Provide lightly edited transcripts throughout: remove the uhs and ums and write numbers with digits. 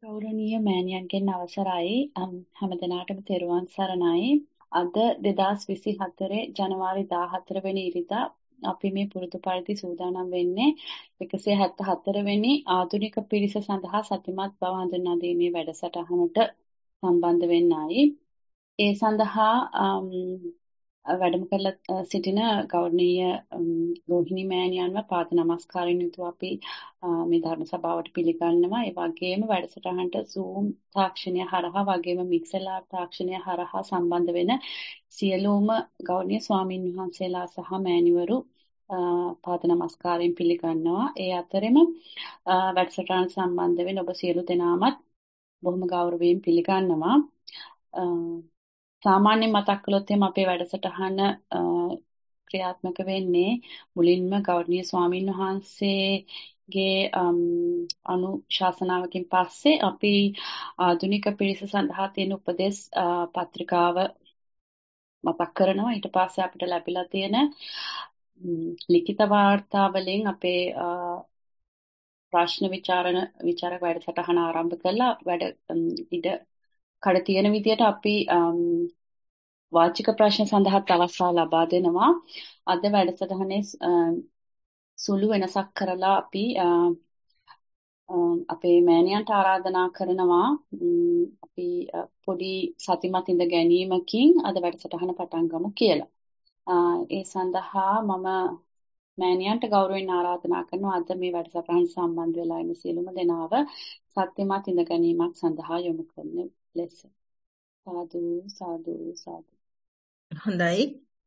ගෞරවනීය මෑණියන්ගෙන් අවසරයි හැමදෙනාටම තෙරුවන් සරණයි. අද 2024 ජනවාරි 14 වෙනි ඉරිදා අපි මේ පුරුදු පරිදි සූදානම් වෙන්නේ 174 වෙනි ආධුනික පිරිස සඳහා සතිමත් බව හඳුන්වා දීමේ වැඩසටහනට සම්බන්ධ වෙන්නයි. ඒ සඳහා වැඩම කරලා සිටින ගෞරවනීය රෝහිණී මෑණියන්ව පාද නමස්කාරයෙන් යුතුව අපි මේ ධර්ම සභාවට පිළිගන්නවා. ඒ වගේම වැඩසටහනට Zoom තාක්ෂණය හරහා වගේම Mixlr තාක්ෂණය හරහා සම්බන්ධ වෙන සියලුම ගෞරවනීය ස්වාමින් වහන්සේලා සහ මෑණිවරු පාද නමස්කාරයෙන් පිළිගන්නවා. ඒ අතරෙම වැඩසටහන සම්බන්ධ වෙන ඔබ සියලු දෙනාමත් බොහොම ගෞරවයෙන් පිළිගන්නවා. සාමාන්‍යයෙන් මතක් කළොත් එහෙනම් අපේ වැඩසටහන ක්‍රියාත්මක වෙන්නේ මුලින්ම ගෞරවනීය ස්වාමින් වහන්සේගේ අනුශාසනාවකින් පස්සේ අපි ආධුනික පිරිස සඳහා තියෙන උපදෙස් පත්‍රිකාව මතක් කරනවා. ඊට පස්සේ අපිට ලැබිලා තියෙන ලිඛිත වාර්තා වලින් අපේ ප්‍රශ්න විචාරක වැඩසටහන ආරම්භ කළා. ඉඩ කඩ තියෙන විදියට අපි වාචික ප්‍රශ්න සඳහාත් අවස්ථාව ලබා දෙනවා. අද වැඩසටහනේ සුළු වෙනසක් කරලා අපි අපේ මෑණියන්ට ආරාධනා කරනවා අපි පොඩි සතිමත් ඉඳ ගැනීමකින් අද වැඩසටහන පටන් ගමු කියලා. ඒ සඳහා මම මෑණියන්ට ගෞරවයෙන් ආරාධනා කරනවා අද මේ වැඩසටහන සම්බන්ධ වෙලා ඉන්න සියලුම දෙනාව සත්‍යමත් ඉඳ ගැනීමක් සඳහා යොමු කරන ලෙස. සාදු සාදු සාදු. හොඳයි.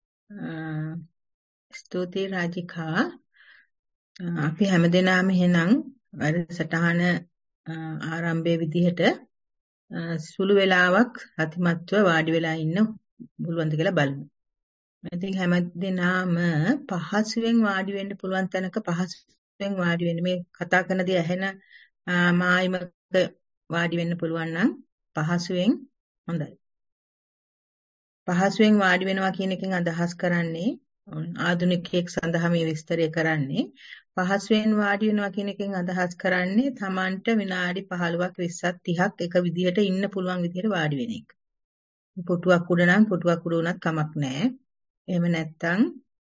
ස්තුතියි රාජිකා. අපි හැමදෙනාම එහෙනම් වැඩසටහන ආරම්භයේ විදිහට සුළු වෙලාවක් අතිමත්ව වාඩි වෙලා ඉන්න පුළුවන්ද කියලා බලමු. ඉතින් හැමදෙනාම පහසුවෙන් වාඩි වෙන්න පුළුවන් තැනක පහසුවෙන් වාඩි වෙන්න. මේ කතා කරන දේ ඇහෙන මායිමක වාඩි වෙන්න පුළුවන් නම් පහසුවෙන් හොඳයි. පහසුවෙන් වාඩි වෙනවා කියන එකෙන් අදහස් කරන්නේ ආධුනිකයෙක් සඳහා මේ විස්තරය කරන්නේ පහසුවෙන් වාඩි වෙනවා කියන එකෙන් අදහස් කරන්නේ Tamanට විනාඩි 15ක් 20ක් 30ක් එක විදිහට ඉන්න පුළුවන් විදිහට වාඩි වෙන එක. පුටුවක් උඩ නම් පුටුවක් උඩ උනත් කමක් නැහැ. එහෙම නැත්නම්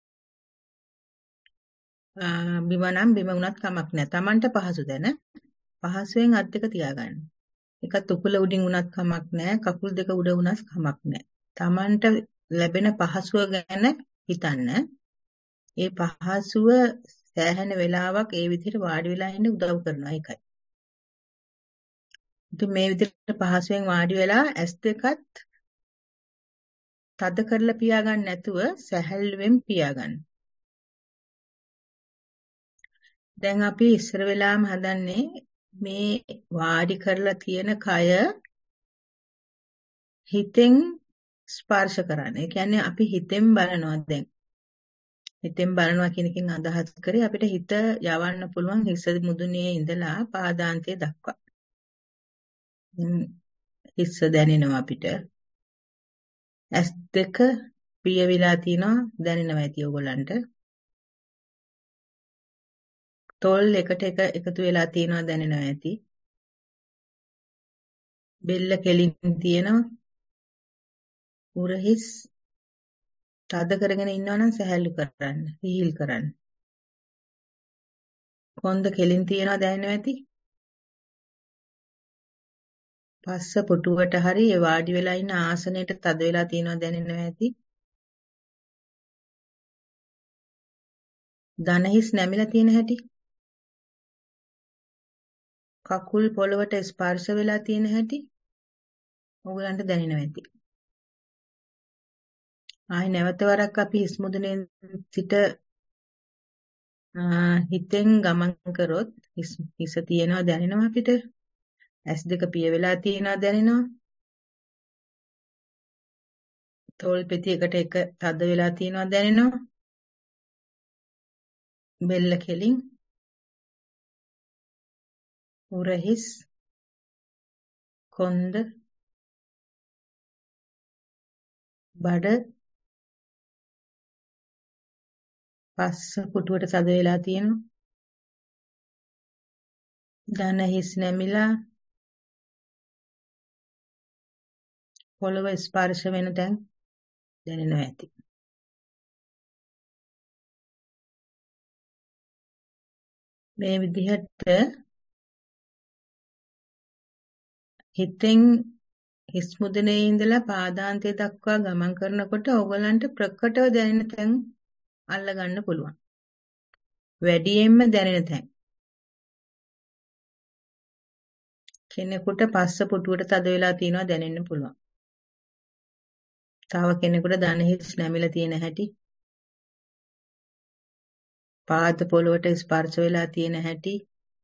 බිම නම් බිම උනත් කමක් නැහැ. Tamanට පහසු දැන පහසුවෙන් අත් දෙක තියාගන්න. එකත් උකුල උඩින් උනත් කමක් නැහැ. කකුල් දෙක උඩ උනත් කමක් නැහැ. Tamanට ලැබෙන පහසුව ගැන හිතන්න. ඒ පහසුව සෑහෙන වෙලාවක් ඒ විදිහට වාඩි වෙලා ඉන්න උදව් කරනවා ඒකයි. ඉතින් මේ විදිහට පහසුවෙන් වාඩි වෙලා ඇස් දෙකත් තද කරලා පියාගන්න නැතුව සැහැල්ලුවෙන් පියාගන්න. දැන් අපි ඉස්සර වෙලාම හදන්නේ මේ වාඩි කරලා තියෙන කය හිතෙන් ස්පර්ශ කරන්න. ඒ කියන්නේ අපි හිතෙන් බලනවා දැන්. හිතෙන් බලනවා කියන එකෙන් අදහස් කරේ අපිට හිත යවන්න පුළුවන් හිස මුදුනේ ඉඳලා පාදාන්තය දක්වා. හිස දැනෙනවා අපිට. ඇස් දෙක පියවිලා තිනවා දැනෙනවා ඇති ඔයගොල්ලන්ට. තොල් එකට එක එකතු වෙලා තිනවා දැනෙනවා ඇති. බෙල්ල කෙලින් තියෙනවා. උරහිස් තද කරගෙන ඉන්නවනම් සැහැල්ලු කරන්න, හිහිල් කරන්න. කොන්ද කෙලින් තියනවා දැනෙනවා ඇති. පස්ස පුටුවට හරි ඒ වාඩි වෙලා ඉන්න ආසනයට තද වෙලා තියනවා දැනෙනවා ඇති. දණහිස් නැමිලා තියෙන හැටි. කකුල් පොළවට ස්පර්ශ වෙලා තියෙන හැටි. ඕගලන්ට දැනෙනවා ඇති. ආයි නැවත වරක් අපි හිස් මුදුනේ සිට හිතෙන් ගමන් කරොත් හිස තියෙනවා දැනෙනවා අපිට. ඇස් දෙක පිය වෙලා තියෙනවා දැනෙනවා. තෝල් පෙති එකට එක තද වෙලා තියෙනවා දැනෙනවා. බෙල්ල කෙලින්. උරහිස් කොන්ද බඩ පස්ස පුටුවට තද වෙලා තියෙනවා. දන හිස් නැමිලා පොළව ස්පර්ශ වෙන තැන් දැනෙනවා ඇති. මේ විදිහට හිතෙන් හිස් මුදුනේ ඉඳලා පාදාන්තය දක්වා ගමන් කරනකොට ඕගලන්ට ප්‍රකටව දැනෙන තැන් අල්ල ගන්න පුළුවන්. වැඩියෙන්ම දැනෙන තැන්. කෙනෙකුට පස්ස පුටුවට තද වෙලා තියෙනවා දැනෙන්න පුළුවන්. තව කෙනෙකුට දන හිස් නැමිලා තියෙන හැටි, පාද පොළවට ස්පර්ශ වෙලා තියෙන හැටි,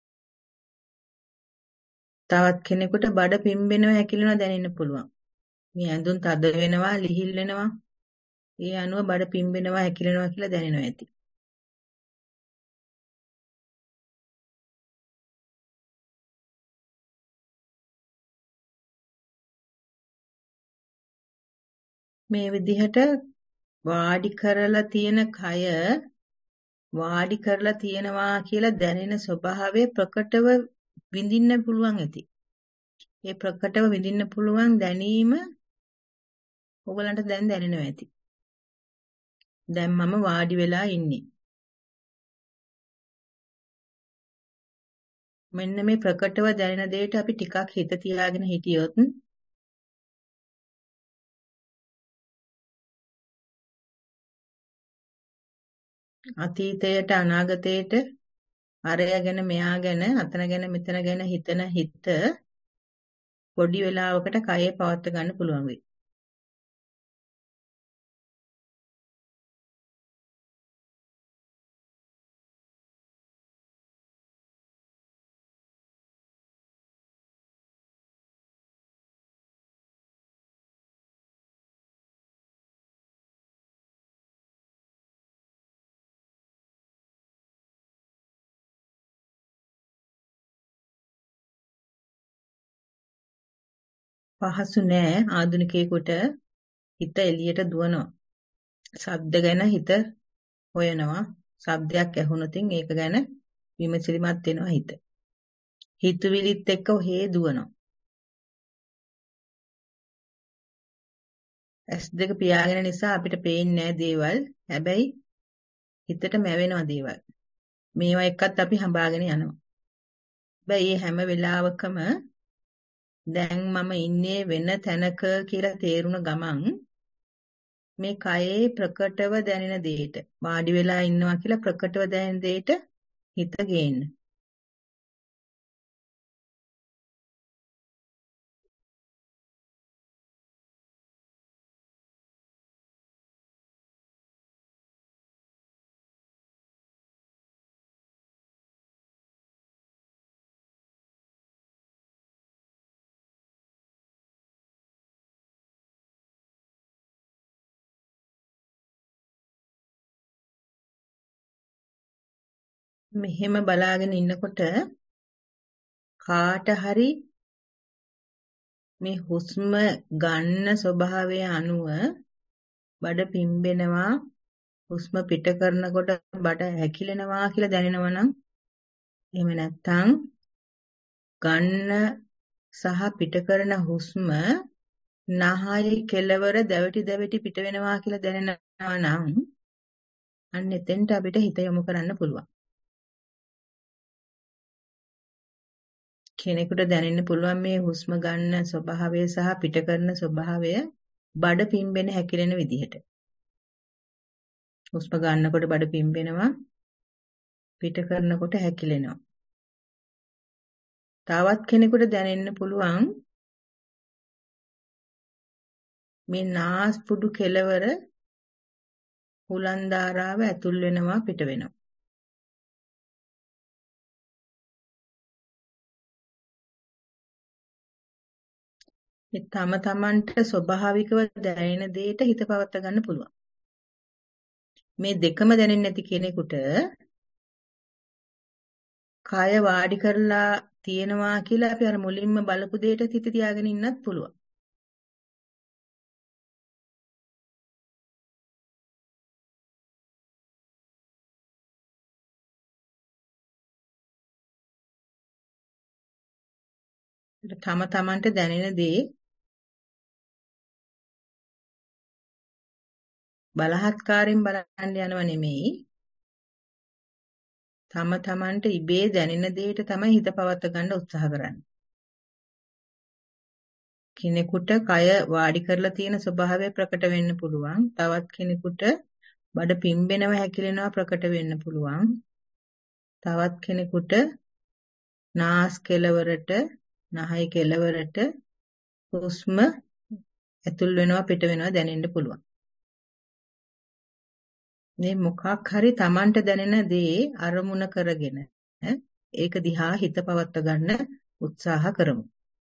තවත් කෙනෙකුට බඩ පිම්බෙනවා හැකිලෙනවා දැනෙන්න පුළුවන්. මේ ඇඳුම් තද වෙනවා, ලිහිල් වෙනවා. ඒ අනුව බඩ පිම්බෙනවා හැකිලෙනවා කියලා දැනෙනවා ඇති. මේ විදිහට වාඩි කරලා තියෙන කය වාඩි කරලා තියෙනවා කියලා දැනෙන ස්වභාවය ප්‍රකටව විඳින්න පුළුවන් ඇති. ඒ ප්‍රකටව විඳින්න පුළුවන් දැනීම ඔයගලන්ට දැන් දැනෙනවා ඇති. දැන් මම වාඩි වෙලා ඉන්නේ. මෙන්න මේ ප්‍රකටව දැනෙන දෙයට අපි ටිකක් හිත තියාගෙන හිටියොත් අතීතයට අනාගතයට අරය ගැන මෙයා ගැන අතන ගැන මෙතන ගැන හිතන හිත පොඩි වෙලාවකට කයේ පවත්වා ගන්න පුළුවන් වෙයි. පහසු නෑ ආධුනිකයෙකුට හිත එළියට දුවනවා. ශබ්ද ගැන හිත හොයනවා. ශබ්දයක් ඇහුනොතින් ඒක ගැන විමසිලිමත් වෙනවා හිත. හිතවිලිත් එක්ක ඔහේ දුවනවා. S2 පියාගෙන නිසා අපිට පේන්නේ නෑ දේවල්. හැබැයි හිතට මැවෙනවා දේවල්. මේවා එක්කත් අපි හඹාගෙන යනවා. හැබැයි මේ හැම වෙලාවකම දැන් මම ඉන්නේ වෙන තැනක කියලා තේරුණ ගමන් මේ කයේ ප්‍රකටව දැනෙන දෙයට වාඩි වෙලා ඉන්නවා කියලා ප්‍රකටව දැනෙන දෙයට හිත ගේන්න. මෙහෙම බලාගෙන ඉන්නකොට කාට හරි මේ හුස්ම ගන්න ස්වභාවය අනුව බඩ පිම්බෙනවා හුස්ම පිට කරනකොට බඩ හැකිලෙනවා කියලා දැනෙනවා නම් එහෙම නැත්නම් ගන්න සහ පිට කරන හුස්ම නහය කෙලවර දැවටි පිට වෙනවා කියලා දැනෙනවා නම් අන්න එතෙන්ට අපිට හිත යොමු කරන්න පුළුවන්. කෙනෙකුට දැනෙන්න පුළුවන් මේ හුස්ම ගන්න ස්වභාවය සහ පිට කරන ස්වභාවය බඩ පිම්බෙන හැකිලෙන විදිහට. හුස්ම ගන්නකොට බඩ පිම්බෙනවා පිට කරනකොට හැකිලෙනවා. තවත් කෙනෙකුට දැනෙන්න පුළුවන් මේ නාස්පුඩු කෙලවර හුලන් ධාරාව ඇතුල් වෙනවා පිට වෙනවා. මේ තම තමන්ට ස්වභාවිකව දැනෙන දෙයට හිත පවත්වා ගන්න පුළුවන්. මේ දෙකම දැනෙන්නේ නැති කෙනෙකුට කය වාඩි කරලා තියෙනවා කියලා අපි අර මුලින්ම බලපු දෙයට හිත තියාගෙන ඉන්නත් පුළුවන්. තම තමන්ට දැනෙන දේ බලහත්කාරයෙන් බලන්න යනව නෙමෙයි. තම තමන්ට ඉබේ දැනෙන දෙයට තමයි හිත පවත්ව ගන්න උත්සාහ කරන්නේ. කෙනෙකුට කය වාඩි කරලා තියෙන ස්වභාවය ප්‍රකට වෙන්න පුළුවන්. තවත් කෙනෙකුට බඩ පිම්බෙනවා හැකිලෙනවා ප්‍රකට වෙන්න පුළුවන්. තවත් කෙනෙකුට නාස් කෙලවරට, නහය කෙලවරට හුස්ම ඇතුල් වෙනවා පිට වෙනවා දැනෙන්න පුළුවන්. මේ මොකක් හරි Tamanට දැනෙන දේ අරමුණ කරගෙන ඒක දිහා හිත පවත්ව ගන්න උත්සාහ කරමු.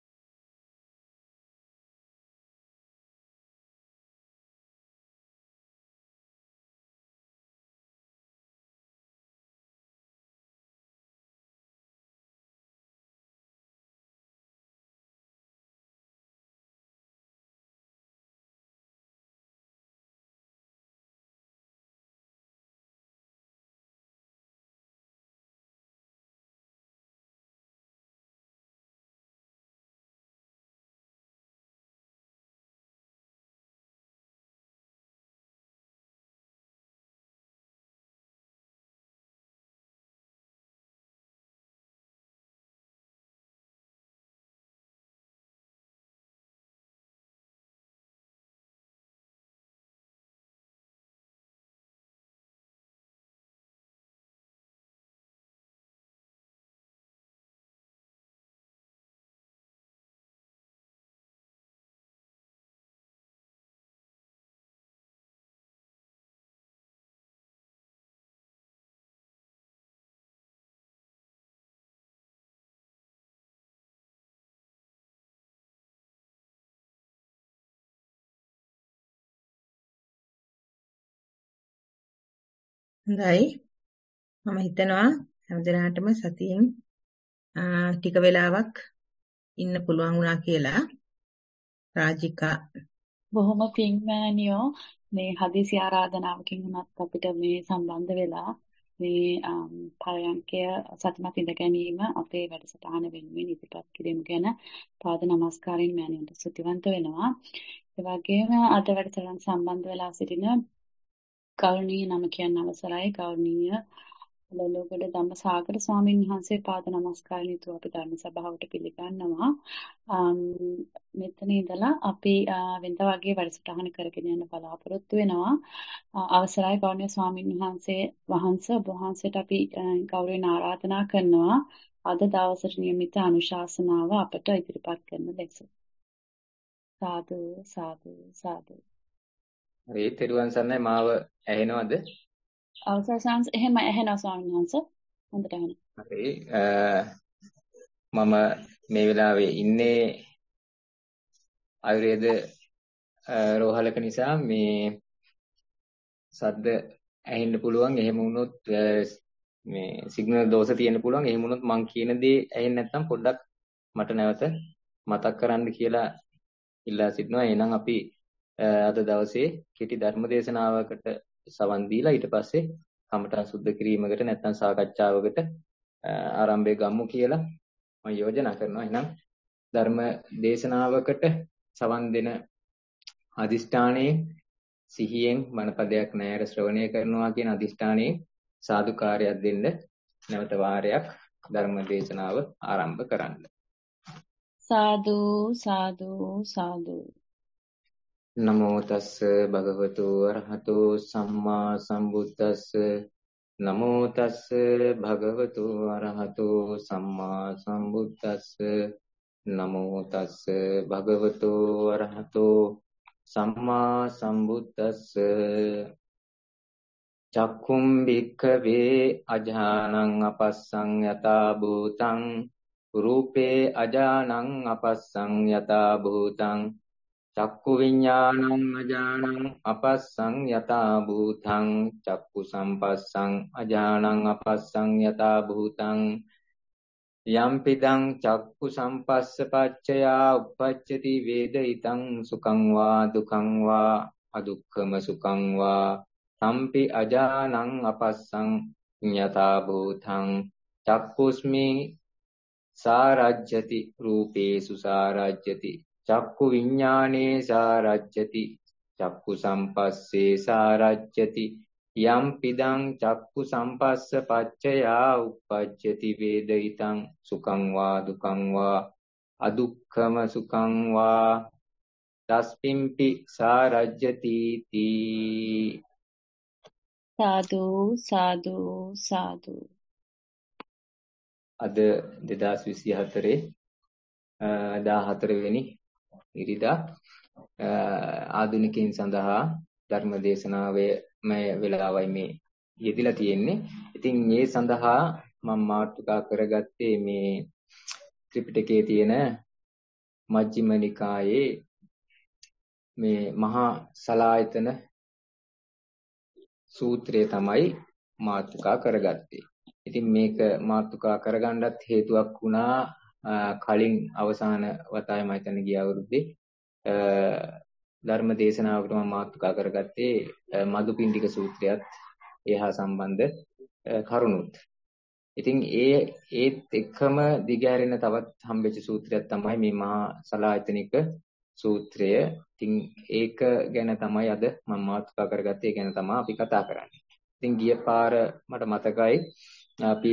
හොඳයි. මම හිතනවා හැමදෙනාටම සතියෙන් ටික වෙලාවක් ඉන්න පුළුවන් වුණා කියලා. රාජිකා බොහොම පිං මෑණියෝ මේ හදිසි ආරාධනාවකින් වුණත් අපිට මේ සම්බන්ධ වෙලා මේ පරයන්කය සතිමත් ඉඳ ගැනීම අපේ වැඩසටහන වෙනුවෙන් ඉදිරිපත් කිරීම ගැන පාද නමස්කාරයෙන් මෑණියන්ට ස්තුතිවන්ත වෙනවා. ඒ වගේම අද වැඩසටහන සම්බන්ධ වෙලා සිටින ගෞරවනීය නම කියන්න අවසරයි ගෞරවනීය ලොලෝගොඩ ධම්මසාගර ස්වාමීන් වහන්සේ පාද නමස්කාරයෙන් යුතුව අපි ධර්ම සභාවට පිළිගන්නවා. මෙතන ඉඳලා අපි වෙනද වගේ වැඩසටහන කරගෙන යන්න බලාපොරොත්තු වෙනවා. අවසරයි ගෞරවනීය ස්වාමීන් වහන්සේ ඔබ වහන්සේට අපි ගෞරවයෙන් ආරාධනා කරනවා අද දවසට නියමිත අනුශාසනාව අපට ඉදිරිපත් කරන ලෙස. සාදු සාදු සාදු. හරි තෙරුවන් සරණයි මාව ඇහෙනවද? අවසරයි සංස් එහෙම ඇහෙනවා ස්වාමීන් වහන්සේ. හොඳට ඇහෙනවා. හරි මම මේ වෙලාවේ ඉන්නේ ආයුර්වේද රෝහලක නිසා මේ සද්ද ඇහෙන්න පුළුවන්. එහෙම වුණොත් මේ සිග්නල් දෝෂ තියෙන්න පුළුවන්. එහෙම වුණොත් මං කියන දේ ඇහෙන්නේ නැත්නම් පොඩ්ඩක් මට නැවත මතක් කරන්න කියලා ඉල්ලා සිටිනවා. එහෙනම් අපි අද දවසේ කෙටි ධර්ම දේශනාවකට සවන් දීලා ඊට පස්සේ කමඨං සුද්ධ කිරීමකට නැත්නම් සාකච්ඡාවකට ආරම්භය ගමු කියලා මම යෝජනා කරනවා. එහෙනම් ධර්ම දේශනාවකට සවන් දෙන අදිෂ්ඨානයේ සිහියෙන් මනපදයක් නැර ශ්‍රවණය කරනවා කියන අදිෂ්ඨානයේ සාදුකාරයක් දෙන්න නැවත වාරයක් ධර්ම දේශනාව ආරම්භ කරන්න. සාදු සාදු සාදු. නමෝ තස්ස භගවතු අරහතෝ සම්මා සම්බුද්දස්ස නමෝ තස්ස භගවතු අරහතෝ සම්මා සම්බුද්දස්ස නමෝ තස්ස භගවතු අරහතෝ සම්මා සම්බුද්දස්ස චක්කුම් භික්ඛවේ අජානං අපස්සං යතා භූතං රූපේ අජානං අපස්සං යතා භූතං චක්කු විඤ්ඤාණං අජානං අපස්සං යතා භූතං චක්කු සම්පස්සං අජානං අපස්සං යතා භූතං යම්පිදං චක්කු සම්පස්ස පච්චයා උප්පච්චති වේදිතං සුඛං වා දුඛං වා අදුක්ඛම සුඛං වා සම්පි අජානං අපස්සං යතා භූතං චක්කුස්මි සාරජ්‍යති රූපේසු සාරජ්‍යති චක්කු විඤ්ඤාණේ සාරජ්‍යති චක්කු සම්පස්සේ සාරජ්‍යති යම් පිදං චක්කු සම්පස්ස පච්චයා උප්පජ්ජති වේදිතං සුඛං වා දුක්ඛං වා අදුක්ඛම සුඛං වා තස්පින්පි සාරජ්‍යති තී. සාදු සාදු සාදු. අද 2024 14 වෙනි ඉරිදා ආධුනිකයින් සඳහා ධර්ම දේශනාවේ මේ වෙලාවයි මේ යෙදিলা තියෙන්නේ. ඉතින් මේ සඳහා මම මාතෘකා කරගත්තේ මේ ත්‍රිපිටකයේ තියෙන මජ්ක්‍ධිම නිකායේ මේ මහා සලායතන සූත්‍රය තමයි මාතෘකා කරගත්තේ. ඉතින් මේක මාතෘකා කරගන්නත් හේතුවක් වුණා කලින් අවසාන වතාවේ මම හිතන්නේ ගිය අවුරුද්දේ ධර්ම දේශනාවකට මම මාතෘකා කරගත්තේ මදුපිණ්ඩික සූත්‍රයත් ඒහා සම්බන්ධ කරුණුත්. ඉතින් ඒත් එක්කම දිගහැරෙන තවත් හම්බෙච්ච සූත්‍රයක් තමයි මේ මහා සලායතනික සූත්‍රය. ඉතින් ඒක ගැන තමයි අද මම මාතෘකා කරගත්තේ. ඒ ගැන තමයි අපි කතා කරන්නේ. ඉතින් ගිය පාර මට මතකයි අපි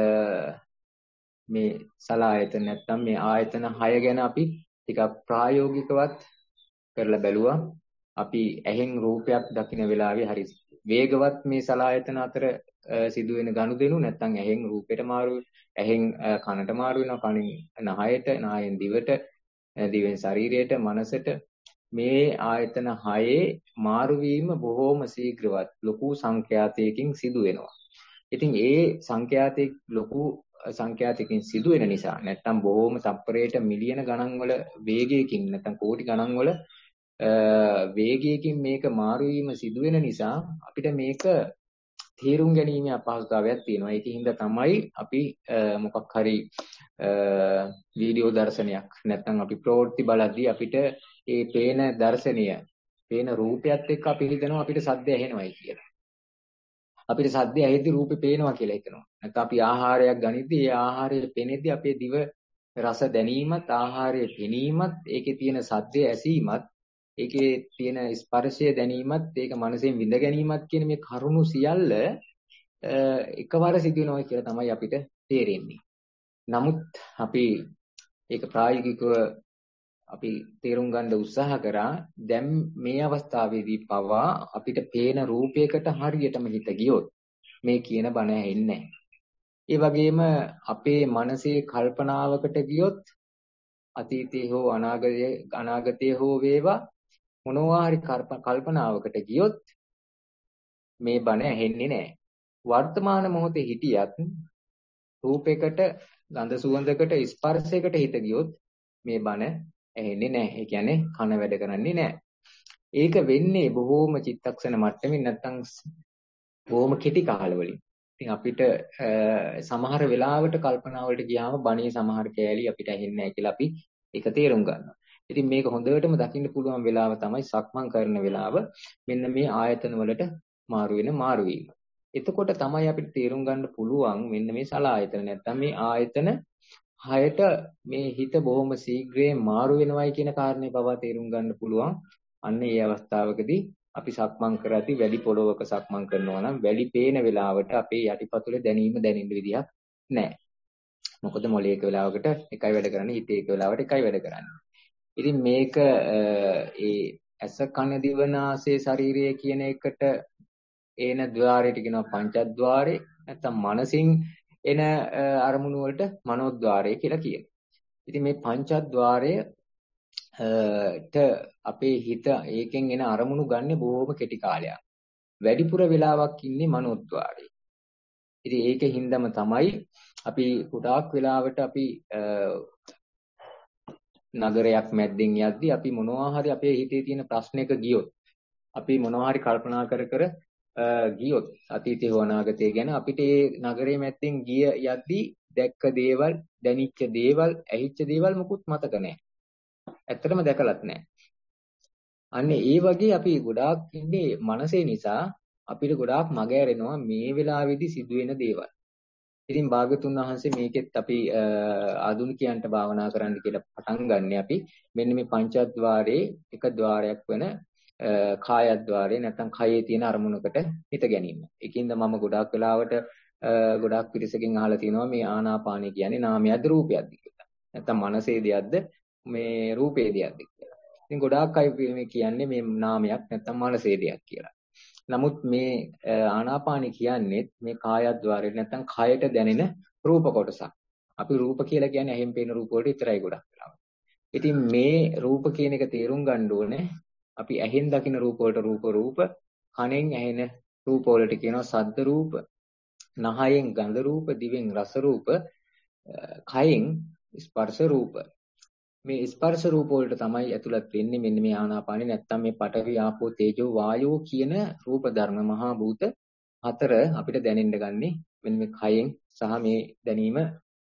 මේ සලායතන නැත්තම් මේ ආයතන 6 ගැන අපි ටිකක් ප්‍රායෝගිකවත් කරලා බැලුවා. අපි ඇහෙන් රූපයක් දකින වෙලාවේ හරි වේගවත් මේ සලායතන අතර සිදුවෙන ගනුදෙනු නැත්තම් ඇහෙන් රූපයට මාරු ඇහෙන් කනට මාරු වෙනවා, කනින් නහයට, නහයෙන් දිවට, දිවෙන් ශරීරයට, මනසට මේ ආයතන 6 මාරු වීම බොහෝම ශීඝ්‍රවත් ලොකු සංඛ්‍යාතයකින් සිදු වෙනවා. ඉතින් ඒ සංඛ්‍යාතයේ ලොකු සංඛ්‍යාතයකින් සිදු වෙන නිසා නැත්තම් බොහෝම තප්පරයට මිලියන ගණන් වල වේගයකින් නැත්තම් කෝටි ගණන් වල වේගයකින් මේක මාරු වීම සිදු වෙන නිසා අපිට මේක තේරුම් ගැනීමේ අපහසුතාවයක් තියෙනවා. ඒකින්ද තමයි අපි මොකක් හරි වීඩියෝ දර්ශනයක් නැත්තම් අපි ප්‍රවෘත්ති බලද්දී අපිට ඒ පේන දර්ශනීය පේන රූපයත් එක්ක අපි හිතනවා අපිට සද්ද ඇහෙනවයි කියලා. අපිට සද්ද ඇහෙද්දි රූපේ පේනවා කියලා හිතනවා. නැත්නම් අපි ආහාරයක් ගනිද්දී ඒ ආහාරය පෙනෙද්දී අපේ දිව රස දැනීමත් ආහාරයේ පෙනීමත් ඒකේ තියෙන සද්දය ඇසීමත් ඒකේ තියෙන ස්පර්ශය දැනීමත් ඒක මනසෙන් විඳ ගැනීමත් කියන මේ කරුණු සියල්ල එකවර සිදු වෙනවා කියලා තමයි අපිට තේරෙන්නේ. නමුත් අපි ඒක ප්‍රායෝගිකව අපි තේරුම් ගන්න උත්සාහ කරා දැන් මේ අවස්ථාවේදී පවා අපිට පේන රූපයකට හරියටම හිත ගියොත් මේ කියන බණ ඇහෙන්නේ නැහැ. ඒ වගේම අපේ මනසේ කල්පනාවකට ගියොත් අතීතයේ හෝ අනාගතයේ හෝ වේවා මොනවා හරි කල්පනාවකට ගියොත් මේ බණ ඇහෙන්නේ නැහැ. වර්තමාන මොහොතේ හිටියත් රූපයකට, ගඳ සුවඳකට, ස්පර්ශයකට හිත ගියොත් මේ බණ ඇහෙන්නේ නැහැ. ඒ කියන්නේ කන වැඩ කරන්නේ නැහැ. ඒක වෙන්නේ බොහෝම චිත්තක්ෂණ මට්ටමින් නැත්තම් බොහෝම කෙටි කාලවලින්. ඉතින් අපිට සමහර වෙලාවට කල්පනා වලට ගියාම බණේ සමහර කෑලි අපිට ඇහෙන්නේ නැහැ කියලා අපි ඒක තේරුම් ගන්නවා. ඉතින් මේක හොඳටම දකින්න පුළුවන් වෙලාව තමයි සක්මන් කරන වෙලාව. මෙන්න මේ ආයතන වලට මාරු වීම. එතකොට තමයි අපිට තේරුම් ගන්න පුළුවන් මෙන්න මේ සලායතන නැත්තම් මේ ආයතන 6ට මේ හිත බොහොම ශීඝ්‍රයෙන් මාරු වෙනවයි කියන කාරණේ පවා තේරුම් ගන්න පුළුවන්. අන්න ඒ අවස්ථාවකදී අපි සක්මන් කරද්දී වැඩි පොළොවක සක්මන් කරනවා නම් වැඩි පේන වෙලාවට අපේ යටිපතුලේ දැනෙන්න විදියක් නැහැ. මොකද මොළේ එක වෙලාවකට එකයි වැඩ කරන්නේ, හිතේ එක වෙලාවට එකයි වැඩ කරන්නේ. ඉතින් මේක ඒ ඇස කන දිව නාසය ශරීරය කියන එකට එන ద్వාරයට කියනවා පංචද්වාරේ. නැත්තම් මනසින් එන අරමුණු වලට මනෝද්වාරය කියලා කියනවා. ඉතින් මේ පංචද්වාරයට අපේ හිත ඒකෙන් එන අරමුණු ගන්න බොහොම කෙටි කාලයක්. වැඩිපුර වෙලාවක් ඉන්නේ මනෝද්වාරේ. ඉතින් ඒකෙන් තමයි අපි ගොඩාක් වෙලාවට අපි නගරයක් මැද්දෙන් යද්දී අපි මොනවා හරි අපේ හිතේ තියෙන ප්‍රශ්නයක ගියොත් අපි මොනවා හරි කල්පනා කර ගියොත් අතීතේ හෝ අනාගතේ ගැන අපිට ඒ නගරයේ මැද්දෙන් යද්දී දැක්ක දේවල්, දැනිච්ච දේවල්, ඇහිච්ච දේවල් මුකුත් මතක නැහැ. ඇත්තටම දැකලත් නැහැ. අන්න ඒ වගේ අපි ගොඩාක් ඉන්නේ මනසේ නිසා අපිට ගොඩාක් මග ඇරෙනවා මේ වෙලාවේදී සිදුවෙන දේවල්. ඉතින් භාගතුන් වහන්සේ මේකෙත් අපි ආධුනිකයන්ට භාවනා කරන්න කියලා පටන් ගන්න අපි මෙන්න මේ පංචද්වාරයේ එක ద్వාරයක් වෙන කායද්්වාරේ නැත්නම් කයේ තියෙන අරමුණකට හිත ගැනීම. ඒකින්ද මම ගොඩාක් වෙලාවට ගොඩාක් පිරිසකින් අහලා තියෙනවා මේ ආනාපානය කියන්නේ නාමයක්ද රූපයක්ද කියලා. නැත්නම් මනසේ දෙයක්ද මේ රූපේ දෙයක්ද කියලා. ඉතින් ගොඩාක් අය මේ කියන්නේ මේ නාමයක් නැත්නම් මනසේ දෙයක් කියලා. නමුත් මේ ආනාපානය කියන්නේ මේ කායද්්වාරේ නැත්නම් කයට දැනෙන රූප කොටසක්. අපි රූප කියලා කියන්නේ ඇහෙන් පේන රූප වලට විතරයි ගොඩක් වෙලාවට. ඉතින් මේ රූප කියන එක තේරුම් ගන්න ඕනේ. අපි ඇහෙන් දකින රූප වලට රූප, කනෙන් ඇහෙන රූප වලට කියනවා ශබ්ද රූප, නහයෙන් ගන්ධ රූප, දිවෙන් රස රූප, කයෙන් ස්පර්ශ රූප. මේ ස්පර්ශ රූප වලට තමයි ඇතුළත් වෙන්නේ මෙන්න මේ ආනාපානෙ නැත්තම් මේ පඨවි ආපෝ තේජෝ වායෝ කියන රූප ධර්ම මහා භූත හතර අපිට දැනෙන්න ගන්නේ මෙන්න මේ කයෙන් සහ මේ දැනීම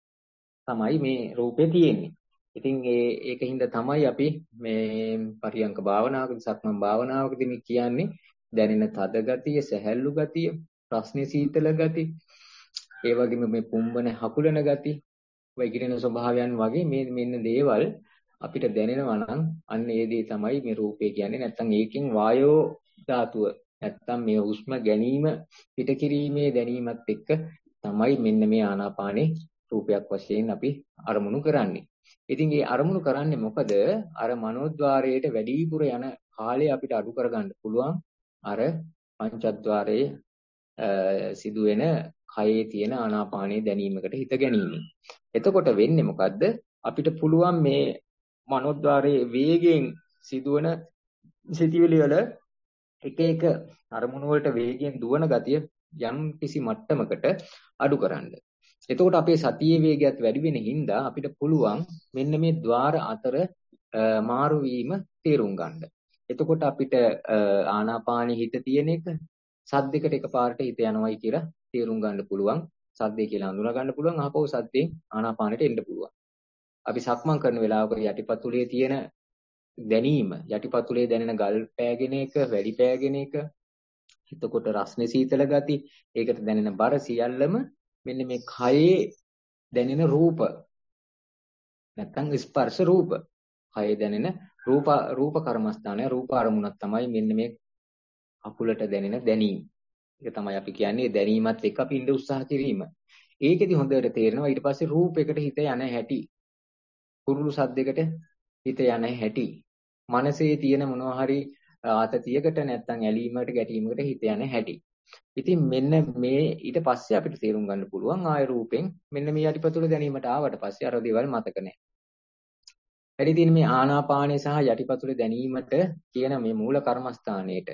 තමයි මේ රූපේ තියෙන්නේ. ඉතින් ඒකින්ද තමයි අපි මේ පරියංක භාවනාවකදී සක්මන් භාවනාවකදී මේ කියන්නේ දැනෙන තද ගතිය, සැහැල්ලු ගතිය, ප්‍රශ්නේ සීතල ගතිය, ඒ වගේම මේ පුම්බන හකුලන ගතිය, වෛගිරණ ස්වභාවයන් වගේ මේ මෙන්න දේවල් අපිට දැනෙනවා නම් අන්න ඒ දේ තමයි මේ රූපේ කියන්නේ. නැත්තම් ඒකෙන් වායෝ ධාතුව නැත්තම් මේ හුස්ම ගැනීම පිටකිරීමේ දැනීමත් එක්ක තමයි මෙන්න මේ ආනාපානේ රූපයක් වශයෙන් අපි අරමුණු කරන්නේ. ඉතින් මේ අරමුණු කරන්නේ මොකද? අර මනෝද්වාරයට වැඩිපුර යන කාලය අපිට අඩු කරගන්න පුළුවන්. අර පංචද්වාරයේ සිදුවෙන කයේ තියෙන ආනාපානයේ දැනීමකට හිත ගැනීම. එතකොට වෙන්නේ මොකද්ද? අපිට පුළුවන් මේ මනෝද්වාරයේ වේගයෙන් සිදුවන සිතිවිලි වල එක එක අරමුණු වලට වේගයෙන් දුවන ගතිය යම් කිසි මට්ටමකට අඩු කරන්න. එතකොට අපේ සතියේ වේගයත් වැඩි වෙන හින්දා අපිට පුළුවන් මෙන්න මේ ద్వාර අතර මාරු වීම තේරුම් ගන්න. එතකොට අපිට ආනාපානෙ හිත තියෙන එක සද්දයකට එකපාරට හිත යනවයි කියලා තේරුම් ගන්න පුළුවන්. සද්දේ කියලා හඳුනා ගන්න පුළුවන්. ආපහු සද්දෙන් ආනාපානෙට එන්න පුළුවන්. අපි සක්මන් කරන වෙලාවක යටිපතුලේ තියෙන දැනීම, යටිපතුලේ දැනෙන ගල් පෑගෙන එක, වැඩි පෑගෙන එක, එතකොට රස්නේ සීතල ගති, ඒකට දැනෙන බර සියල්ලම මෙන්න මේ කයේ දැනෙන රූප නැත්නම් ස්පර්ශ රූප. කයේ දැනෙන රූප කර්මස්ථානය රූප අරමුණක් තමයි මෙන්න මේ අකුලට දැනෙන දැනීම. ඒක තමයි අපි කියන්නේ දැනීමත් එක්ක අපි ඉඳ උත්සාහ කිරීම. ඒකෙදි හොඳට තේරෙනවා ඊට පස්සේ රූපයකට හිත යන හැටි. කුරුළු සද්දයකට හිත යන හැටි. මනසේ තියෙන මොනවා හරි ආතතියකට නැත්නම් ඇලීමකට ගැටීමකට හිත යන හැටි. ඉතින් මෙන්න මේ ඊට පස්සේ අපිට තේරුම් ගන්න පුළුවන් ආය රූපෙන් මෙන්න මේ යටිපතුල දැනීමට ආවට පස්සේ අර දේවල් මතක නැහැ. වැඩි දින මේ ආනාපානය සහ යටිපතුල දැනීමට කියන මේ මූල කර්මස්ථානයේට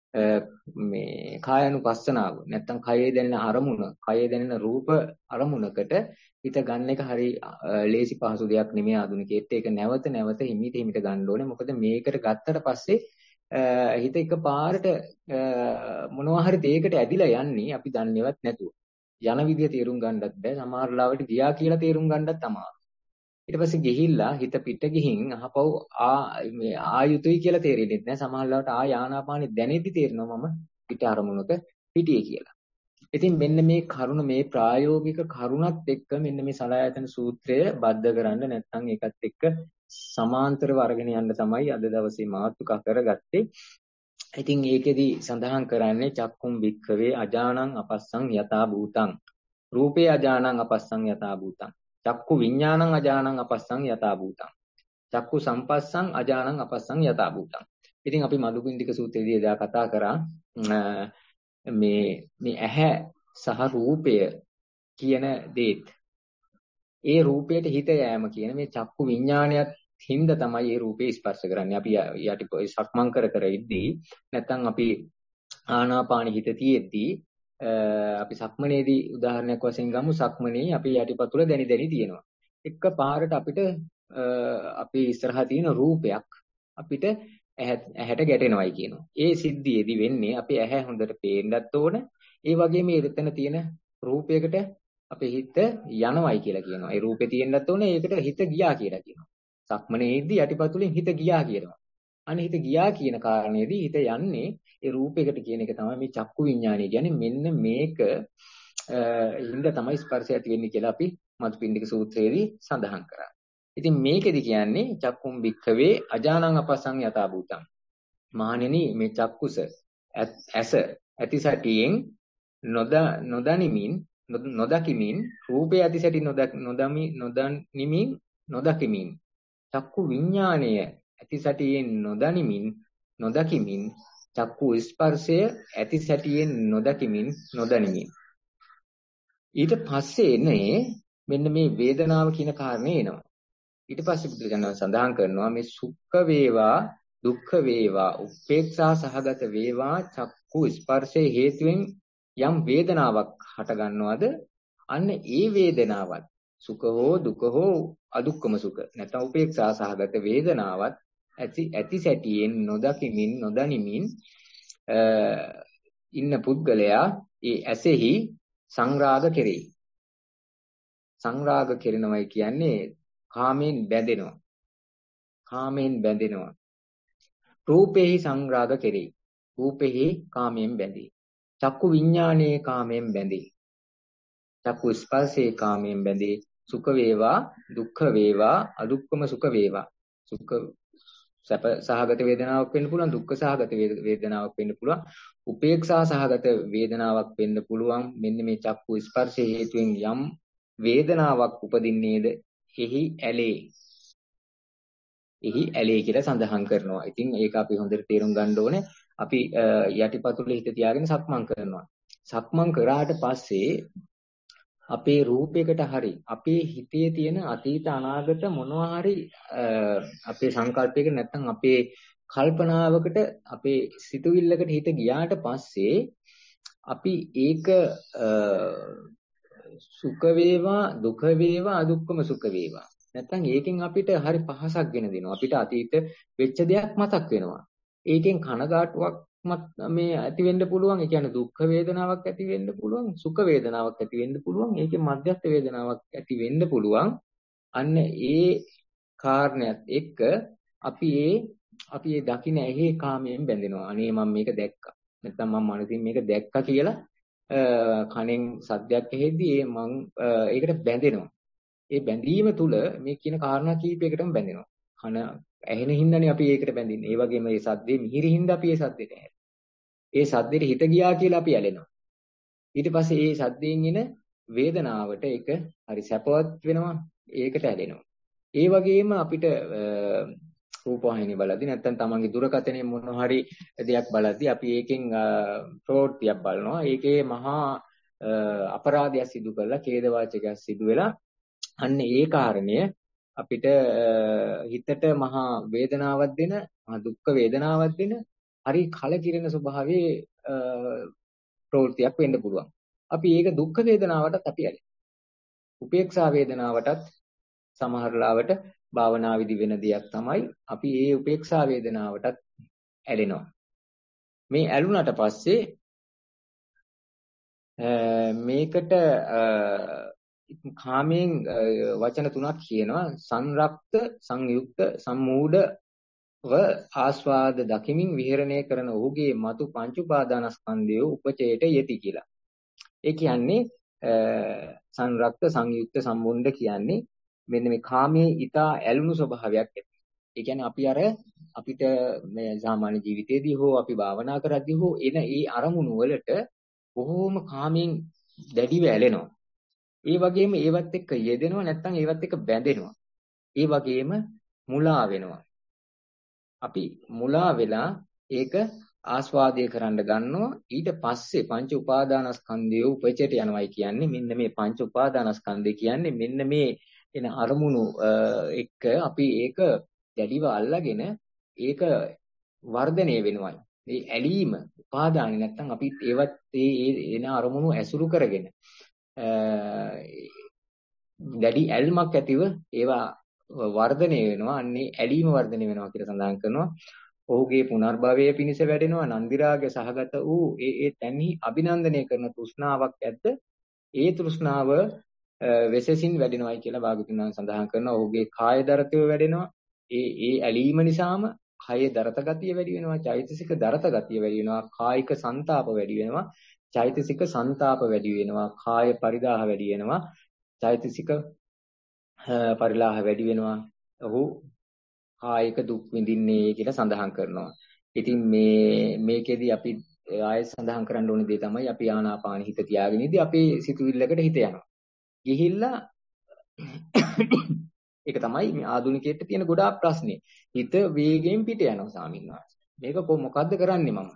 මේ කායानुපස්සනාව නැත්නම් කයේ දැනෙන අරමුණ, කයේ දැනෙන රූප අරමුණකට හිත ගන්න එක හරි ලේසි පහසු දෙයක් නෙමෙයි ආධුනිකයෙක්ට. ඒක නැවත නැවත හිමිට ගන්න ඕනේ. මොකද මේකට ගත්තට පස්සේ හිත එකපාරට මොනවා හරි දෙයකට ඇදිලා යන්නේ අපි දන්නේවත් නැතුව. යන විදිය තේරුම් ගන්නත් බෑ. සමහර ලාවට ගියා කියලා තේරුම් ගන්නත් අමාරුයි. ඊට පස්සේ ගිහිල්ලා හිත පිට ගිහින් අහපව් මේ ආයුතුයි කියලා තේරෙන්නේ නැහැ. සමහර ලාවට ආනාපානෙ දැනෙද්දි තේරෙනවා මම පිට අරමුණක හිටියේ කියලා. ඉතින් මෙන්න මේ කරුණ මේ ප්‍රායෝගික කරුණත් එක්ක මෙන්න මේ සලආයතන සූත්‍රය බද්ධ කරන්න නැත්නම් ඒකත් එක්ක සමාන්තරව අරගෙන යන්න තමයි අද දවසේ මාතෘකා කරගත්තේ. ඉතින් ඒකෙදි සඳහන් කරන්නේ චක්කුම් වික්ඛවේ අජානං අපස්සං යතා භූතං. රූපේ අජානං අපස්සං යතා භූතං. චක්කු විඥානං අජානං අපස්සං යතා භූතං. චක්කු සම්පස්සං අජානං අපස්සං යතා භූතං. ඉතින් අපි මදුපිණ්ඩික සූත්‍රයේදී එදා කතා කරා මේ ඇහැ සහ රූපය කියන දේත් ඒ රූපයට හිත යෑම කියන මේ චක්කු විඥානයත් හින්දා තමයි මේ රූපේ ස්පර්ශ කරන්නේ. අපි යටි සක්මන් කර ඉද්දී නැත්නම් අපි ආනාපාන හිත තියෙද්දී අපි සක්මනේදී උදාහරණයක් වශයෙන් ගමු. සක්මනේ අපි යටිපතුල දැනි තියෙනවා. එක පාරට අපිට අපි ඉස්සරහා තියෙන රූපයක් අපිට ඇහැට ගැටෙනවයි කියනවා. ඒ සිද්ධියේදී වෙන්නේ අපි ඇහැ හොඳට පේන්නත් ඕන. ඒ වගේම එතන තියෙන රූපයකට අපේ හිත යනවයි කියලා කියනවා. ඒ රූපේ තියෙන්නත් ඕන. ඒකට හිත ගියා කියලා කියනවා. සක්මනේදී යටිපතුලෙන් හිත ගියා කියනවා. අනේ හිත ගියා කියන කාරණේදී හිත යන්නේ ඒ රූපයකට කියන එක තමයි මේ චක්කු විඥානය කියන්නේ. මෙන්න මේක හින්දා තමයි ස්පර්ශය ඇති වෙන්නේ කියලා අපි මදුපිණ්ඩික සූත්‍රයේදී සඳහන් කරා. ඉතින් මේකෙදි කියන්නේ චක්කුම් වික්ඛවේ අජානං අපස්සං යතා භූතං. මහණෙනි මේ චක්කුස ඇස ඇති සැටියෙන් නොදකිමින් රූපේ ඇති සැටි නොදනිමින් නොදකිමින් චක්කු විඥාණය ඇති සැටියෙන් නොදකිමින් චක්කු ස්පර්ශය ඇති සැටියෙන් නොදනිමින් ඊට පස්සේ එන්නේ මෙන්න මේ වේදනාව කියන කාරණේ එනවා. ඊට පස්සේ බුදුරජාණන් සඳහන් කරනවා මේ සුඛ වේවා දුක්ඛ වේවා උපේක්ෂා සහගත වේවා චක්කු ස්පර්ශයේ හේතුවෙන් යම් වේදනාවක් හට ගන්නවද අන්න ඒ වේදනාවත් සුඛ හෝ දුක හෝ අදුක්කම සුඛ නැත්නම් උපේක්ෂා සහගත වේදනාවත් ඇති සැටියෙන් නොදනිමින් ඉන්න පුද්ගලයා ඒ ඇසෙහි සංරාග කෙරෙයි. සංරාග කෙරෙනවයි කියන්නේ කාමයෙන් බැඳෙනවා. රූපේහි සංරාග කෙරෙයි. රූපේහි කාමයෙන් බැඳේ. චක්කු විඥානයේ කාමයෙන් බැඳේ. චක්කු ස්පර්ශයේ කාමයෙන් බැඳේ. සුඛ වේවා දුක්ඛ වේවා අදුක්කම සුඛ වේවා. සුඛ සැප සහගත වේදනාවක් වෙන්න පුළුවන්, දුක්ඛ සහගත වේදනාවක් වෙන්න පුළුවන්, උපේක්ෂා සහගත වේදනාවක් වෙන්න පුළුවන්. මෙන්න මේ චක්කු ස්පර්ශයේ හේතුවෙන් යම් වේදනාවක් උපදින්නේද එහි ඇලේ කියලා සඳහන් කරනවා. ඉතින් ඒක අපි හොඳට තේරුම් ගන්න ඕනේ. අපි යටිපතුලේ හිත තියාගෙන සක්මන් කරනවා. සක්මන් කරාට පස්සේ අපේ රූපයකට හරි අපේ හිතේ තියෙන අතීත අනාගත මොනවා හරි අපේ සංකල්පයකට නැත්නම් අපේ කල්පනාවකට අපේ සිතුවිල්ලකට හිත ගියාට පස්සේ අපි ඒක සුඛ වේවා දුක වේවා අදුක්කම සුඛ වේවා නැත්නම් ඒකෙන් අපිට හරි පහසක් ගෙන දෙනවා. අපිට අතීත වෙච්ච දෙයක් මතක් වෙනවා. ඒකෙන් කනගාටුවක් මේ ඇති වෙන්න පුළුවන්. ඒ කියන්නේ දුක් වේදනාවක් ඇති වෙන්න පුළුවන්, සුඛ වේදනාවක් ඇති වෙන්න පුළුවන්, ඒකේ මධ්‍යස්ථ වේදනාවක් ඇති වෙන්න පුළුවන්. අන්න ඒ කාරණයක් එක්ක අපි ඒ දකින්න ඇහි කාමයෙන් බැඳෙනවා. අනේ මම මේක දැක්කා. නැත්නම් මම මනසින් මේක දැක්කා කියලා කණෙන් සද්දයක් ඇහෙද්දී මම ඒකට බැඳෙනවා. ඒ බැඳීම තුල මේ කියන කාරණා කීපයකටම බැඳෙනවා. කන ඇහෙන හින්දානේ අපි ඒකට බැඳින්නේ. ඒ වගේම මේ සද්දේ මිහිරි හින්දා අපි ඒ සද්දෙට ඇහෙනවා. ඒ සද්දෙට හිත ගියා කියලා අපි ඇලෙනවා. ඊට පස්සේ ඒ සද්දයෙන් එන වේදනාවට ඒක හරි සැපවත් වෙනවා. ඒකට ඇලෙනවා. ඒ වගේම අපිට රූපවාහිනිය බලද්දී නැත්නම් තමන්ගේ දුරකථනයේ මොන හරි දෙයක් බලද්දී අපි ඒකෙන් ප්‍රවෘත්තියක් බලනවා. ඒකේ මහා අපරාධයක් සිදු කරලා ඛේද වාචකයක් සිදු වෙලා අන්න ඒ කාරණය අපිට හිතට මහා වේදනාවක් දෙන, මහා දුක්ඛ වේදනාවක් දෙන, හරි කලකිරෙන ස්වභාවයේ ප්‍රවෘත්තියක් වෙන්න පුළුවන්. අපි ඒක දුක්ඛ වේදනාවටත් අපි ඇලෙනවා. උපේක්ෂා වේදනාවටත් සමහර ලාවට භාවනා විදි වෙන දෙයක් තමයි අපි ඒ උපේක්ෂා වේදනාවටත් ඇලෙනවා. මේ ඇලුනට පස්සේ මේකට කාමයෙන් වචන තුනක් කියනවා. සංරක්ත, සංයුක්ත, සම්මූඩව ආස්වාද දකිමින් විහරණය කරන ඔහුගේ මතු පංච උපාදානස්කන්ධය උපචයට යති කියලා. ඒ කියන්නේ සංරක්ත, සංයුක්ත, සම්මූඩ කියන්නේ මෙන්න මේ කාමයේ ඊතා ඇලුණු ස්වභාවයක් ඇති. ඒ කියන්නේ අපි අපිට මේ සාමාන්‍ය ජීවිතයේදී හෝ අපි භාවනා කරද්දී හෝ එන ඒ අරමුණු වලට බොහෝම කාමයෙන් දැඩිව ඇලෙනවා. ඒ වගේම ඒවත් එක්ක යෙදෙනවා නැත්නම් ඒවත් එක්ක බැඳෙනවා. ඒ වගේම මුලා වෙනවා. අපි මුලා වෙලා ඒක ආස්වාදය කරන්න ගන්නවා. ඊට පස්සේ පංච උපාදානස්කන්ධය උපචයට යනවායි කියන්නේ මෙන්න මේ පංච උපාදානස්කන්ධය කියන්නේ මෙන්න මේ එන අරමුණු එක්ක අපි ඒක දැඩිව අල්ලාගෙන ඒක වර්ධනය වෙනවා. මේ ඇලීම උපාදානෙ නැත්නම් අපි ඒවත් ඒ එන අරමුණු ඇසුරු කරගෙන දැඩි ඇල්මක් ඇතිව ඒවා වර්ධනය වෙනවා. අන්නේ ඇලීම වර්ධනය වෙනවා කියලා සඳහන් කරනවා. ඔහුගේ පුනර්භවය පිණිස වැඩෙනවා. නන්දිරාග සහගත වූ ඒ තැන්හි අභිනන්දනය කරන තෘෂ්ණාවක් ඇද්ද ඒ තෘෂ්ණාව වෙසසින් වැඩෙනවායි කියලා භාගතුන් වහන්සේ සඳහන් කරනවා. ඔහුගේ කාය දරතය වැඩෙනවා. ඒ ඇලීම නිසාම කායේ දරත ගතිය වැඩි වෙනවා. චෛතසික දරත ගතිය වැඩි වෙනවා. කායික සංతాප වැඩි වෙනවා. චෛතසික සංతాප වැඩි වෙනවා. කාය පරිදාහ වැඩි වෙනවා. චෛතසික පරිලාහ වැඩි වෙනවා. ඔහු කායික දුක් විඳින්නේ කියලා සඳහන් කරනවා. ඉතින් මේකෙදි අපි ආයෙත් සඳහන් කරන්න ඕන දේ තමයි අපි ආනාපාන හිත තියාගෙන ඉඳි අපේ සිතුවිල්ලකට හිත යනවා. ගිහිල්ලා ඒක තමයි මේ ආධුනිකයෙක්ට තියෙන ගොඩාක් ප්‍රශ්නේ. හිත වේගයෙන් පිට යනවා ස්වාමීන් වහන්සේ. මේක මොකද්ද කරන්නේ මම?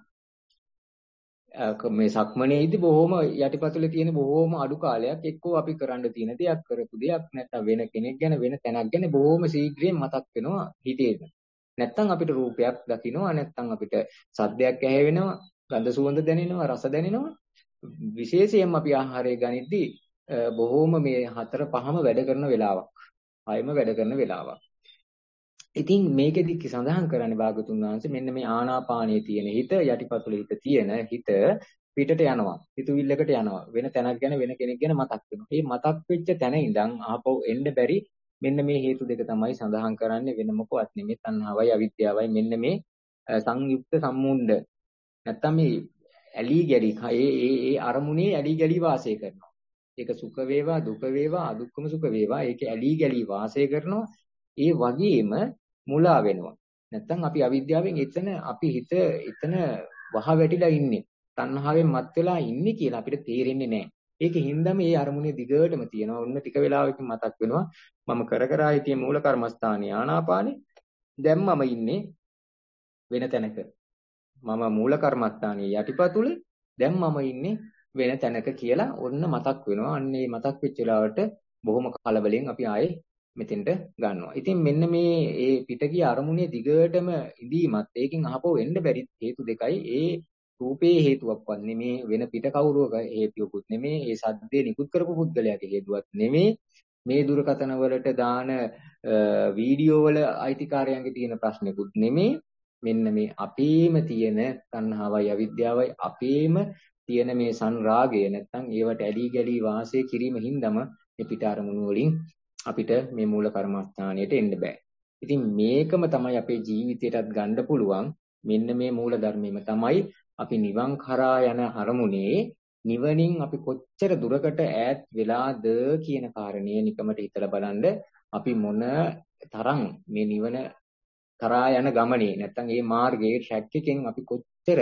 මේ සක්මනේදී බොහොම යටිපතුලේ තියෙන බොහොම අඩු කාලයක් එක්කෝ අපි කරන්න තියෙන දෙයක් කරපු දෙයක් නැත්නම් වෙන කෙනෙක් ගැන වෙන තැනක් ගැන බොහොම ශීඝ්‍රයෙන් මතක් වෙනවා හිතේද. නැත්නම් අපිට රූපයක් දකින්නවා නැත්නම් අපිට සද්දයක් ඇහෙවෙනවා ගඳ සුවඳ දැනෙනවා රස දැනෙනවා විශේෂයෙන්ම අපි ආහාරය ගනිද්දී බොහොම මේ 4-5ම වැඩ කරන වෙලාවක් 6ම වැඩ කරන වෙලාවක්. ඉතින් මේකෙදි සඳහන් කරන්නේ භාගතුන් වහන්සේ මෙන්න මේ ආනාපානයේ තියෙන හිත යටිපතුලේ හිත තියෙන හිත පිටට යනවා හිතුවිල්ලකට යනවා වෙන තැනක් ගැන වෙන කෙනෙක් ගැන මතක් වෙනවා. මේ මතක් වෙච්ච තැන ඉඳන් ආපහු එන්න බැරි මෙන්න මේ හේතු දෙක තමයි සඳහන් කරන්නේ වෙන මොකවත් නෙමෙයි තණ්හාවයි අවිද්‍යාවයි මෙන්න මේ සංයුක්ත සම්මුණ්ඩ නැත්තම් මේ ඇලි ගැලි ඒ අරමුණේ ඇලි ගැලි වාසය කරනවා. ඒක සුඛ වේවා දුක වේවා අදුක්කම සුඛ වේවා ඒක ඇලි ගැලි වාසය කරනවා. ඒ වගේම මුලා වෙනවා. නැත්තම් අපි අවිද්‍යාවෙන් අපි හිත එතන වහ වැටිලා ඉන්නේ. තණ්හාවෙන් මත් වෙලා ඉන්නේ කියලා අපිට තේරෙන්නේ නැහැ. ඒකෙන් මේ අරමුණේ දිගටම තියෙනවා. ඔන්න ටික වෙලාවකින් මතක් වෙනවා. මම කර හිටියේ මූල කර්මස්ථානයේ ආනාපානේ. දැන් මම ඉන්නේ වෙන තැනක. මම මූල කර්මස්ථානයේ යටිපතුල. දැන් මම ඉන්නේ වෙන තැනක කියලා ඔන්න මතක් වෙනවා. අන්න ඒ මතක් වෙච්ච වෙලාවට බොහොම කලබලෙන් අපි ආයේ මෙතෙන්ට ගන්නවා. ඉතින් මෙන්න මේ ඒ පිටගිය අරමුණේ දිගටම ඉඳීමත් ඒකෙන් අහපව එන්න බැරි හේතු දෙකයි. ඒ රූපේ හේතුවක්වත් නෙමේ වෙන පිට කවුරුවක හේතුවකුත් නෙමේ ඒ සද්දේ නිකුත් කරපු පුද්ගලයාගේ හේතුවක් නෙමේ මේ දුරකථන වලට දාන වීඩියෝ වල අයිතිකාරයන්ගේ තියෙන ප්‍රශ්නකුත් නෙමේ මෙන්න මේ අපේම තියෙන තණ්හාවයි අවිද්‍යාවයි අපේම තියෙන මේ සංරාගය නැත්තම් ඒවට ඇලී ගැලී වාසය කිරීම හින්දාම මේ පිට අරමුණු වලින් අපිට මේ මූල කර්මස්ථානයට එන්න බෑ. ඉතින් මේකම තමයි අපේ ජීවිතයටත් ගන්න පුළුවන්. මෙන්න මේ මූල ධර්මෙම තමයි අපි නිවන් කරා යන අරමුණේ නිවනින් අපි කොච්චර දුරකට ඈත් වෙලාද කියන කාරණය නිකමට හිතලා බලන්න අපි මොන තරම් මේ නිවන කරා යන ගමනේ නැත්තම් මේ මාර්ගයේ ට්‍රැක් එකෙන් අපි කොච්චර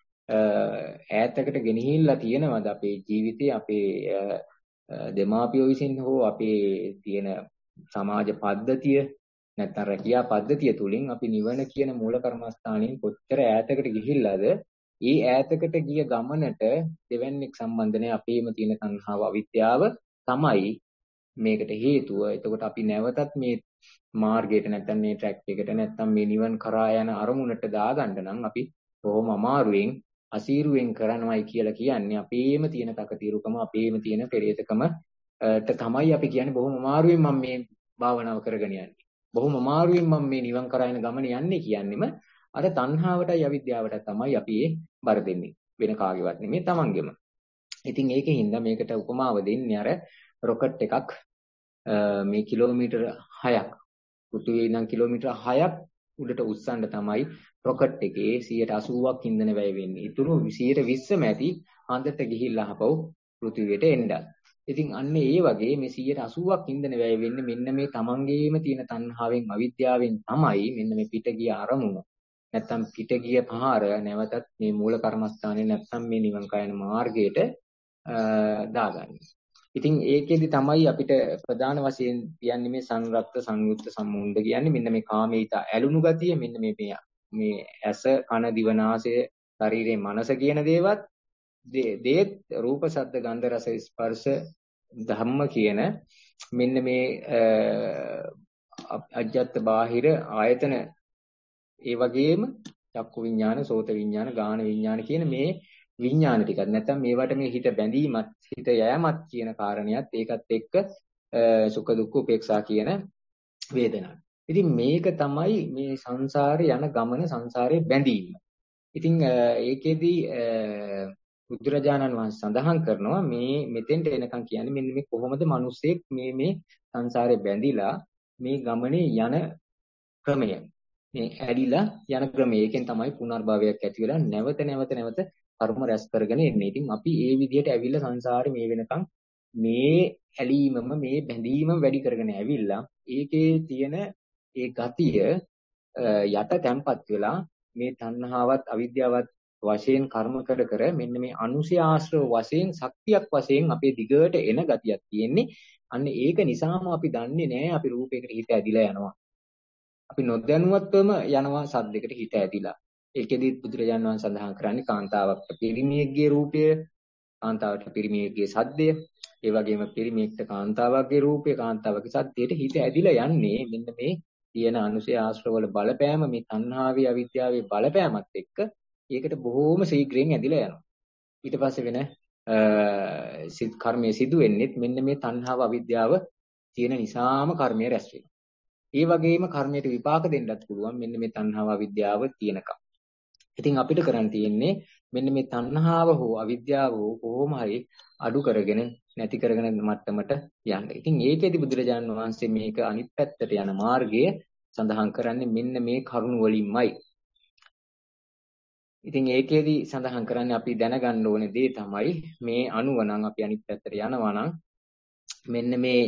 ඈතකට ගෙනහිල්ලා තියෙනවද අපේ ජීවිතේ අපේ දෙමාපියෝ විසින් හෝ අපේ තියෙන සමාජ පද්ධතිය නැත්නම් රැකියා පද්ධතිය තුලින් අපි නිවන කියන මූල කර්මස්ථානයෙන් කොච්චර ඈතකට ගිහිල්ලාද ඒ ඈතකට ගිය ගමනට දෙවන්නේක් සම්බන්ධනේ අපේම තියෙන තණ්හාව අවිද්‍යාව තමයි මේකට හේතුව. එතකොට අපි නැවතත් මේ මාර්ගයට නැත්නම් මේ ට්‍රැක් එකට නැත්නම් මේ නිවන් කරා යන අරමුණට දාගන්න නම් අපි කොහොම අමාරුවෙන් අසීරුවෙන් කරනවයි කියලා කියන්නේ අපේම තියෙන තකතිරුකම අපේම තියෙන පෙරේතකමට තමයි අපි කියන්නේ බොහොම අමාරුවෙන් මම මේ භාවනාව කරගෙන යන්නේ. බොහොම අමාරුවෙන් මම මේ නිවන් කරා යන ගමන යන්නේ කියන්නේම අර තණ්හාවටයි අවිද්‍යාවටයි තමයි අපි ඒ බර දෙන්නේ. වෙන කාගේවත් නෙමෙයි තමන්ගෙම. ඉතින් ඒකෙන් මේකට උපමාව දෙන්නේ අර රොකට් එකක් මේ කිලෝමීටර් 6ක් පෘථිවියේ ඉඳන් කිලෝමීටර් 6ක් උඩට උස්සන්න තමයි රොකට් එකේ 80%ක් ඉන්ධන වැය වෙන්නේ. ඊටු 120ම ඇති අන්දට ගිහිල්ලා ආපහු පෘථිවියට එන්න. ඉතින් අන්න ඒ වගේ මේ 80%ක් ඉන්ධන වැය වෙන්නේ මෙන්න මේ තමන්ගේම තියෙන තණ්හාවෙන් අවිද්‍යාවෙන් තමයි මෙන්න මේ පිටගිය අරමුණ. නැත්තම් පිටගිය පහර නැවතත් මේ මූල කර්මස්ථානේ නැත්තම් මේ නිවන් කයන මාර්ගයට දාගන්නේ. ඉතින් ඒකෙදි තමයි අපිට ප්‍රධාන වශයෙන් කියන්නේ මේ සංරක්ත සංයුක්ත සම්මුණ්ඩ කියන්නේ මෙන්න මේ කාමීත ඇලුණු ගතිය මෙන්න මේ ඇස කන දිව නාසය ශරීරේ මනස කියන දේවත් දේත් රූප ශබ්ද ගන්ධ රස ස්පර්ශ ධම්ම කියන මෙන්න මේ අජ්ජත් බාහිර ආයතන ඒ වගේම චක්කු විඥාන සෝත විඥාන ගාන විඥාන කියන මේ විඥාන ටිකක් නැත්නම් මේවට මේ හිත බැඳීමත් හිත යෑමත් කියන කාරණියත් ඒකත් එක්ක සුඛ දුක්ඛ උපේක්ෂා කියන වේදනා. ඉතින් මේක තමයි මේ සංසාරේ යන ගමන සංසාරේ බැඳීම. ඉතින් ඒකෙදි බුදුරජාණන් වහන්සේ සඳහන් කරනවා මේ මෙතෙන්ට එනකන් කියන්නේ මෙන්න මේ කොහොමද මිනිස්සෙක් මේ සංසාරේ බැඳිලා මේ ගමනේ යන ක්‍රමය. මේ ඇලිලා යන ක්‍රමය. ඒකෙන් තමයි පුනර්භවයක් ඇති වෙලා නැවත කර්ම රැස් කරගෙන එන්නේ. ඉතින් අපි ඒ විදිහට ඇවිල්ලා සංසාරේ මේ වෙනකන් මේ ඇලීමම මේ බැඳීමම වැඩි කරගෙන ඇවිල්ලා ඒකේ තියෙන ඒ ගතිය යට තැම්පත් වෙලා මේ තණ්හාවත් අවිද්‍යාවත් වශයෙන් කර්ම කර කර මෙන්න මේ අනුසය ආශ්‍රව වශයෙන් ශක්තියක් වශයෙන් අපේ දිගට එන ගතියක් තියෙන්නේ. අන්න ඒක නිසාම අපි දන්නේ නැහැ අපි රූපයකට හිත ඇදිලා යනවා. අපි නොදැනුවත්වම යනවා සද්දයකට හිත ඇදිලා. ඒකෙදි බුදුරජාණන් වහන්සේ සඳහන් කරන්නේ කාන්තාවක්ට පිරිමියෙක්ගේ රූපය, කාන්තාවට පිරිමියෙක්ගේ සද්දය, ඒ වගේම පිරිමියෙක්ට කාන්තාවක්ගේ රූපය, කාන්තාවක්ගේ සද්දයට හිත ඇදිලා යන්නේ මෙන්න මේ තියෙන අනුසය ආශ්‍රවවල බලපෑම, මේ තණ්හාවේ අවිද්‍යාවේ බලපෑමත් එක්ක ඒකට බොහෝම ශීඝ්‍රයෙන් ඇදිලා යනවා. ඊට පස්සේ වෙන කර්මයේ සිදු වෙන්නේ මෙන්න මේ තණ්හාව අවිද්‍යාව තියෙන නිසාම කර්මය රැස් වෙනවා. ඒ වගේම කර්මයට විපාක දෙන්නත් පුළුවන් මෙන්න මේ තණ්හාව අවිද්‍යාව තියෙනකම්. ඉතින් අපිට කරන්න තියෙන්නේ මෙන්න මේ තණ්හාව හෝ අවිද්‍යාව හෝ කොහොම හරි අඩු කරගෙන නැති කරගෙන මට්ටමට යන්න. ඉතින් ඒකෙදි බුදුරජාණන් වහන්සේ මේක අනිත් පැත්තට යන මාර්ගය සඳහන් කරන්නේ මෙන්න මේ කරුණ වලින්මයි. ඉතින් ඒකෙදි සඳහන් කරන්නේ අපි දැනගන්න ඕනේ දේ තමයි මේ අනුව නම් අපි අනිත් පැත්තට යනවා නම් මෙන්න මේ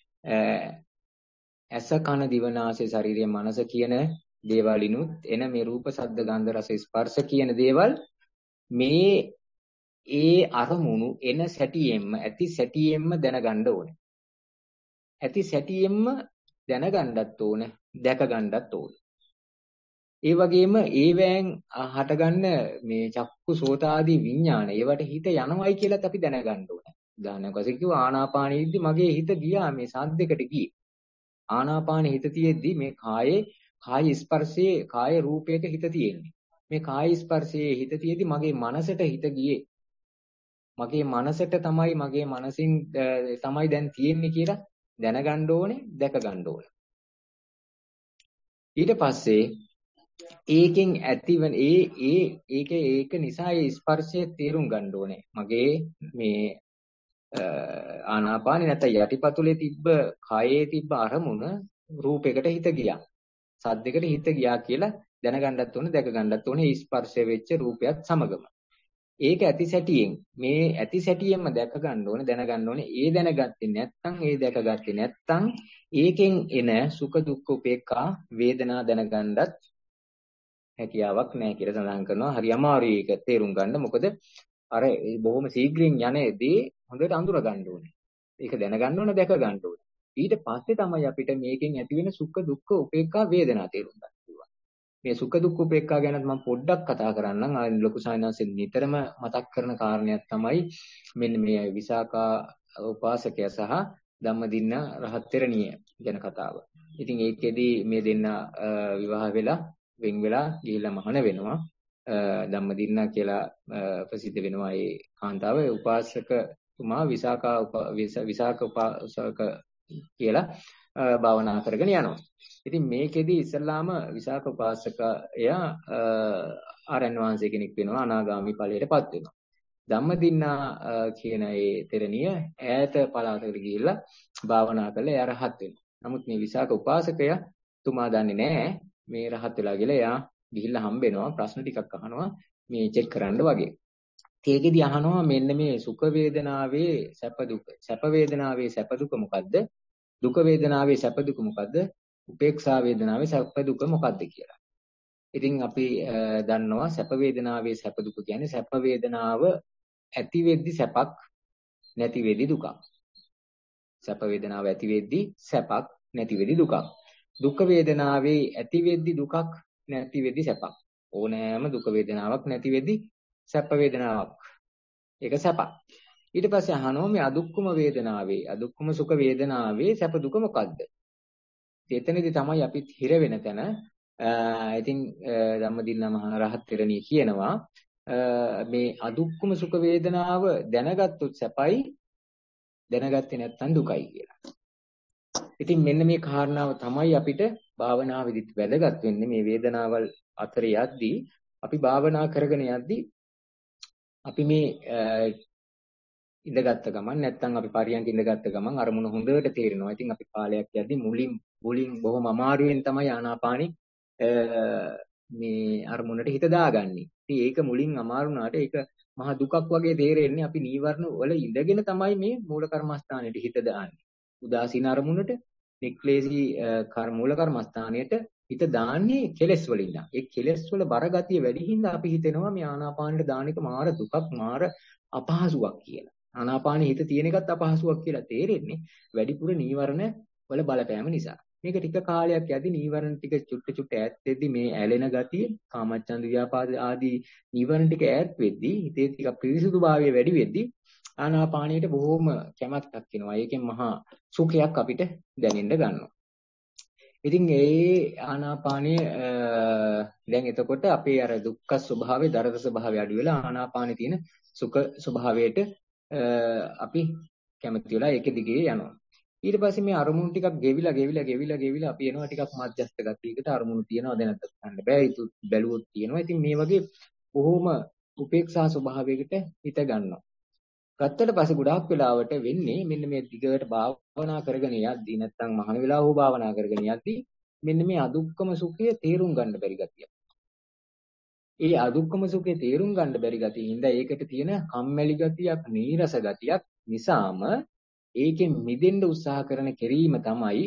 ඇස කන දිව නාසය ශරීරය මනස කියන දේවලිනුත් එන මේ රූප ශබ්ද ගන්ධ රස ස්පර්ශ කියන දේවල් මේ ඒ අරමුණු එන සැටියෙන්ම ඇති සැටියෙන්ම දැනගන්න ඕනේ. ඇති සැටියෙන්ම දැනගන්නත් ඕනේ, දැක ගන්නත් ඕනේ. ඒ වගේම ඒවැන් හටගන්න මේ චක්කු සෝත ආදී විඥාන ඒවට හිත යනවයි කියලාත් අපි දැනගන්න ඕනේ. උදාහරණයක් වශයෙන් කිව්වා ආනාපානෙද්දි මගේ හිත ගියා මේ සද්දයකට ගියේ. ආනාපානෙ හිත තියෙද්දි මේ කාය ස්පර්ශයේ කාය රූපයක හිත තියෙන්නේ. මේ කාය ස්පර්ශයේ හිත තියෙද්දි මගේ මනසට හිත ගියේ. මගේ මනසට තමයි මගේ මනසින් තමයි දැන් තියෙන්නේ කියලා දැනගන්න ඕනේ, දැක ගන්න ඕනේ. ඊට පස්සේ ඒකෙන් ඇතිවන ඒක නිසා ඒ ස්පර්ශය තේරුම් ගන්න ඕනේ. මගේ මේ ආනාපානේ නැත්නම් යටිපතුලේ තිබ්බ කායේ තිබ්බ අරමුණ රූපයකට හිත ගියා. සද්දයකට හිත ගියා කියලා දැනගන්නත් ඕනේ, දැක ගන්නත් ඕනේ ස්පර්ශය වෙච්ච රූපයත් සමගම. ඒක ඇති සැටියෙන් මේ ඇති සැටියෙන්ම දැක ගන්න ඕනේ, දැනගන්න ඕනේ. ඒ දැනගත්තේ නැත්නම්, ඒ දැකගත්තේ නැත්නම් ඒකෙන් එන සුඛ දුක්ඛ උපේක්ඛා වේදනා දැනගන්නත් හැකියාවක් නැහැ කියලා සඳහන් කරනවා. හරි අමාරුයි ඒක තේරුම් ගන්න. මොකද අර බොහොම ශීඝ්‍රයෙන් යන්නේදී හොඳට අඳුර ගන්න ඕනේ. ඒක දැනගන්න ඕනේ, දැක ගන්න ඕනේ. ඊට පස්සේ තමයි අපිට මේකෙන් ඇති වෙන සුඛ දුක්ඛ උපේක්ඛා වේදනා තේරුම් ගන්න පුළුවන්. මේ සුඛ දුක්ඛ උපේක්ඛා ගැනත් මම පොඩ්ඩක් කතා කරන්නම්. ලොකු සායනන්සෙන් නිතරම මතක් කරන කාරණයක් තමයි මෙන්න මේ විසාකා උපාසකයා සහ ධම්මදින්න රහත් තෙරණිය ගැන කතාව. ඉතින් ඒකෙදි මේ දෙන්න විවාහ වෙලා වෙන් වෙලා ගිහිල්ලා මහාන වෙනවා. ධම්මදින්න කියලා ප්‍රසිද්ධ වෙනවා ඒ කාන්තාව. උපාසකතුමා විසාක උපාසක කියලා භාවනා කරගෙන යනවා. ඉතින් මේකෙදි ඉස්සල්ලාම විසාක උපාසකයා ආරණ්‍ය වංශයේ කෙනෙක් වෙනවා, අනාගාමී ඵලයටපත් වෙනවා. ධම්මදින්නා කියන ඒ තෙරණිය ඈත පළාතකට ගිහිල්ලා භාවනා කරලා එයා රහත් වෙනවා. නමුත් මේ විසාක උපාසකයා තුමා දන්නේ නැහැ මේ රහත් වෙලා කියලා. එයා ගිහිල්ලා හම්බෙනවා, ප්‍රශ්න ටිකක් අහනවා මේ චෙක් කරන්න වගේ. ඒකෙදි අහනවා මෙන්න මේ සුඛ වේදනාවේ සැප දුක. සැප වේදනාවේ සැප දුක මොකද්ද? දුක වේදනාවේ සැප දුක මොකද්ද? උපේක්ෂා වේදනාවේ සැප දුක මොකද්ද කියලා. ඉතින් අපි දන්නවා සැප වේදනාවේ සැප දුක කියන්නේ සැප වේදනාව ඇති වෙද්දි සැපක්, නැති වෙද්දි දුකක්. සැප වේදනාව ඇති වෙද්දි සැපක්, නැති වෙද්දි දුකක්. දුක් වේදනාවේ ඇති වෙද්දි දුකක්, නැති වෙද්දි සැපක්. ඕනෑම දුක වේදනාවක් නැති වෙද්දි සැප වේදනාවක්. ඒක සැපක්. ඊට පස්සේ අහනවා මේ අදුක්කම වේදනාවේ, අදුක්කම සුඛ වේදනාවේ සැප දුක මොකද්ද? එතනදී තමයි අපි හිර වෙන තැන. ඉතින් ධම්මදින්න මහ රහත් තෙරණිය කියනවා මේ අදුක්කම සුඛ වේදනාව දැනගත්තොත් සැපයි, දැනගත්තේ නැත්නම් දුකයි කියලා. ඉතින් මෙන්න මේ කාරණාව තමයි අපිට භාවනාවේදීත් වැදගත් වෙන්නේ. මේ වේදනාවල් අතර යද්දී අපි භාවනා කරගෙන යද්දී අපි මේ ඉඳගත්ත ගමන් නැත්නම් අපි පරියන්ක ඉඳගත්ත ගමන් අරමුණ හොඳට තේරෙනවා. ඉතින් අපි කාලයක් යද්දී මුලින් බොහොම අමාරුවෙන් තමයි ආනාපානි මේ අරමුණට හිත දාගන්නේ. ඉතින් ඒක මුලින් අමාරු වුණාට ඒක මහා දුකක් වගේ තේරෙන්නේ. අපි නීවරණ වල ඉඳගෙන තමයි මේ මූල කර්මස්ථානෙට හිත දාන්නේ. උදාසීන අරමුණට, නික්ලේශී මූල කර්මස්ථානයට හිත දාන්නේ කෙලෙස් වලින් නම්. ඒ කෙලෙස් වල බර ගතිය වැඩි හින්දා අපි හිතෙනවා මේ ආනාපානෙට දාන එක මාර දුකක් මාර අපහසුයක් කියලා. ආනාපානෙ හිත තියෙන එකත් අපහසුයක් කියලා තේරෙන්නේ වැඩිපුර නීවරණ වල බලපෑම නිසා. මේක ටික කාලයක් යද්දි නීවරණ ටික චුට්ට ඈත් වෙද්දි මේ ඇලෙන ගතිය, කාමච්ඡන්ද ව්‍යාපාද ආදී නීවරණ ටික ඈත් වෙද්දි හිතේ ටික පිරිසුදුභාවය වැඩි වෙද්දි ආනාපානයට බොහොම කැමැත්තක් එනවා. ඒකෙන් මහා සුඛයක් අපිට දැනෙන්න ගන්නවා. ඉතින් ඒ ආනාපානයේ දැන් එතකොට අපේ අර දුක්ඛ ස්වභාවය, දරද ස්වභාවය අඩු වෙලා ආනාපානයේ තියෙන සුඛ ස්වභාවයට අපි කැමති වෙලා ඒක දිගේ යනවා. ඊට පස්සේ මේ අරමුණු ටිකක් ගෙවිලා අපි එනවා ටිකක් මධ්‍යස්ථ ගතියකට. අරමුණු තියනවද නැත්නම් ගන්න බෑ. ඒක බැලුවොත් තියෙනවා. ඉතින් මේ වගේ බොහොම උපේක්ෂා ස්වභාවයකට හිත ගන්නවා. ගත්තට පස්සේ ගොඩාක් වෙලාවට වෙන්නේ මෙන්න මේ දිගට භාවනා කරගෙන යද්දී නැත්නම් මහාන වෙලාව හෝ භාවනා කරගෙන යද්දී මෙන්න මේ අදුක්කම සුඛය තේරුම් ගන්න බැරි ගතිය. ඒ අදුක්කම සුඛය තේරුම් ගන්න බැරි ගතිය හින්දා ඒකට තියෙන කම්මැලි ගතියක්, නීරස ගතියක් නිසාම ඒකෙන් මිදෙන්න උත්සාහ කරන කෙරීම තමයි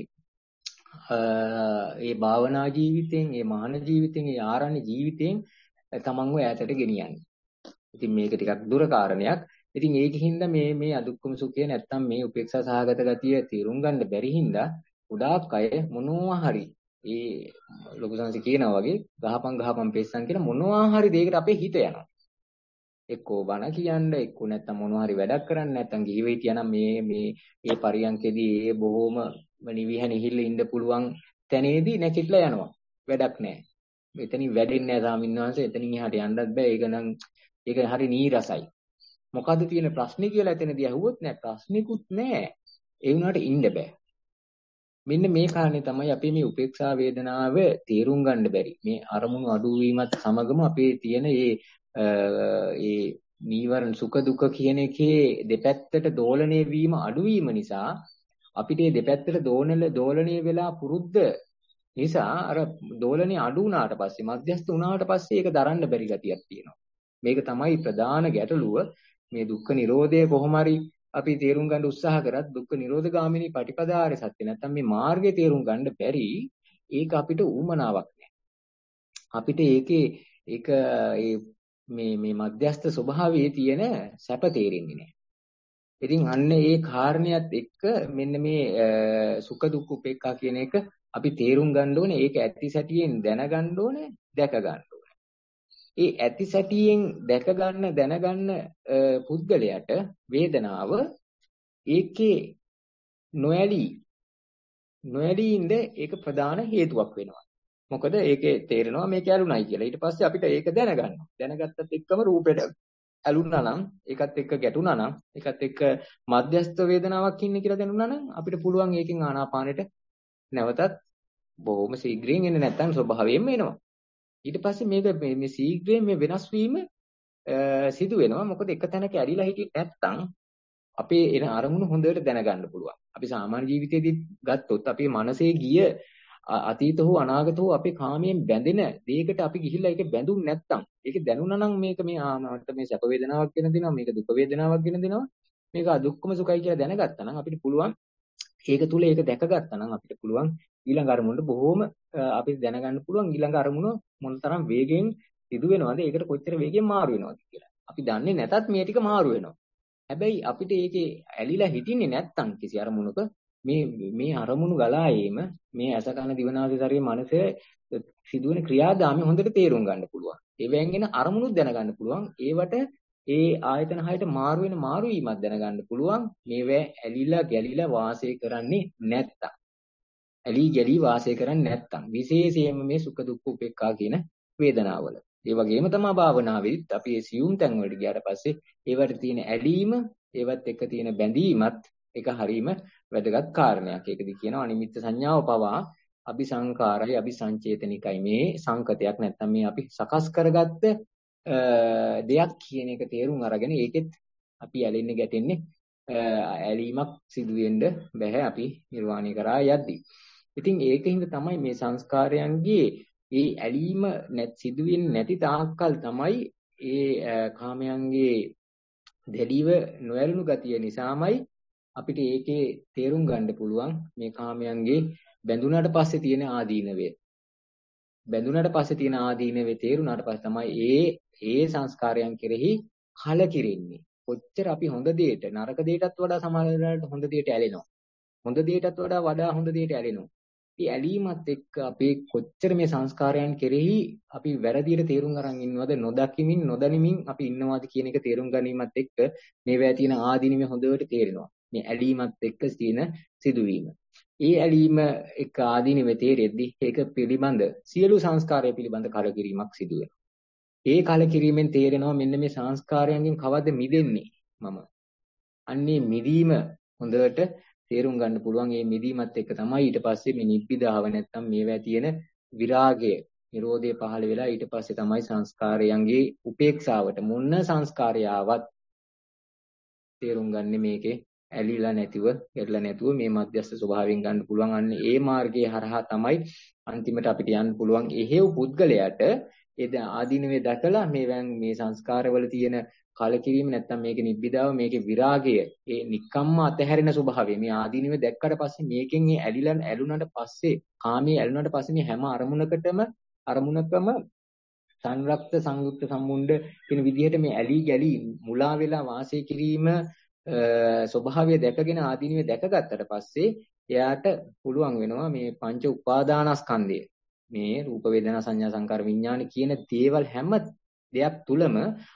ඒ භාවනා ජීවිතයෙන්, ඒ මහාන ජීවිතයෙන්, ඒ ආරණ්‍ය ජීවිතයෙන් තමන්ව ඈතට ගෙනියන්නේ. ඉතින් මේක ටිකක් දුර කාරණයක්. ඉතින් ඒකින්ද මේ අදුක්කම සුඛය නැත්තම් මේ උපේක්ෂා සහගත ගතිය තේරුම් ගන්න බැරි හින්දා ගොඩාක් අය මොනවා හරි ඒ ලොකු සංසි කියනවා වගේ ගහපන් පෙස්සන් කියලා මොනවා හරි දෙයකට අපේ හිත යනවා. එක්කෝ බණ කියන්න, එක්කෝ නැත්තම් මොනවා හරි වැඩක් කරන්න, නැත්තම් ගිහි වෙයි තියනම් මේ පරියන්කේදී ඒ බොහොම නිවිහැනිහිල්ල ඉන්න පුළුවන් තැනේදී නැකිట్లా යනවා. වැඩක් නැහැ. එතනින් වැඩෙන්නේ නැහැ ස්වාමීන් වහන්සේ. එතනින් එහාට යන්නත් බෑ. ඒක හරි නීරසයි. මොකද්ද තියෙන ප්‍රශ්නේ කියලා එතනදී අහුවොත් නෑ ප්‍රශ්නිකුත් නෑ. ඒ වුණාට ඉන්න බෑ. මෙන්න මේ කාරණේ තමයි අපි මේ උපේක්ෂා වේදනාව තේරුම් ගන්න බැරි. මේ අරමුණු අඩු වීමත් සමගම අපේ තියෙන ඒ නීවරණ සුඛ දුක කියන එකේ දෙපැත්තට දෝලණය වීම අඩු වීම නිසා අපිට මේ දෙපැත්තට දෝලණය වෙලා පුරුද්ද නිසා අර දෝලණය අඩු වුණාට පස්සේ මධ්‍යස්ථ වුණාට පස්සේ ඒක දරන්න බැරි ගතියක් තියෙනවා. මේක තමයි ප්‍රධාන ගැටලුව. මේ දුක්ඛ නිරෝධය කොහොම හරි අපි තේරුම් ගන්න උත්සාහ කරත් දුක්ඛ නිරෝධ ගාමිනී පටිපදාරේ සත්‍ය නැත්නම් මේ මාර්ගය තේරුම් ගන්න බැරි ඒක අපිට උමනාවක් නෑ. අපිට ඒක මේ මධ්‍යස්ථ ස්වභාවයේ තියෙන සැප තේරෙන්නේ නෑ. ඉතින් අන්න ඒ කාරණියත් එක්ක මෙන්න මේ සුඛ දුක්ඛ උපේක්ඛා කියන එක අපි තේරුම් ගන්න ඕනේ. ඒක ඇති සැටියෙන් දැනගන්න ඕනේ, දැක ගන්න. ඒ ඇති සැටියෙන් දැක ගන්න දැනගන්න පුද්ගලයාට වේදනාව ඒකේ නොඇලී ඉඳ ඒක ප්‍රධාන හේතුවක් වෙනවා. මොකද ඒකේ තේරෙනවා මේක ඇලුනයි කියලා. ඊට පස්සේ අපිට ඒක දැනගන්නවා. දැනගත්තත් එක්කම රූපෙට ඇලුනා නම්, ඒකත් එක්ක ගැටුණා නම්, ඒකත් එක්ක මධ්‍යස්ථ වේදනාවක් ඉන්නේ කියලා දැනුණා නම් අපිට පුළුවන් ඒකෙන් ආනාපානෙට නැවතත් බොහොම ශීඝ්‍රයෙන් එන්නේ නැත්නම් ස්වභාවයෙන්ම එනවා. ඊට පස්සේ මේ ශීඝ්‍රයෙන් මේ වෙනස් වීම සිදු වෙනවා. මොකද එක තැනක ඇලිලා හිටියේ නැත්නම් අපේ එන අරමුණු හොඳට දැනගන්න පුළුවන්. අපි සාමාන්‍ය ජීවිතයේදී ගත්තොත් අපේ මනසේ ගිය අතීත හෝ අනාගත හෝ අපේ කාමයෙන් බැඳෙන දෙයකට අපි ගිහිල්ලා ඒක බැඳුන් නැත්නම් ඒක දැනුණා නම් මේක මට මේ සැප වේදනාවක් ගෙන දෙනවා, මේක දුක වේදනාවක් ගෙන දෙනවා, මේක අදුක්කම සුඛයි කියලා දැනගත්තා නම් අපිට පුළුවන් ඒක තුල ඒක දැකගත්තා නම් අපිට පුළුවන් ඊළඟ අරමුණට බොහොම අපිට දැනගන්න පුළුවන් ඊළඟ අරමුණ මොනතරම් වේගයෙන් සිදු වෙනවද, ඒකට කොච්චර වේගයෙන් මාරු වෙනවද කියලා. අපි දන්නේ නැතත් මේ ටික මාරු වෙනවා. හැබැයි අපිට ඒකේ ඇලිලා හිටින්නේ නැත්තම් කිසි අරමුණක මේ අරමුණු ගලා ඒම මේ අස කන දිවනාසය ශරීරයේ මනසේ සිදුවෙන ක්‍රියාදාමය හොඳට තේරුම් ගන්න පුළුවන්. ඒවෙන් එන අරමුණුත් දැනගන්න පුළුවන්. ඒවට ඒ ආයතන හයට මාරු වෙන මාරු වීමක් දැනගන්න පුළුවන්. මේවා ඇලිලා ගැලිලා වාසය කරන්නේ නැත්තම්. ඇලී ගැලී වාසය කරන්නේ නැත්තම්. විශේෂයෙන්ම මේ සුඛ දුක්ඛ උපේක්ඛා කියන වේදනාවල. ඒ වගේම තමයි භාවනාවෙත් අපි ඒ සියුම් තැන් වලට ගියාට පස්සේ ඒවට තියෙන ඇලීම, ඒවත් එක්ක තියෙන බැඳීමත් එක හරීම වැදගත් කාරණයක්. ඒකදී කියනවා අනිමිත්ත සංඥාව පවා අபிසංකාරයි අபிසංචේතනිකයි. මේ සංකතයක් නැත්තම් මේ අපි සකස් කරගත්ත දෙයක් කියන එක තේරුම් අරගෙන ඒකෙත් අපි ඇලෙන්නේ ගැටෙන්නේ ඇලීමක් සිදු වෙන්න බෑ අපි නිර්වාණය කරා යද්දී. ඉතින් ඒකින්ද තමයි මේ සංස්කාරයන්ගේ ඒ ඇලීම සිදු වෙන්නේ නැති තාක්කල් තමයි ඒ කාමයන්ගේ දෙලිව නොඇලුණු ගතිය නිසාමයි අපිට ඒකේ තේරුම් ගන්න පුළුවන් මේ කාමයන්ගේ බැඳුනට පස්සේ තියෙන ආදීනවය. බැඳුනට පස්සේ තියෙන ආදීනවේ තේරුණාට පස්සේ තමයි ඒ සංස්කාරයන් කෙරෙහි කලකිරෙන්නේ. කොච්චර අපි හොඳ දෙයට නරක දෙයටත් වඩා සමහර වෙලාවට හොඳ දෙයට ඇලෙනවා. හොඳ දෙයටත් වඩා හොඳ දෙයට ඇලෙනවා. මේ ඇලීමත් එක්ක අපේ කොච්චර මේ සංස්කාරයන් කෙරෙහි අපි වැරදියට තේරුම් අරන් ඉන්නවද නොදකිමින් නොදැනීමින් අපි ඉන්නවාද කියන එක තේරුම් ගැනීමත් එක්ක මේවැය තියෙන ආදීනව හොඳට තේරෙනවා. මේ ඇලීමත් එක්ක තියෙන සිදුවීම. ඒ ඇලීම එක්ක ආදීනව තේරෙද්දි ඒක පිළිබඳ සියලු සංස්කාරය පිළිබඳ කලකිරීමක් සිදු වෙනවා. ඒ කලකිරීමෙන් තේරෙනවා මෙන්න මේ සංස්කාරයන්ගෙන් කවද්ද මිදෙන්නේ මම. අන්නේ මිදීම හොඳට තේරුම් ගන්න පුළුවන්. මේ මිදීමත් එක්ක තමයි ඊට පස්සේ මේ නිබ්බිදාව නැත්තම් මේවා තියෙන විරාගය නිරෝධය පහළ වෙලා ඊට පස්සේ තමයි සංස්කාරයන්ගේ උපේක්ෂාවට මොන සංස්කාරයාවත් තේරුම් ගන්න මේකේ ඇලිලා නැතිව ගැටලා නැතුව මේ මධ්‍යස්ථ ස්වභාවයෙන් ගන්න පුළුවන්. අන්න ඒ මාර්ගයේ හරහා තමයි අන්තිමට අපිට යන්න පුළුවන්. එහෙව් පුද්ගලයාට ඒ ආදීනවේ දැකලා මේ සංස්කාරවල තියෙන කලකිරීම නැත්තම් මේකේ නිබ්බිදාව මේකේ විරාගය ඒ නික්කම්ම අතහැරෙන ස්වභාවය මේ ආදීනවේ දැක්කට පස්සේ මේකෙන් මේ ඇලුනට පස්සේ කාමයේ ඇලුනට පස්සේ මේ හැම අරමුණකම සංරක්ත සංයුක්ත සම්මුණ්ඩ කියන විදිහට මේ ඇලි ගැලි මුලා වෙලා වාසය කිරීම ස්වභාවය දැකගෙන ආදීනවේ දැකගත්තට පස්සේ එයාට පුළුවන් වෙනවා මේ පංච උපාදානස්කන්ධය මේ රූප වේදනා සංඥා සංකාර විඥාන කියන දේවල් හැම දෙයක් තුලම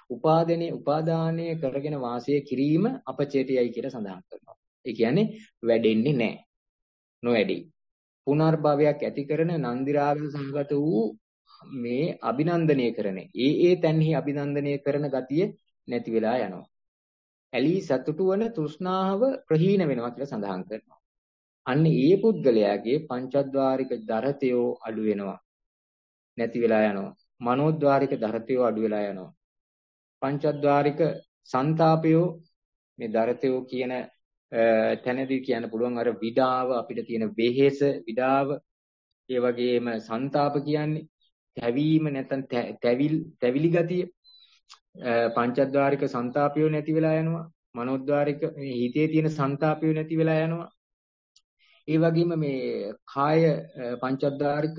උපාදානය කරගෙන වාසය කිරීම අපචේතයයි කියලා සඳහන් කරනවා. ඒ කියන්නේ වැඩෙන්නේ නැහැ. නොවැඩි. පුනර්භවයක් ඇති කරන නන්දිරාග සංගත වූ මේ අභිනන්දනය කරන ඒ තැන්හි අභිනන්දනය කරන ගතිය නැති වෙලා යනවා. ඇලී සතුටු වන තෘෂ්ණාව ප්‍රහීන වෙනවා කියලා සඳහන් කරනවා. අන්න ඒ පුද්ගලයාගේ පංචද්වාරික දරතයෝ අඩු වෙනවා. නැති වෙලා යනවා. මනෝද්වාරික දරතයෝ අඩු වෙලා යනවා. පංචද්වාරික සංతాපයෝ මේ දරතයෝ කියන තැනදී කියන්න පුළුවන් අර විඩාව අපිට තියෙන වෙහෙස විඩාව ඒ වගේම සංతాප කියන්නේ තැවීම නැත්නම් තැවිලි ගතිය පංචද්වාරික සංతాපයෝ නැති වෙලා යනවා. මනෝද්වාරික මේ හිතේ තියෙන සංతాපයෝ නැති වෙලා යනවා. ඒ වගේම මේ කාය පංචද්වාරික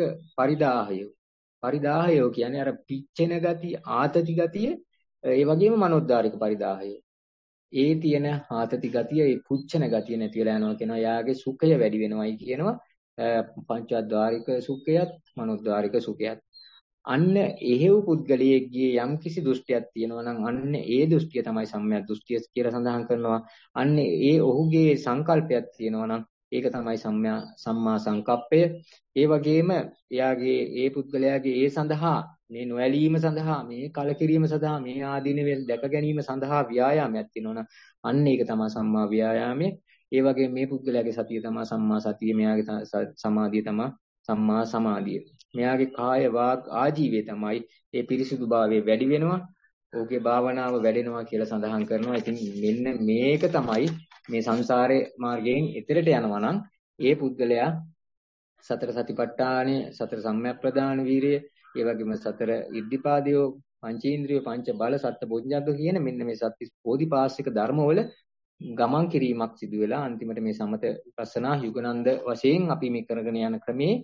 පරිදාහය කියන්නේ අර පිච්චෙන ගතිය ආතති ගතිය ඒ වගේම මනෝද්වාරික පරිදාහය ඒ තියෙන ආතති ගතිය ඒ පුච්චන ගතිය නැති වෙලා යනවා කියනවා. යාගේ සුඛය වැඩි වෙනවයි කියනවා. පංචද්වාරික සුඛයත් මනෝද්වාරික සුඛයත් අන්න එහෙව් පුද්ගලයෙක්ගේ යම් කිසි දෘෂ්ටියක් තියෙනවා නම් අන්න ඒ දෘෂ්ටිය තමයි සම්‍යක් දෘෂ්ටිය කියලා සඳහන් කරනවා. අන්න ඒ ඔහුගේ සංකල්පයක් තියෙනවා නම් ඒක තමයි සම්මා සංකප්පය. ඒ වගේම එයාගේ ඒ පුද්ගලයාගේ ඒ සඳහා මේ නොඇලීම සඳහා මේ කලකිරීම සඳහා මේ ආදීනවෙල් දැක ගැනීම සඳහා ව්‍යායාමයක් තියෙනවනම් අන්න ඒක තමයි සම්මා ව්‍යායාමය. ඒ වගේම මේ පුද්ගලයාගේ සතිය තමයි සම්මා සතිය. මෙයාගේ සමාධිය තමයි සම්මා සමාධිය. මෙයාගේ කාය වාග් ආජීවය තමයි ඒ පිරිසිදුභාවය වැඩි වෙනවා. ඔහුගේ භාවනාව වැඩෙනවා කියලා සඳහන් කරනවා. ඉතින් මෙන්න මේක තමයි මේ සංසාරේ මාර්ගයෙන් එතරට යනවා නම් ඒ පුද්ගලයා සතර සතිපට්ඨානය, සතර සම්‍යක් ප්‍රදාන වීරිය, ඒ වගේම සතර ඉද්ධිපාදයෝ, පංචේන්ද්‍රිය, පංච බල, සත්බොධ්ඤංග කියන මෙන්න මේ සත්‍තිස් බෝධිපාශික ධර්මවල ගමන් කිරීමක් සිදු වෙලා අන්තිමට මේ සමත විපස්සනා යුගනන්ද වශයෙන් අපි මේ කරගෙන යන ක්‍රමේ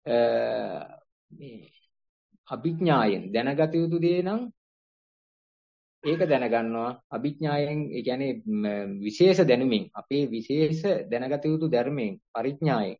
මේ අභිඥායෙන් දැනගත යුතු දේ නම් ඒක දැනගන්නවා. අභිඥායෙන් ඒ කියන්නේ විශේෂ දැනුමින් අපේ විශේෂ දැනගත යුතු ධර්මයෙන් පරිඥායෙන්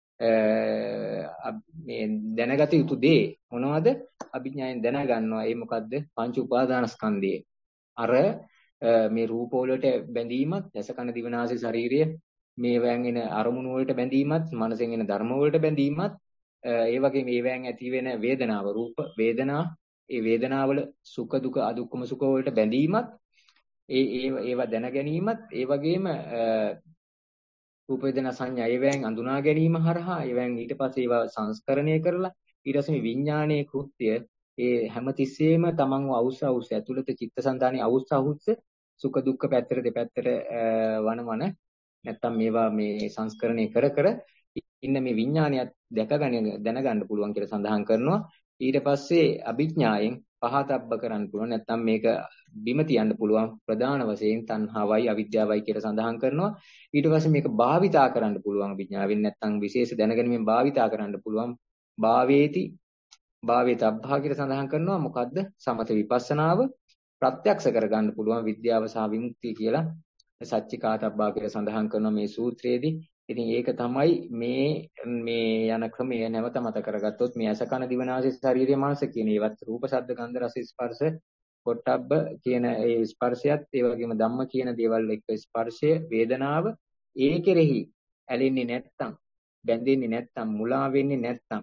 මේ දැනගත යුතු දේ මොනවද? අභිඥායෙන් දැනගන්නවා. ඒ මොකද්ද? පංච උපාදානස්කන්ධය. අර මේ රූප වලට බැඳීමත්, රස කන දිව නාසය ශරීරය මේවෙන් එන අරමුණු වලට බැඳීමත්, මනසෙන් එන ධර්ම වලට බැඳීමත්, ඒ වගේ මේවෙන් ඇති වෙන වේදනාව, රූප වේදනා, ඒ වේදනාවල සුඛ දුක අදුක්කම සුඛ වලට බැඳීමත්, ඒවා දැන ගැනීමත්, ඒ වගේම රූප වේදනා සංඥා ඒවෙන් අඳුනා ගැනීම හරහා ඒවෙන් ඊට පස්සේ ඒවා සංස්කරණය කරලා ඊට පස්සේ මේ විඥානයේ කෘත්‍ය ඒ හැමතිස්සෙම තමන්ව අවුස්ස ඇතුළත චිත්තසංතානයේ අවුස්ස සුඛ දුක්ඛ පැත්තට දෙපැත්තට වනවන නැත්තම් මේවා මේ සංස්කරණය කර ඉන්න මේ විඥානයත් දැනගන්න පුළුවන් කියලා සඳහන් කරනවා. ඊට පස්සේ අභිඥායෙන් පහතබ්බ කරන්න පුළුවන් නැත්තම් මේක බිම තියන්න පුළුවන් ප්‍රධාන වශයෙන් තණ්හාවයි අවිද්‍යාවයි කියලා සඳහන් කරනවා. ඊට පස්සේ මේක භාවිතා කරන්න පුළුවන් විඥාවෙන් නැත්තම් විශේෂ දැනගැනීමෙන් භාවිතා කරන්න පුළුවන්. භාවේති භාවයේ තබ්බා කියලා සඳහන් කරනවා. මොකද්ද? සමත විපස්සනාව ප්‍රත්‍යක්ෂ කරගන්න පුළුවන් විද්‍යාව සහ විමුක්තිය කියලා සච්චිකාතබ්බා කියලා සඳහන් කරනවා මේ සූත්‍රයේදී. ඉතින් ඒක තමයි මේ යන ක්‍රමය නැවත මත කරගත්තොත් මේ අසකන දිවනාසය ශාරීරික මානස කියන ඒවත් රූප ශබ්ද ගන්ධ රස ස්පර්ශ පොට්ටබ්බ කියන ඒ ස්පර්ශයත් ඒ වගේම ධම්ම කියන දේවල් එක්ක ස්පර්ශය වේදනාව ඒ කෙරෙහි ඇලෙන්නේ නැත්තම් බැඳෙන්නේ නැත්තම් මුලා වෙන්නේ නැත්තම්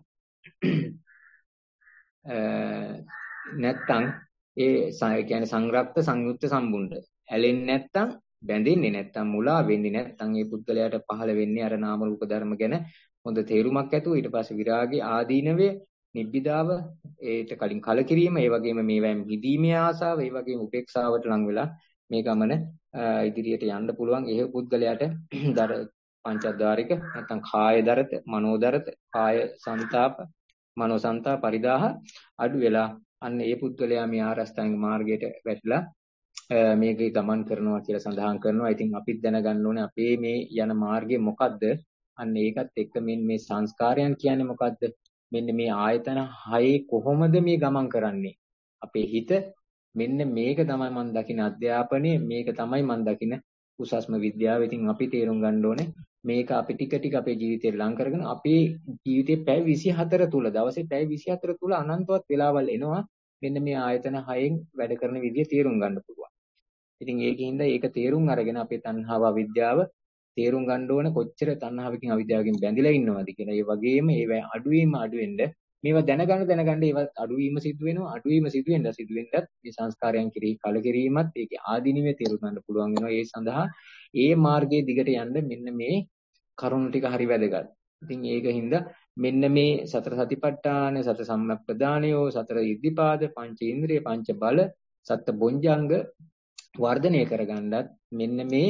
නැත්තම් ඒ කියන්නේ සංරක්ත සංයුක්ත සම්බුණ්ඩ ඇලෙන්නේ නැත්තම් බැඳෙන්නේ නැත්තම් මුලා වෙන්නේ නැත්තම් ඒ පුද්ගලයාට පහළ වෙන්නේ අර නාම රූප ධර්ම ගැන හොඳ තේරුමක් ඇතුව ඊට පස්සේ විරාගී ආදීනවේ නිබ්බිදාව ඒට කලින් කලකිරීම ඒ වගේම මේවැම් මිදීමේ ආසාව ඒ වගේම උපේක්ෂාවට ලං වෙලා මේ ගමන ඉදිරියට යන්න පුළුවන් ඒ පුද්ගලයාට දර පංචද්වාරික නැත්නම් කාය දරත මනෝදරත කාය සංතාප මනෝ සංතාප පරිදාහ අඩු වෙලා අන්න ඒ පුද්ගලයා මේ ආරස්ථාංග මාර්ගයට වැටලා මේකේ ගමන් කරනවා කියලා සඳහන් කරනවා. ඉතින් අපිත් දැනගන්න ඕනේ අපේ මේ යන මාර්ගය මොකද්ද? අන්න ඒකත් එක්ක මේ සංස්කාරයන් කියන්නේ මොකද්ද? මෙන්න මේ ආයතන හයේ කොහොමද මේ ගමන් කරන්නේ? අපේ හිත මෙන්න මේක තමයි මම දකින අධ්‍යාපනය, මේක තමයි මම දකින උසස්ම විද්‍යාව. ඉතින් අපි තේරුම් ගන්න ඕනේ මේක අපි ටික ටික අපේ ජීවිතේ ලං කරගෙන අපේ ජීවිතේ පැය 24 තුල දවසේ පැය 24 තුල අනන්තවත් වෙලාවල් එනවා. මෙන්න මේ ආයතන හයෙන් වැඩ කරන විදිය තේරුම් ගන්න පුළුවන්. ඉතින් ඒකින්ද ඒක තේරුම් අරගෙන අපේ තණ්හාව අවිද්‍යාව තේරුම් ගන්න ඕන කොච්චර තණ්හාවකින් අවිද්‍යාවකින් බැඳිලා ඉන්නවද කියලා. ඒ වගේම ඒවා අඩුවීම අඩුවෙන්න මේවා දැනගන්න ඒවා අඩුවීම සිදු වෙනවා. අඩුවීම සිදු වෙන්නත් මේ සංස්කාරයන් කෙරෙහි කලකිරීමත් ඒකේ ආදීනීය තේරුම් ගන්න පුළුවන් වෙනවා. ඒ සඳහා ඒ මාර්ගයේ දිගට යන්න මෙන්න මේ කරුණු ටික හරි වැදගත්. ඉතින් ඒකින්ද මෙන්න මේ සතර සතිපට්ඨාන, සතර සම්මප්පදානයෝ, සතර ඉද්ධිපාද, පංච ඉන්ද්‍රිය, පංච බල, සත්ත බොංජංග වර්ධනය කරගන්නත් මෙන්න මේ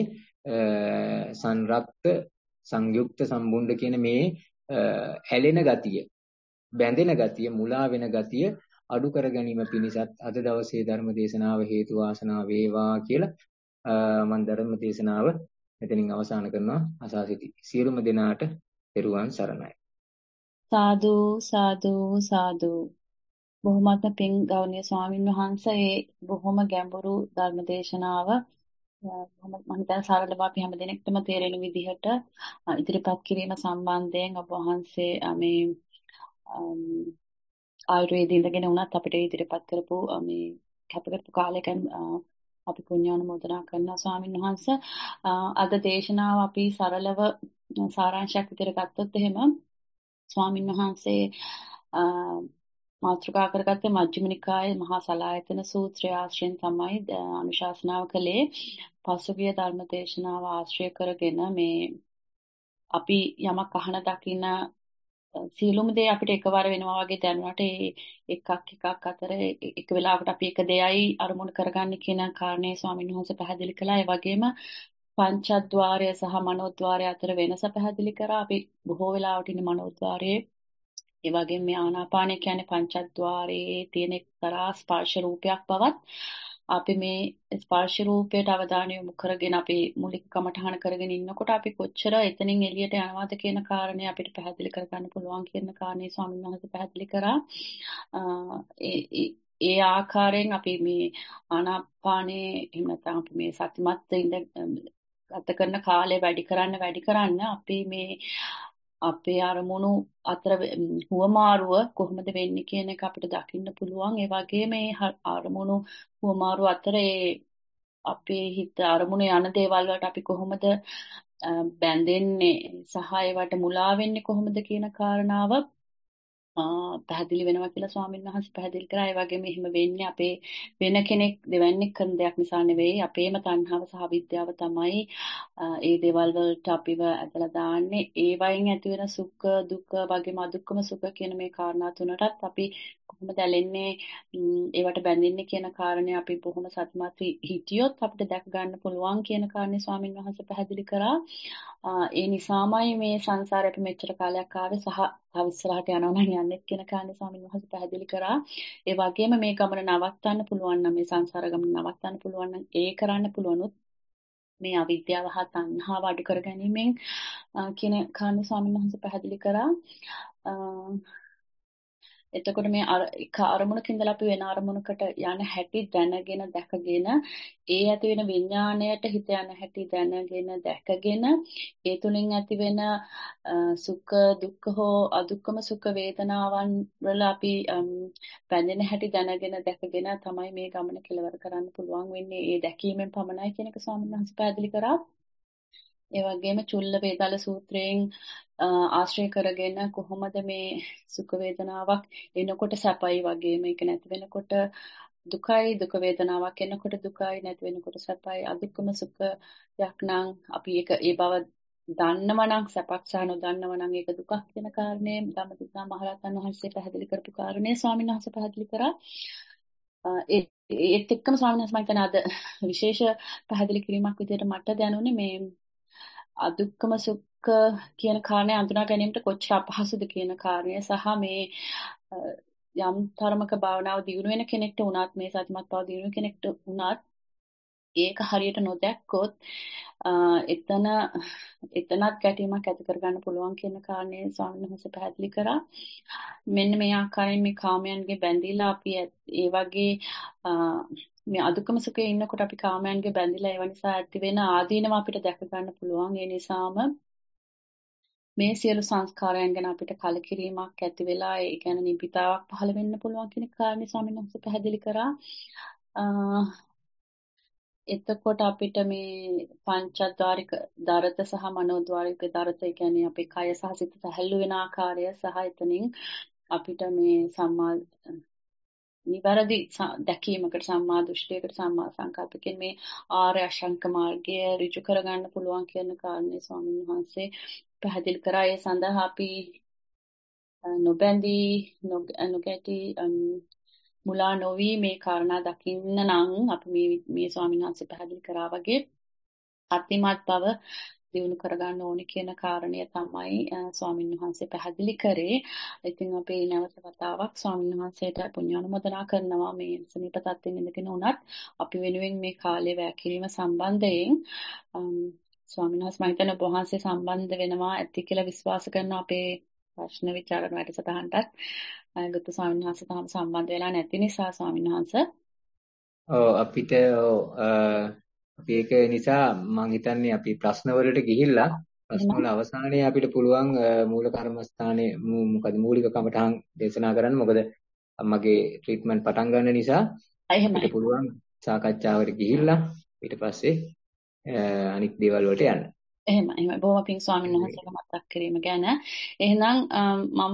සංරක්ත සංයුක්ත සම්බුණ්ඩ කියන මේ ඇලෙන ගතිය බැඳෙන ගතිය මුලා වෙන ගතිය අඩු කර ගැනීම පිණිසත් අද දවසේ ධර්ම දේශනාව හේතු වාසනා වේවා කියලා මම ධර්ම දේශනාව මෙතනින් අවසන් කරනවා. අසා සිටි සියලුම දෙනාට පෙරුවන් සරණයි. සාදු සාදු සාදු. බොහොමත්ම පිං ගෞරවනීය ස්වාමින් වහන්සේ බොහොම ගැඹුරු ධර්ම දේශනාව මම හිතන සරලව අපි හැම දිනෙකටම තේරෙන විදිහට ඉදිරිපත් කිරීම සම්බන්ධයෙන් ඔබ වහන්සේ මේ ආයුර්වේදයේ ඉඳගෙන උනත් අපිට ඉදිරිපත් කරපු මේ කැපකරපු කාලයකන් අපි පුණ්‍යානුමෝදනා කරනවා ස්වාමින් වහන්සේ. අද දේශනාව අපි සරලව සාරාංශයක් විදිහට ගත්තොත් එහෙම ස්වාමින් වහන්සේ මාතෘකා කරගත්තේ මජ්ක්‍ධිම නිකායේ මහා සලායතන සූත්‍රය ආශ්‍රයෙන් තමයි අනුශාසනාව කළේ. පසුගිය ධර්ම දේශනාව ආශ්‍රය කරගෙන මේ අපි යමක් අහන දකින සියලුම දේ අපිට එකවර වෙනවා වගේ දැනුණාට එකක් අතර එක වෙලාවකට අපි එක දෙයයි අරමුණු කරගන්න කියන කාරණේ ස්වාමීන් වහන්සේ පැහැදිලි කළා. ඒ වගේම පංචද්වාරය සහ මනෝද්වාරය අතර වෙනස පැහැදිලි කරා. අපි බොහෝ වෙලාවට ඉන්නේ මනෝද්වාරයේ. ඒ වගේම මේ ආනාපානය කියන්නේ පංචද්වාරයේ තියෙන එක්තරා ස්පර්ශ රූපයක් බවත් අපි මේ ස්පර්ශ රූපයට අවධානය යොමු කරගෙන අපි මූලික කමඨහන කරගෙන ඉන්නකොට අපි කොච්චර එතනින් එළියට යනවාද කියන කාරණේ අපිට පැහැදිලි කරගන්න පුළුවන් කියන කාරණේ ස්වාමීන් වහන්සේ පැහැදිලි කරා. ඒ ආකාරයෙන් අපි මේ ආනාපානේ එහෙම නැත්නම් අපි මේ සතිමත් ඉඳ ගත කරන කාලය වැඩි කරන්න අපි මේ අපේ අරමුණු අතර හුවමාරුව කොහොමද වෙන්නේ කියන එක අපිට දකින්න පුළුවන්. ඒ වගේම මේ අරමුණු හුවමාරුව අතර අපේ හිත අරමුණු යන දේවල් වලට අපි කොහොමද බැඳෙන්නේ සහ ඒවට මුලා වෙන්නේ කොහොමද කියන කාරණාව පැහැදිලි වෙනවා කියලා ස්වාමීන් වහන්සේ පැහැදිලි කරා. ඒ වගේම එහෙම වෙන්නේ අපේ වෙන කෙනෙක් දෙවන්නේක් කරන දෙයක් නිසා නෙවෙයි. අපේම තණ්හාව සහ විද්‍යාව තමයි ඒ දේවල් වලට අපිව ඇදලා දාන්නේ. ඒ වයින් ඇති වෙන සුඛ දුක්ඛ වගේම අදුක්කම සුඛ කියන මේ කාරණා තුනටත් අපි කොහොමද ඇලෙන්නේ ඒවට බැඳෙන්නේ කියන කාරණේ අපි බොහොම සතුටුමත් හිටියොත් අපිට දැක ගන්න පුළුවන් කියන කාරණේ ස්වාමීන් වහන්සේ පැහැදිලි කරා. ඒ නිසාමයි මේ සංසාරේ අපි මෙච්චර කාලයක් ආවේ සහ තව ඉස්සරහට යනවා නම් යන්නෙත් කියන කාරණේ ස්වාමීන් වහන්සේ පැහැදිලි කරා. ඒ වගේම මේ ගමන නවත්තන්න පුළුවන් නම් මේ සංසාර ගමන නවත්තන්න පුළුවන් නම් ඒ කරන්න පුළුවනුත් මේ අවිද්‍යාව හා තණ්හාව අඩු කර ගැනීමෙන් කියන කාරණේ ස්වාමීන් වහන්සේ පැහැදිලි කරා. එතකොට මේ එක අරමුණක ඉඳලා අපි වෙන අරමුණකට යන හැටි දැනගෙන දැකගෙන ඒ ඇති වෙන විඥාණයට හිත යන හැටි දැනගෙන දැකගෙන ඒ තුලින් ඇති වෙන සුඛ දුක්ඛ හෝ අදුක්ඛම සුඛ වේදනාවන් වල අපි බැඳෙන හැටි දැනගෙන දැකගෙන තමයි මේ ගමන කෙලවර කරන්න පුළුවන් වෙන්නේ. ඒ දැකීමෙන් පමණයි කියන එක ස්වාමීන් වහන්සේ පැහැදිලි කරා. ඒ වගේම චුල්ල වේදාල සූත්‍රයෙන් ආශ්‍රය කරගෙන කොහොමද මේ සුඛ වේදනාවක් එනකොට සැපයි වගේම ඒක නැති වෙනකොට දුකයි, දුක වේදනාවක් එනකොට දුකයි, නැති වෙනකොට සැපයි, අදුක්කම සුඛයක් නම් අපි ඒක ඒ බව දන්නවනම් සැපක් සහ නොදන්නවනම් ඒක දුකක් කියන කාරණේ ධම්මදිස්සා මහරහතන් වහන්සේ පැහැදිලි කරපු කාරණේ ස්වාමීන් වහන්සේ පැහැදිලි කරා. ඒත් එක්කම ස්වාමීන් වහන්සේ මම හිතන්නේ අද විශේෂ පැහැදිලි කිරීමක් විදිහට මට දැනුනේ මේ අදුක්කම සුඛ කියන කාරණේ අඳුනා ගැනීමට කොච්චර අපහසුද කියන කාරණය සහ මේ යම් තරමක භාවනාව දියුණු වෙන කෙනෙක්ට වුණත් මේ සතිමත් බව දියුණු වෙන කෙනෙක්ට වුණත් ඒක හරියට නොදැක්කොත් එතනත් ගැටීමක් ඇති කරගන්න පුළුවන් කියන කාරණේ ස්වාමීන් වහන්සේ පැහැදිලි කරා. මෙන්න මේ ආකාරයෙන් මේ කාමයන්ගේ බැඳිලා අපි ඒ වගේ මේ අදුක්කම සුඛයේ ඉන්නකොට අපි කාමයන්ගේ බැඳිලා ඒව නිසා ඇති වෙන ආදීනව අපිට දැක ගන්න පුළුවන්. ඒ නිසාම මේ සියලු සංස්කාරයන් ගැන අපිට කලකිරීමක් ඇති වෙලා ඒ කියන්නේ නිබ්බිතාවක් පහළ වෙන්න පුළුවන් කියන කාරණේ ස්වාමීන් වහන්සේ පැහැදිලි කරා. එතකොට අපිට මේ පංචද්වාරික දරත සහ මනෝද්වාරික දරත කියන්නේ අපේ කය සහ සිත සැහැල්ලු වෙන ආකාරය සහ එතනින් අපිට මේ සම්මා නිවැරදි දැකීමකට සම්මා දෘෂ්ටියකට සම්මා සංකල්පකින් මේ ආර්ය අෂ්ටාංග මාර්ගය ඍජු කරගන්න පුළුවන් කියන කාරණේ ස්වාමීන් වහන්සේ පැහැදිලි කරා. ඒ සඳහා අපි නොබැඳී නොගැටි මුලා නොවි මේ කාරණා දකින්න නම් අපි මේ ස්වාමීන් වහන්සේ පැහැදිලි කරා වගේ අතිමත් බව දිනු කරගන්න ඕනි කියන කාරණය තමයි ස්වාමීන් වහන්සේ පැහැදිලි කරේ. ඉතින් අපි නැවත වතාවක් ස්වාමීන් වහන්සේට පුණ්‍යානුමෝදනා කරනවා මේ සමීප තත්ත්වෙන් ඉඳගෙන උනත් අපි වෙනුවෙන් මේ කාලය වැය කිරීම සම්බන්ධයෙන් ස්වාමීන් වහන්සේ මම හිතන්නේ ඔබ වහන්සේ සම්බන්ධ වෙනවා ඇති කියලා විශ්වාස කරන අපේ ප්‍රශ්න විචාරණ වැඩසටහනටත් ගුරු ස්වාමීන් වහන්සේ තාම සම්බන්ධ වෙලා නැති නිසා ස්වාමීන් වහන්සේ අපිට අපි ඒක නිසා මම හිතන්නේ අපි ප්‍රශ්න වලට ගිහිල්ලා ප්‍රශ්න වල අවසානයේ අපිට පුළුවන් මූල කර්මස්ථානයේ මොකද මූලික කමටහන් දේශනා කරන්න. මොකද මගේ ට්‍රීට්මන්ට් පටන් ගන්න නිසා අපිට පුළුවන් සාකච්ඡාවට ගිහිල්ලා ඊට පස්සේ අනිත් දේවල් වලට යන්න. එහෙම බොහොම පිං ස්වාමීන් වහන්සේට මතක් කිරීම ගැන. එහෙනම් මම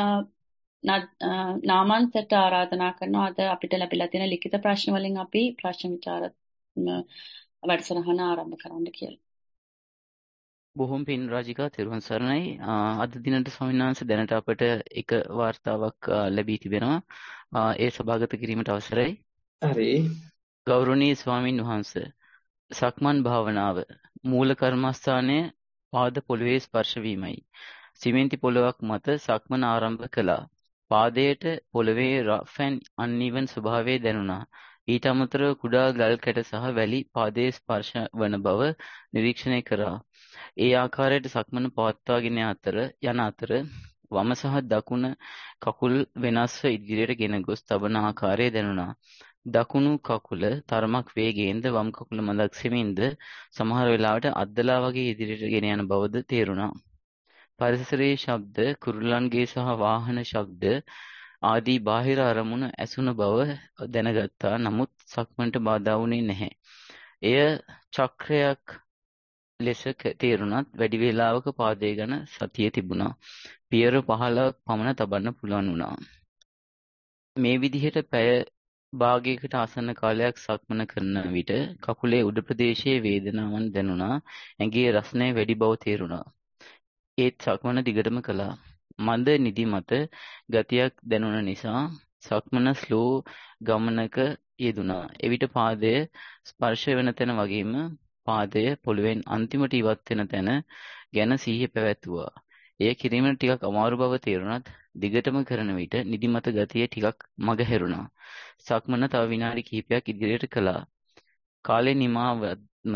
නාමන්තට ආරාධනා කරනවා අද අපිට ලැබිලා තියෙන ලිඛිත ප්‍රශ්න වලින් අපි ප්‍රශ්න විචාර වැඩසටහන ආරම්භ කරන්න කියලා. බොහොම පින් රාජිකා තෙරුවන් සරණයි. අද දිනට ස්වාමීන් වහන්සේ දැනට අපට එක වාර්තාවක් ලැබී තිබෙනවා. ඒ සභාගත කිරීමට අවසරයි. හරි. ගෞරවනීය ස්වාමීන් වහන්සේ සක්මන් භාවනාව මූල කර්මස්ථානයේ පාද පොළවේ ස්පර්ශ වීමයි. සිමෙන්ති පොළවක් මත සක්මන ආරම්භ කළා. පාදයට පොළවේ රෆ් ඇන් අන්ಈවන් ස්වභාවය දැනුණා. ඊට අමතරව කුඩා ගල් කැට සහ වැලි පාදයේ ස්පර්ශ වන බව නිරීක්ෂණය කරා. ඒ ආකාරයට සක්මන පවත්වාගෙන යන අතර වම සහ දකුණ කකුල් වෙනස්ව ඉදිරියට ගෙන ගොස් තබන ආකාරය දැනුණා. දකුණු කකුල තරමක් වේගයෙන්ද වම් කකුල මඳක් සෙමින්ද සමහර වෙලාවට අද්දලා වගේ ඉදිරියට ගෙන යන බවද තේරුණා. පරිසරයේ ශබ්ද, කුරුල්ලන්ගේ සහ වාහන ශබ්ද ආදී බාහිර අරමුණු ඇසුන බව දැනගත්තා. නමුත් සක්මන්ට බාධා වුණේ නැහැ. එය චක්‍රයක් ලෙස තේරුණත් වැඩි වේලාවක පාදය ගැන සතිය තිබුණා. පියවර 15ක් පමණ තබන්න පුළුවන් වුණා. මේ විදිහට පැය භාගයකට ආසන්න කාලයක් සක්මන කරන විට කකුලේ උඩ ප්‍රදේශයේ වේදනාවන් දැනුණා. ඇඟේ රස්නය වැඩි බව තේරුණා. ඒත් සක්මන දිගටම කළා. මන්ද නිදිමත ගතියක් දැනුණ නිසා සක්මන ස්ලෝ ගමනක යෙදුණා. එවිට පාදය ස්පර්ශ වෙන තැන වගේම පාදය පොළවෙන් අන්තිමට ඉවත් වෙන තැන ගැන සිහිය පැවැත්වුවා. එය කිරීමට ටිකක් අමාරු බව තේරුණත් දිගටම කරන විට නිදිමත ගතිය ටිකක් මගහැරුණා. සක්මන තව විනාඩි කිහිපයක් ඉදිරියට කළා. කාලේ නිමාවත්ම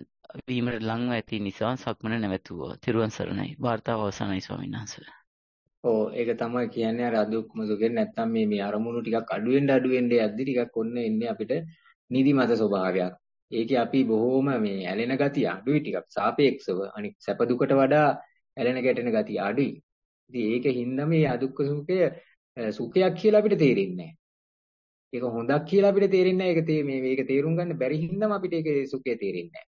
වීමට ලංව ඇති නිසා සක්මන නැවැත්තුවා. තෙරුවන් සරණයි. වාර්තාව අවසానයි ස්වාමීන් වහන්සේ. ඔව් ඒක තමයි කියන්නේ අර අදුක්කම සුඛේ නැත්තම් මේ අරමුණු ටිකක් අඩු වෙන්න යද්දි ටිකක් ඔන්න එන්නේ අපිට නිදිමත ස්වභාවයක්. ඒකේ අපි බොහොම මේ ඇලෙන ගතිය අඩුයි ටිකක් සාපේක්ෂව. අනික සැප දුකට වඩා ඇලෙන ගැටෙන ගතිය අඩුයි. ඉතින් ඒකෙන් මේ අදුක්ක සුඛය සුඛයක් කියලා අපිට තේරෙන්නේ නැහැ. ඒක හොඳක් කියලා අපිට තේරෙන්නේ නැහැ. මේක තේරුම් ගන්න බැරි හින්දාම අපිට ඒකේ සුඛය තේරෙන්නේ නැහැ.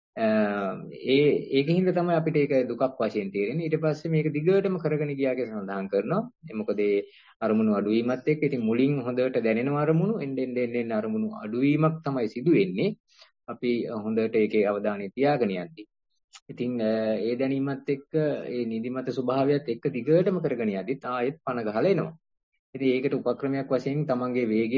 ඒකින්ද තමයි අපිට ඒක දුකක් වශයෙන් තේරෙන්නේ. ඊට පස්සේ මේක දිගටම කරගෙන ගියා කියලා සඳහන් කරනවා. මොකද ඒ අරමුණු අඩුවීමත් එක්ක ඉතින් මුලින් හොඳට දැනෙන අරමුණු එන්න අරමුණු අඩුවීමක් තමයි සිදු වෙන්නේ. අපි හොඳට ඒකේ අවධානය තියාගෙන යද්දී. ඉතින් ඒ දැනීමත් එක්ක ඒ නිදිමත ස්වභාවයත් එක්ක දිගටම කරගෙන යද්දිත් ආයෙත් පණ ගහලා එනවා. ඉතින් ඒකට උපක්‍රමයක් වශයෙන් තමන්ගේ වේගය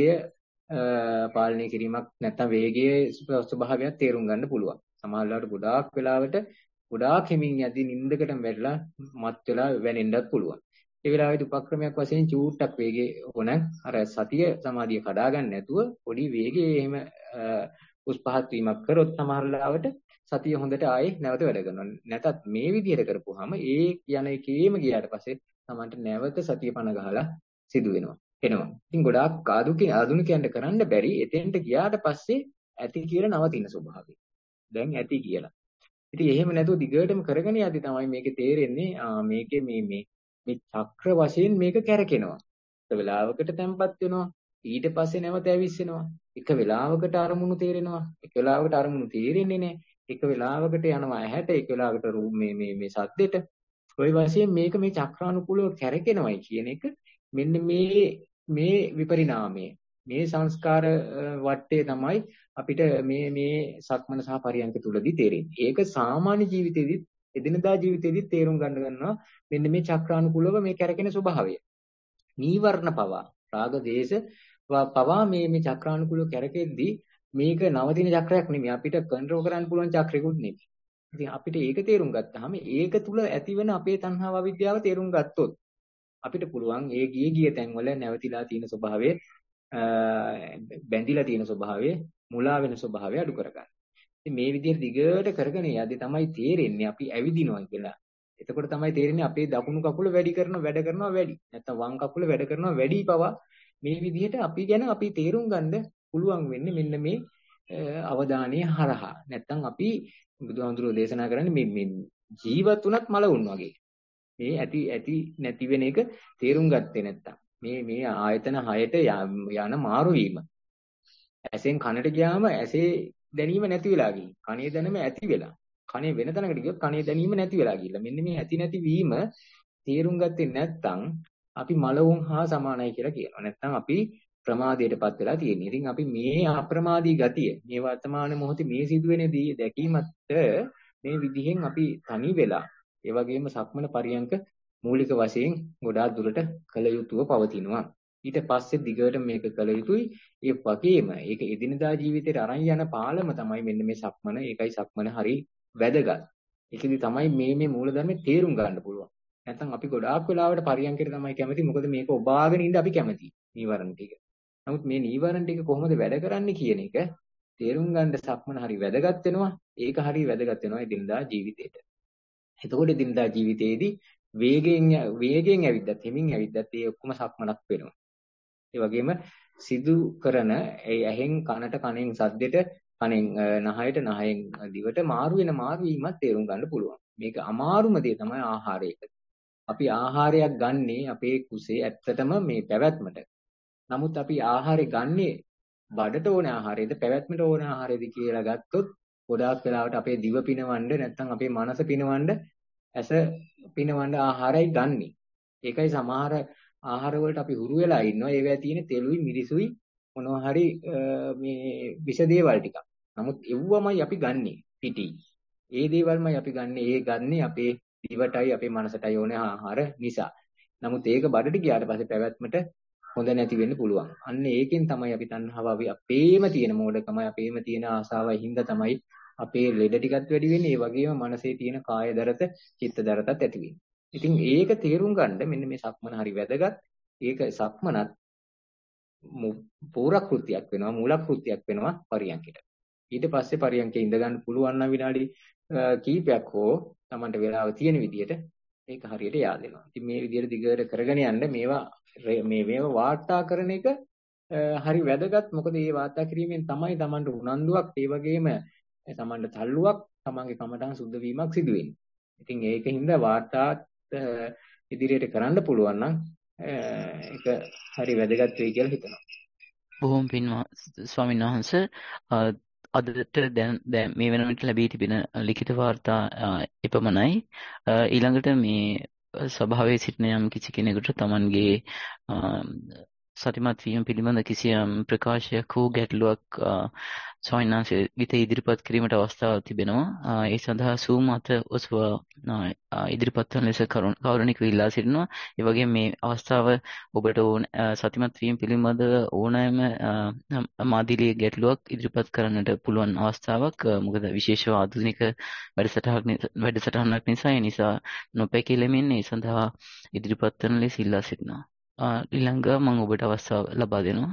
පාලනය කිරීමක් නැත්නම් වේගයේ ස්වභාවයක් තේරුම් ගන්න පුළුවන්. සමහරවිට ගොඩාක් වෙලාවට ගොඩාක් හිමින් යද්දී නිින්දකටම වැටලා මත් වෙලා වැනෙන්නත් පුළුවන්. ඒ වෙලාවෙදි උපක්‍රමයක් වශයෙන් චූට්ටක් වේගේ ඕන අර සතිය සමාධිය කඩා ගන්න නැතුව පොඩි වේගයේ එහෙම උස් පහත් වීමක් කරොත් සමහර වෙලාවට සතිය හොඳට ආයේ නැවත වැඩ කරනවා. නැතත් මේ විදිහට කරපුවාම ඒ යන එකේම ගියාට පස්සේ තමන්ට නැවත සතිය පණ ගහලා සිදු වෙනවා. එනවා. ඉතින් ගොඩාක් ආධුනිකයන්ට කරන්න බැරි එතෙන්ට ගියාට පස්සේ ඇති කියලා නවතින ස්වභාවය. දැන් ඇති කියලා. ඉතින් එහෙම නැතුව දිගටම කරගෙන යද්දි තමයි මේකේ තේරෙන්නේ මේකේ මේ චක්‍ර වශයෙන් මේක කැරකෙනවා. එක වෙලාවකට තැම්පත් වෙනවා. ඊට පස්සේ නැවත ඇවිස්සෙනවා. එක වෙලාවකට අරමුණු තේරෙනවා. එක වෙලාවකට අරමුණු තේරෙන්නේ නැහැ. එක වෙලාවකට යනවා ඇහැට, එක වෙලාවකට මේ සද්දෙට. ඔය වශයෙන් මේක මේ චක්‍රානුකූලව කැරකෙනවයි කියන එක මෙන්න මේ විපරිණාමය මේ සංස්කාර වටේ තමයි අපිට මේ සක්මන සහ පරියන්ක තුලදී තේරෙන්නේ. ඒක සාමාන්‍ය ජීවිතේදීත් එදිනදා ජීවිතේදීත් තේරුම් ගන්නවා මෙන්න මේ චක්‍රානුකූලව මේ කැරකෙන ස්වභාවය. නීවරණ පවා රාග දේශ පවා මේ චක්‍රානුකූලව කැරකෙද්දී මේක නවතින චක්‍රයක් නෙමෙයි. අපිට කන්ට්‍රෝල් කරන්න පුළුවන් චක්‍රයකුත් නෙමෙයි. ඉතින් අපිට ඒක තේරුම් ගත්තාම ඒක තුල ඇතිවෙන අපේ තණ්හාව අවිද්‍යාව තේරුම් ගත්තොත් අපිට පුළුවන් ඒ ගිය තැන්වල නැවතිලා තියෙන ස්වභාවය බැඳිලා තියෙන ස්වභාවය මුලා වෙන ස්වභාවය අඩු කරගන්න. ඉතින් මේ විදිහට දිගට කරගෙන යද්දි තමයි තේරෙන්නේ අපි ඇවිදිනවා කියලා. එතකොට තමයි තේරෙන්නේ අපේ දකුණු කකුල වැඩ කරනවා වැඩි. නැත්නම් වම් කකුල වැඩ කරනවා වැඩි පවා මේ විදිහට අපි ගැන අපි තේරුම් ගන්න පුළුවන් වෙන්නේ මෙන්න මේ අවධානයේ හරහා. නැත්නම් අපි බුදුහාමුදුරුවෝ දේශනා කරන්නේ මේ ජීවත් වුණත් මලවුන් වගේ. මේ ඇති නැති වෙන එක තේරුම් ගත්තේ නැත්තම් මේ ආයතන 6ට යන මාරු වීම ඇසෙන් කනට ගියාම ඇසේ දැනීම නැති වෙලා ගිහින් කනේ දැනීම ඇති වෙලා කනේ වෙන තැනකට ගියොත් කනේ දැනීම නැති වෙලා ගිහිල්ලා මෙන්න මේ ඇති නැති වීම තේරුම් ගත්තේ නැත්තම් අපි මලවුන් හා සමානයි කියලා කියනවා. නැත්තම් අපි ප්‍රමාදයටපත් වෙලා තියෙන්නේ. ඉතින් අපි මේ අප්‍රමාදී ගතිය මේ වර්තමාන මොහොතේ මේ සිදුවෙනදී දැකීමත් මේ විදිහෙන් අපි තනි වෙලා ඒ වගේම සක්මන පරියන්ක මූලික වශයෙන් ගොඩාක් දුරට කළ යුතුව පවතිනවා. ඊට පස්සේ දිගට මේක කළ යුතුයි. ඒ වගේම ඒක එදිනදා ජීවිතේට අරන් යන පාලම තමයි මෙන්න මේ සක්මන. ඒකයි සක්මන හරි වැදගත්. ඒකෙදි තමයි මේ මූලධර්මයේ තේරුම් ගන්න පුළුවන්. නැත්නම් අපි ගොඩාක් වෙලාවට පරියන්කේට තමයි කැමති. මොකද මේක ඔබාගෙන ඉඳ අපි කැමති. නීවරණ ටික. නමුත් මේ නීවරණ ටික කොහොමද වැඩ කරන්නේ කියන එක තේරුම් ගන්න සක්මන හරි වැදගත් වෙනවා. ඒක හරි වැදගත් වෙනවා එදිනදා ජීවිතේට. එතකොට එදිනදා ජීවිතේදී වේගයෙන් ඇවිද්දත් හිමින් ඇවිද්දත් ඒ ඔක්කොම සක්මනක් වෙනවා. ඒ වගේම සිදු කරන ඒ ඇහෙන් කනට කනෙන් සද්දෙට කනෙන් නහයට නහයෙන් දිවට මාරු වීමත් තේරුම් ගන්න පුළුවන්. මේක අමාරුම දේ තමයි ආහාරයක. අපි ආහාරයක් ගන්නේ අපේ කුසේ ඇත්තටම මේ පැවැත්මට. නමුත් අපි ආහාරය ගන්නේ බඩට ඕන ආහාරයද පැවැත්මට ඕන ආහාරයද කියලා ගත්තොත් ගොඩාක් වෙලාවට අපේ දිව පිනවන්න නැත්නම් අපේ මනස පිනවන්න ඇස පිනවන්න ආහාරයි ගන්නෙ. ඒකයි සමහර ආහාර වලට අපි හුරු වෙලා ඉන්නවා. ඒවැය තියෙන තෙලුයි මිරිසුයි මොනවා හරි මේ විෂ දේවල් ටිකක්. නමුත් එව්වමයි අපි ගන්නෙ පිටි. ඒ දේවල්මයි අපි ගන්නෙ. ඒ ගන්නෙ අපේ දිවටයි අපේ මනසටයි ඕනේ ආහාර නිසා. නමුත් ඒක බඩට ගියාට පස්සේ පැවැත්මට හොඳ නැති වෙන්න පුළුවන්. අන්න ඒකෙන් තමයි අපි තණ්හාව අපේම තියෙන මෝඩකමයි අපේම තියෙන ආසාවයි හින්දා තමයි අපේ ලෙඩ ටිකත් වැඩි වෙන්නේ. ඒ වගේම මනසේ තියෙන කාය දරත, චිත්ත දරතත් ඇති වෙන්නේ. ඉතින් ඒක තේරුම් ගන්න මෙන්න මේ සක්මන හරි වැදගත්. ඒක සක්මනත් පූර්වකෘත්‍යයක් වෙනවා, මූලකෘත්‍යයක් වෙනවා පරියන්කෙට. ඊට පස්සේ පරියන්කේ ඉඳ ගන්න පුළුවන් නම් විනාඩි කීපයක් හෝ Tamanට වෙලාව තියෙන විදිහට ඒක හරියට yaadෙනවා. ඉතින් මේ විදිහට දිගට කරගෙන යන්න මේවා වාර්තා කරන එක හරි වැදගත්. මොකද මේ වාර්තා කිරීමෙන් තමයි Tamanට උනන්දුවක්, ඒ වගේම Tamanට තල්ලුවක්, Tamanගේ කමටහන් සුද්ධ වීමක් සිදු වෙන්නේ. ඉතින් ඒකින්ද වාර්තාත් ඉදිරියට කරන්න පුළුවන් නම් ඒක හරි වැදගත් වෙයි කියලා හිතනවා. බොහොම පින් ස්වාමීන් වහන්සේ අදට දැන් මේ වෙනකොට ලැබී තිබෙන ලිඛිත වාර්තා එපමණයි. ඊළඟට මේ සභාවේ සිටින යම් කිසි කෙනෙකුට Tamanගේ සතිමත් වීම පිළිබඳ කිසියම් ප්‍රකාශයක් හෝ ගැටලුවක් ස්වාමීන් වහන්සේ වෙත ඉදිරිපත් කිරීමට අවස්ථාවක් තිබෙනවා. ඒ සඳහා Zoom අත ඔසවා ඉදිරිපත් වන ලෙස කරුණිකව ඉල්ලා සිටිනවා. ඒ වගේම මේ අවස්ථාව ඔබට සතිමත් වීම පිළිබඳව ඕනෑම මාදිලිය ගැටලුවක් ඉදිරිපත් කරන්නට පුළුවන් අවස්ථාවක්. මොකද විශේෂව ආධුනික වැඩසටහනක් නිසා ඒ නිසා නොපැකිලෙමින් ඒ සඳහා ඉදිරිපත් වන ලෙස ඉල්ලා සිටිනවා. ඊළඟ මම ඔබට අවස්ථාව ලබා දෙනවා.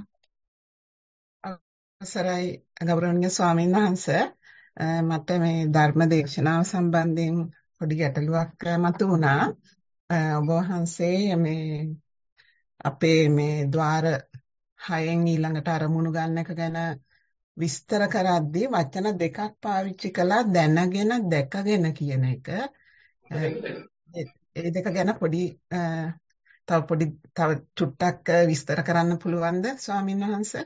අවසරයි ගෞරවනීය ස්වාමීන් වහන්සේ, මට මේ ධර්ම දේශනාව සම්බන්ධයෙන් පොඩි ගැටලුවක් මතුවුණා. ඔබ වහන්සේ මේ අපේ මේ ద్వාර 6න් ඊළඟට අරමුණු ගන්න එක ගැන විස්තර කරද්දී වචන දෙකක් පාවිච්චි කළා, දැනගෙන දැකගෙන කියන එක. ඒ දෙක ගැන තව චුට්ටක් විස්තර කරන්න පුළුවන්ද ස්වාමීන් වහන්සේ?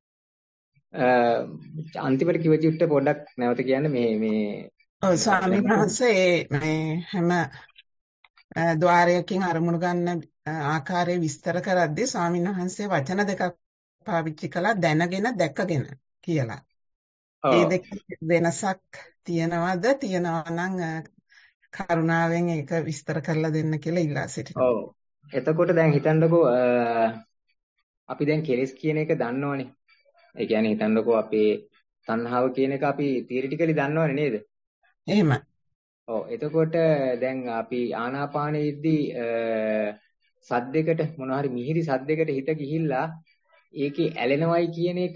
අන්තිමට කිව්ව චුට්ට පොඩ්ඩක් නැවත කියන්න මේ ස්වාමීන් වහන්සේ මේ හැම ద్వාරයකින් අරමුණු ගන්න ආකාරය විස්තර කරද්දී ස්වාමීන් වහන්සේ වචන දෙකක් පාවිච්චි කළා, දැනගෙන දැකගෙන කියලා. ඒ දෙක වෙනසක් තියනවද? තියනවා නම් කරුණාවෙන් ඒක විස්තර කරලා දෙන්න කියලා ඉල්ලා සිටිනවා. ඔව්. එතකොට දැන් හිතන්නකෝ අපි දැන් කෙලෙස් කියන එක දන්නවනේ. ඒ කියන්නේ හිතන්නකෝ අපේ තණ්හාව කියන එක අපි තියරිටිකලි දන්නවනේ නේද? එහෙමයි. ඔව්. එතකොට දැන් අපි ආනාපානෙදී සද්දයකට මොනවා හරි මිහිරි සද්දයකට හිත ගිහිල්ලා ඒකේ ඇලෙනවයි කියන එක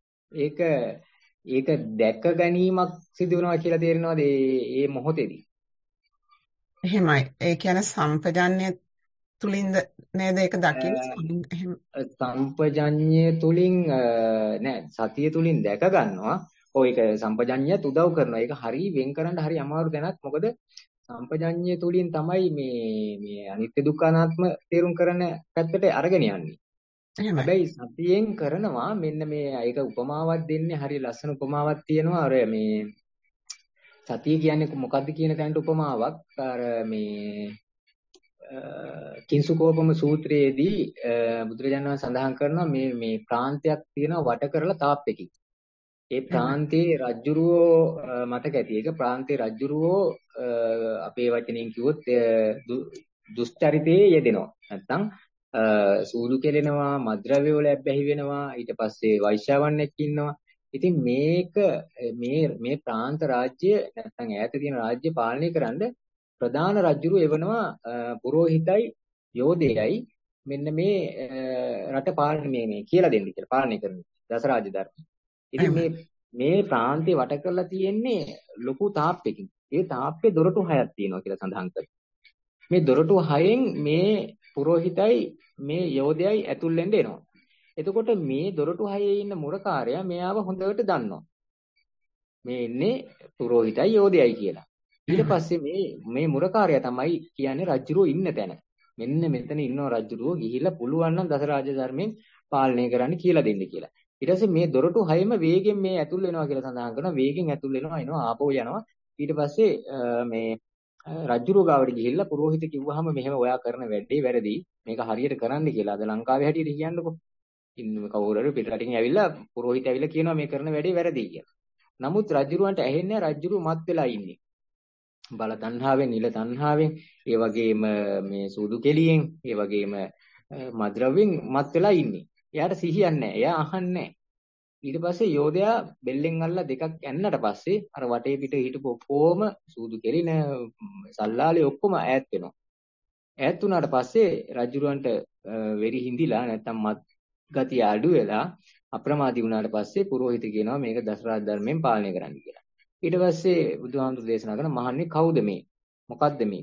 ඒක දැක ගැනීමක් සිදු වෙනවා කියලා තේරෙනවද මේ මොහොතේදී? එහෙමයි. ඒ කියන්නේ සම්පජාන්‍ය තුලින්ද නේද ඒක දකින්නේ? සම්පජඤ්ඤය තුලින් නෑ, සතිය තුලින් දැක ගන්නවා. ඔය ඒක සම්පජඤ්ඤයත් උදව් කරනවා. ඒක හරි වෙන් කරන්න හරි අමාරු දැනක්. මොකද සම්පජඤ්ඤය තුලින් තමයි මේ අනිත්‍ය දුක්ඛ අනාත්ම තේරුම් කරන පැත්තට අරගෙන යන්නේ. හැබැයි සතියෙන් කරනවා මෙන්න මේ ඒක උපමාවක් දෙන්නේ හරි ලස්සන උපමාවක් තියෙනවා. අර මේ සතිය කියන්නේ මොකද්ද කියන තැනට උපමාවක්. අර මේ කිංසුකෝපම සූත්‍රයේදී බුදුරජාණන් වහන්සේ සඳහන් කරනවා මේ ප්‍රාන්තයක් තියෙනවා වට කරලා තාප්පෙකින්. ඒ ප්‍රාන්තයේ රජ්ජුරුවෝ මතක ඇති. ඒක ප්‍රාන්තයේ රජ්ජුරුවෝ අපේ වචනෙන් කිව්වොත් දුෂ්චරිතයේ යෙදෙනවා. නැත්තම් සූදු කෙලෙනවා, මද්ද්‍රව්‍ය වල ඇබ්බැහි වෙනවා, ඊට පස්සේ වෛශ්‍යාවන්නෙක් ඉන්නවා. ඉතින් මේ ප්‍රාන්ත රාජ්‍ය නැත්තම් ඈත තියෙන රාජ්‍ය පාලනය කරන්න ප්‍රධාන රජුරු එවනවා පුරෝහිතයි යෝධයයි මෙන්න මේ රට පාලනය මේ කියලා දෙන්න කියලා පාලනය කරන දසරාජ ධර්ම. ඉතින් මේ ප්‍රාන්තේ වට කරලා තියෙන්නේ ලොකු තාප්පෙකින්. ඒ තාප්පේ දොරටු 6ක් තියෙනවා කියලා සඳහන් කරනවා. මේ දොරටු 6න් මේ පුරෝහිතයි මේ යෝධයයි ඇතුල් වෙන්න එනවා. එතකොට මේ දොරටු 6 ඉන්න මුරකාරයා මෙයාව හොඳට දන්නවා. මේ ඉන්නේ පුරෝහිතයි යෝධයයි කියලා. ඊට පස්සේ මේ මුරකාරයා තමයි කියන්නේ රජුරෝ ඉන්න තැන. මෙන්න මෙතන ඉන්නවා රජුරෝ ගිහිල්ලා පුළුවන් නම් දසරාජ ධර්මයෙන් පාලනය කරන්න කියලා දෙන්න කියලා. ඊට පස්සේ මේ දොරටු 6ම වේගෙන් මේ ඇතුල් වෙනවා කියලා සඳහන් කරනවා. වේගෙන් ඇතුල් වෙනවා එනවා ආපහු යනවා. ඊට පස්සේ මේ රජුරෝ ගාවට ගිහිල්ලා පුරෝහිත කිව්වහම මෙහෙම ඔයා කරන වැඩේ වැරදි. මේක හරියට කරන්න කියලා. අද ලංකාවේ හැටියට කියන්නකෝ. ඉන්න කවුරු හරි පිටරටින් ඇවිල්ලා පුරෝහිත ඇවිල්ලා කියනවා මේ කරන වැඩේ වැරදි කියලා. නමුත් රජුරවන්ට ඇහෙන්නේ රජුරු මත් වෙලා ඉන්නේ. බල තණ්හාවෙන්, නිල තණ්හාවෙන්, ඒ වගේම මේ සූදු කෙලියෙන්, ඒ වගේම මද්ද්‍රව්‍යෙන් මත් වෙලා ඉන්නේ. එයාට සිහියක් නැහැ. එයා අහන්නේ නැහැ. ඊට පස්සේ යෝධයා බෙල්ලෙන් අල්ලලා දෙකක් ඇන්නට පස්සේ අර වටේ පිට හිටපු ඔක්කොම සූදු කෙලින සල්ලාලේ ඔක්කොම ඈත් වෙනවා. ඈත් වුණාට පස්සේ රජුරවන්ට වෙරි හිඳිලා නැත්තම් මත් ගතිය අඩු වෙලා අප්‍රමාදී වුණාට පස්සේ පුරෝහිත කියනවා මේක දසරාජ ධර්මයෙන් පාලනය කරන්න කියලා. ඊට පස්සේ බුදුහාමුදුරු දේශනා කරන මහන්නේ කවුද මේ? මොකද්ද මේ?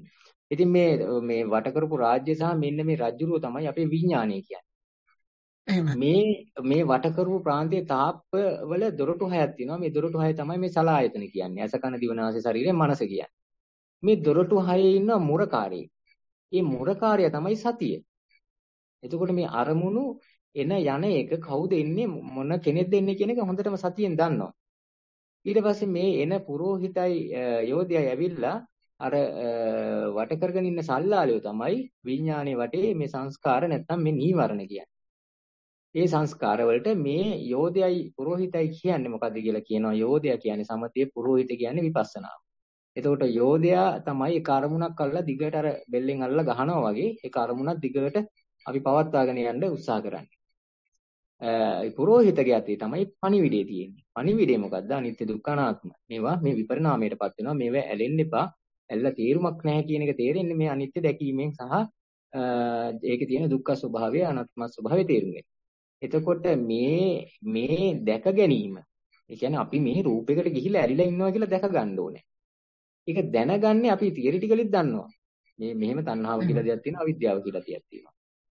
ඉතින් මේ වට කරපු රාජ්‍ය සහ මෙන්න මේ රජුරුව තමයි අපේ විඥානය කියන්නේ. මේ වට කරපු ප්‍රාන්තයේ තාප්ප වල දොරටු හයක් තියෙනවා. මේ දොරටු හය තමයි මේ සලායතන කියන්නේ. ඇස කන දිව නාසය ශරීරය මනස කියන්නේ. මේ දොරටු හයේ ඉන්න මුරකාරී. මේ මුරකාරයා තමයි සතිය. එතකොට මේ අරමුණු එන යන එක කවුද එන්නේ මොන කෙනෙක්ද එන්නේ කියන එක හොඳටම සතියෙන් දන්නවා. ඊට පස්සේ මේ එන පුරෝහිතයි යෝධයයි ඇවිල්ලා අර වට කරගෙන ඉන්න සල්ලාලියෝ තමයි විඥානයේ වටේ මේ සංස්කාර නැත්තම් මේ නීවරණ කියන්නේ. ඒ සංස්කාර වලට මේ යෝධයයි පුරෝහිතයි කියන්නේ මොකද්ද කියලා කියනවා. යෝධයා කියන්නේ සමතේ, පුරෝහිත කියන්නේ විපස්සනාව. එතකොට යෝධයා තමයි ඒ අරමුණක් අල්ලලා දිගට අර බෙල්ලෙන් අල්ලලා ගහනවා වගේ ඒ අරමුණක් දිගට අපි පවත්වාගෙන යන්න උත්සාහ කරන්නේ. පුරෝහිතගේ අතේ තමයි පණිවිඩය තියෙන්නේ. පණිවිඩය මොකද්ද? අනිත්‍ය දුක්ඛ අනාත්ම. මේවා මේ විපරිණාමයටපත් වෙනවා. මේවා ඇලෙන්න එපා. ඇල්ල තේරුමක් නැහැ කියන එක තේරෙන්නේ මේ අනිත්‍ය දැකීමෙන් සහ ඒකේ තියෙන දුක්ඛ ස්වභාවය, අනාත්ම ස්වභාවය තේරුම් එතකොට මේ දැක ගැනීම, ඒ කියන්නේ අපි මේ රූපයකට ගිහිලා ඇලිලා ඉන්නවා කියලා දැක ගන්න ඕනේ. ඒක දැනගන්නේ අපි තියරිටිකලිත් දන්නවා. මේ මෙහෙම තණ්හාව කියලා දෙයක් තියෙනවා, අවිද්‍යාව කියලා දෙයක් තියෙනවා.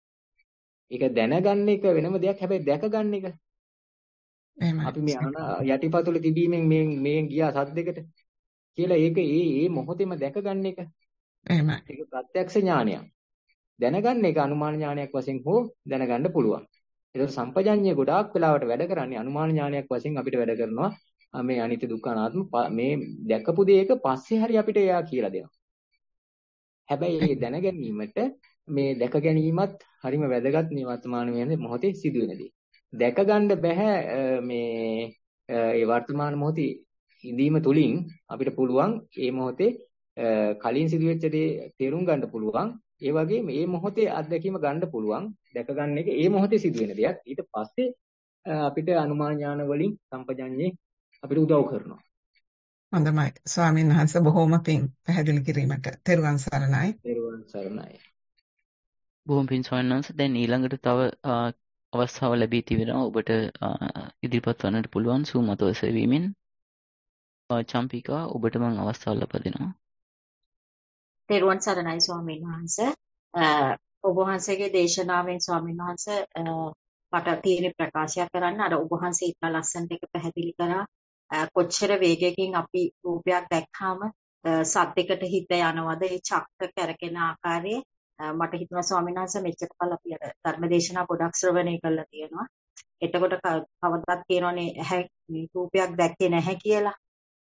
ඒක දැනගන්න එක වෙනම දෙයක්. හැබැයි දැක ගන්න එක අපි මේ යටිපතුලේ තිබීමෙන් මේ ගියා සද්දයකට කියලා ඒක ඒ මොහොතේම දැක ගන්න එක. එහෙමයි. ඒක ප්‍රත්‍යක්ෂ ඥානයක්. දැනගන්න එක අනුමාන ඥානයක් වශයෙන් හෝ දැනගන්න පුළුවන්. ඒක සම්පජඤ්ඤය ගොඩාක් වෙලාවට වැඩ කරන්නේ අනුමාන ඥානයක් වශයෙන් අපිට වැඩ කරනවා. මේ අනිත්‍ය දුක්ඛ අනාත්ම මේ දැකපු දෙයක පස්සේ හරි අපිට එයා කියලා දෙනවා. හැබැයි මේ දැන ගැනීමට මේ දැක ගැනීමත් හරිම වැදගත් මේ වර්තමාන මොහොතේ සිදුවෙන දේ. දැක ගන්න බෑ මේ ඒ වර්තමාන මොහොතේ ඉඳීම තුලින් අපිට පුළුවන් මේ මොහොතේ කලින් සිදුවෙච්ච දේ තේරුම් ගන්න පුළුවන්. ඒ වගේම මේ මොහොතේ අත්දැකීම ගන්න පුළුවන්. දැක ගන්න එක මේ මොහොතේ සිදුවෙන දෙයක්. ඊට පස්සේ අපිට අනුමාන ඥාන වලින් සම්පජඤ්ඤේ අපිට උදව් කරනවා. හොඳයි. ස්වාමීන් වහන්සේ බොහොම පිං පැහැදිලි කිරීමට. තෙරුවන් සරණයි. තෙරුවන් සරණයි. බොහොම පිං ස්වාමීන් වහන්සේ. දැන් ඊළඟට තව අවස්ථාව ලැබී තිබෙනවා ඔබට ඉදිරිපත් වන්නට පුළුවන් සූමතව සෙවීමෙන්. චම්පිකා ඔබට මම අවස්ථාව ලබා දෙනවා. තෙරුවන් සරණයි ස්වාමීන් වහන්සේ. ඔබ වහන්සේගේ දේශනාවෙන් ස්වාමීන් වහන්සේ මට තියෙන ප්‍රකාශය කරන්න අර ඔබ වහන්සේ ඉතා ලස්සනට එක පැහැදිලි කරා කොච්චර වේගයකින් අපි රූපයක් දැක්කාම සද්දයකට හිත යනවද ඒ චක්‍ර කරගෙන ආකාරයේ මට හිතුණා ස්වාමීන් වහන්සේ මෙච්චර කල් අපි අර ධර්මදේශනා ගොඩක් ශ්‍රවණය කරලා තියෙනවා. එතකොට කවදාවත් කියනෝනේ ඇහැ රූපයක් දැක්කේ නැහැ කියලා.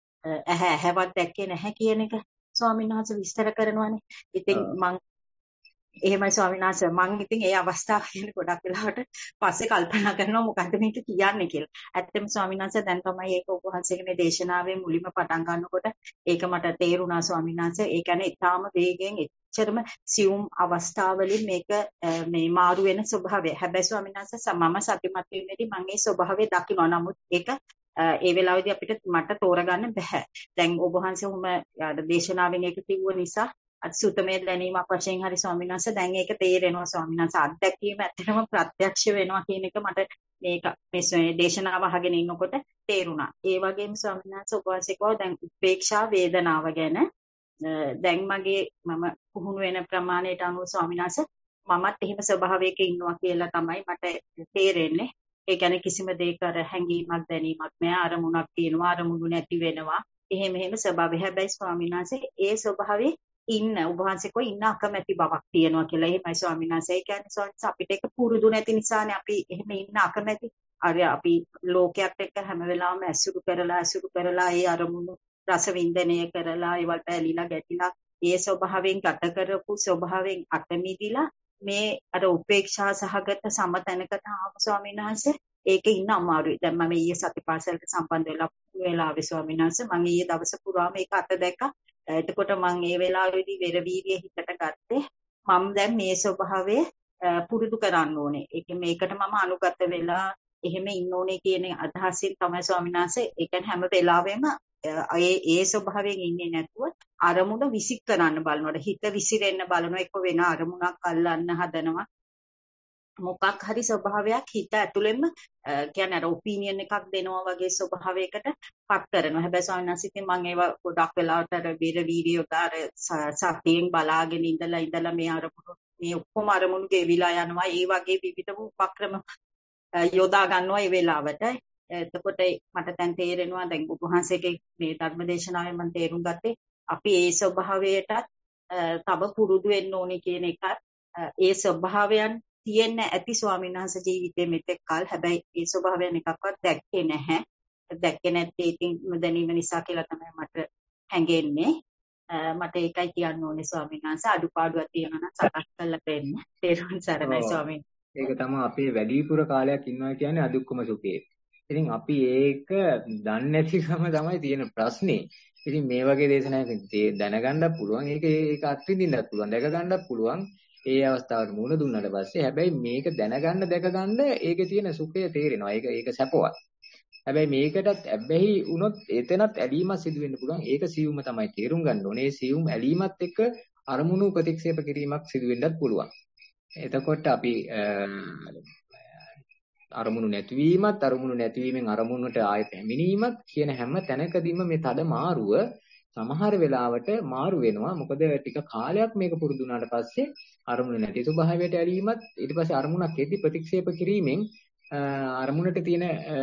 ඇහැවත් දැක්කේ නැහැ කියන එක ස්වාමීන් වහන්සේ විස්තර කරනවානේ. ඉතින් මම එහෙමයි ස්වාමීන් වහන්සේ මම ඉතින් ඒ අවස්ථාව ගැන ගොඩක් වෙලාවට පස්සේ කල්පනා කරනවා මොකද්ද මේක කියන්නේ කියලා. ඇත්තටම ස්වාමීන් වහන්සේ දැන් තමයි ඒක ඔබ වහන්සේගේ මේ දේශනාවේ මුලින්ම පටන් ගන්නකොට ඒක මට තේරුණා ස්වාමීන් වහන්සේ. ඒ කියන්නේ ඊටාම වේගයෙන් එච්චරම සියුම් අවස්ථාවලින් මේක මේ මාරු වෙන ස්වභාවය. හැබැයි ස්වාමීන් වහන්සේ මම සතිමත් වීමේදී මම ඒ ස්වභාවය දකිනවා. නමුත් ඒක ඒ වෙලාවේදී අපිට මට තෝරගන්න බෑ. දැන් ඔබ වහන්සේ උම දේශනාවෙන් ඒක කිව්ව නිසා අත් සුතමේ දැනීමක් වශයෙන් හරි ස්වාමීන් වහන්සේ දැන් ඒක තේරෙනවා ස්වාමීන් වහන්සේ අත්දැකීම ඇත්තටම ප්‍රත්‍යක්ෂ වෙනවා කියන එක මට මේක මේ දේශනාව අහගෙන ඉන්නකොට තේරුණා. ඒ වගේම ස්වාමීන් වහන්සේ ඔබ වහන්සේ කිව්වා දැන් උපේක්ෂා වේදනාව ගැන දැන් මම පුහුණු වෙන ප්‍රමාණයට අනුව ස්වාමීන් වහන්සේ මමත් එහෙම ස්වභාවයක ඉන්නවා කියලා තමයි මට තේරෙන්නේ. ඒ කියන්නේ කිසිම දෙයක හැඟීමක් දැනීමක් නෑ අරමුණක් තියෙනවා අරමුණු නැති වෙනවා. එහෙම ස්වභාවය. හැබැයි ස්වාමීන් වහන්සේ ඒ ස්වභාවයේ ඉන්න ඔබ වහන්සේ කො ඉන්න අකමැති බවක් තියෙනවා කියලා. එහෙමයි ස්වාමීන් වහන්සේ. ඒ කියන්නේ ස්වාමීන් අපිට ඒක පුරුදු නැති නිසානේ අපි එහෙම ඉන්න අකමැති. අර අපි ලෝකයක් එක්ක හැම වෙලාවෙම ඇසුරු කරලා ඒ අරමුණු රස වින්දනය කරලා ඒවල් පැලිලා ගැටිලා ඒ ස්වභාවයෙන් ගත කරපු ස්වභාවයෙන් අත මිදිලා මේ අර උපේක්ෂා සහගත සමතැනකට ආපු ස්වාමීන් වහන්සේ ඒකේ ඉන්න අමාරුයි. දැන් මම ඊයේ සතිපාසලට සම්බන්ධ වෙලා ස්වාමීන් වහන්සේ මම ඊයේ දවස පුරාම ඒක අත දැක්කා. එතකොට මම ඒ වෙලාවේදී වෙර වීර්ය හිතට ගත්තේ මම දැන් මේ ස්වභාවය පුරුදු කරන්න ඕනේ. මේකට මම අනුගත වෙලා එහෙම ඉන්න ඕනේ කියන අදහසින් තමයි ස්වාමීන් වහන්සේ ඒ කියන්නේ හැම වෙලාවෙම ඒ ස්වභාවයෙන් ඉන්නේ නැතුව අරමුණ විසික් කරන්න බලනකොට හිත විසිරෙන්න බලනවා. එක්ක වෙන අරමුණක් අල්ලන්න හදනවා. මොකක් හරි ස්වභාවයක් හිත ඇතුළෙන්ම කියන්නේ අර ඔපිනියන් එකක් දෙනවා වගේ ස්වභාවයකට පත් කරනවා. හැබැයි ස්වාමීන් වහන්සේ ඉතින් මම ඒවා ගොඩක් වෙලාවට අර වීඩියෝ දාර සතියෙන් බලාගෙන ඉඳලා මේ අරමුණු මේ ඔක්කොම අරමුණු ගෙවිලා යනවා. ඒ වගේ විවිධ උපක්‍රම යොදා ගන්නවා ඒ වෙලාවට. එතකොට මට දැන් තේරෙනවා දැන් ඔබ වහන්සේගේ මේ ධර්මදේශනාවෙන් මම තේරුම් ගත්තේ අපි ඒ ස්වභාවයටත් තව පුරුදු වෙන්න ඕනේ කියන එක. ඒ ස්වභාවයන් තියෙන්න ඇති ස්වාමීන් වහන්සේ ජීවිතේ මෙතෙක් කල. හැබැයි ඒ ස්වභාවයන් එකක්වත් දැක්කේ නැහැ. දැක්කේ නැත්තේ ඉතින් නොදැනීම නිසා කියලා තමයි මට හැඟෙන්නේ. මට ඒකයි කියන්න ඕනේ ස්වාමීන් වහන්සේ. අඩුපාඩුවක් තියෙනවා නම් සකස් කරලා දෙන්න. තේරුම් සරණයි ස්වාමීන්. ඒක තමයි අපේ වැඩිපුර කාලයක් ඉන්නවා කියන්නේ අදුක්කම සුඛේ. ඉතින් අපි ඒක දන්නේ නැතිකම තමයි තියෙන ප්‍රශ්නේ. ඉතින් මේ වගේ දේශනාවක දැනගන්නත් පුළුවන්. ඒක අත්විඳින්නත් පුළුවන්. දැක ගන්නත් පුළුවන්. ඒ අවස්ථාවට මුණ දුන්නාට පස්සේ හැබැයි මේක දැනගන්න දැකගන්න ඒකේ තියෙන සුඛය තේරෙනවා. ඒක සැපවත්. හැබැයි මේකටත් ඇබ්බැහි වුණොත් එතනත් ඇලීමක් සිදු වෙන්න පුළුවන්. ඒක සියුම තමයි තේරුම් ගන්න ඕනේ. ඒ සියුම් ඇලීමත් එක්ක අරමුණු ප්‍රතික්ෂේප කිරීමක් සිදු වෙන්නත් පුළුවන්. එතකොට අපි අරමුණු නැතිවීමත් අරමුණු නැතිවීමෙන් අරමුණට ආය පැමිණීමත් කියන හැම තැනකදීම මේ තද මාරුව සමහර වෙලාවට මාරු වෙනවා. මොකද ටික කාලයක් මේක පුරුදු වුණාට පස්සේ අරමුණ නැති ස්වභාවයට ඇලීමත් ඊට පස්සේ අරමුණක් එද්දි ප්‍රතික්ෂේප කිරීමෙන් අරමුණට තියෙන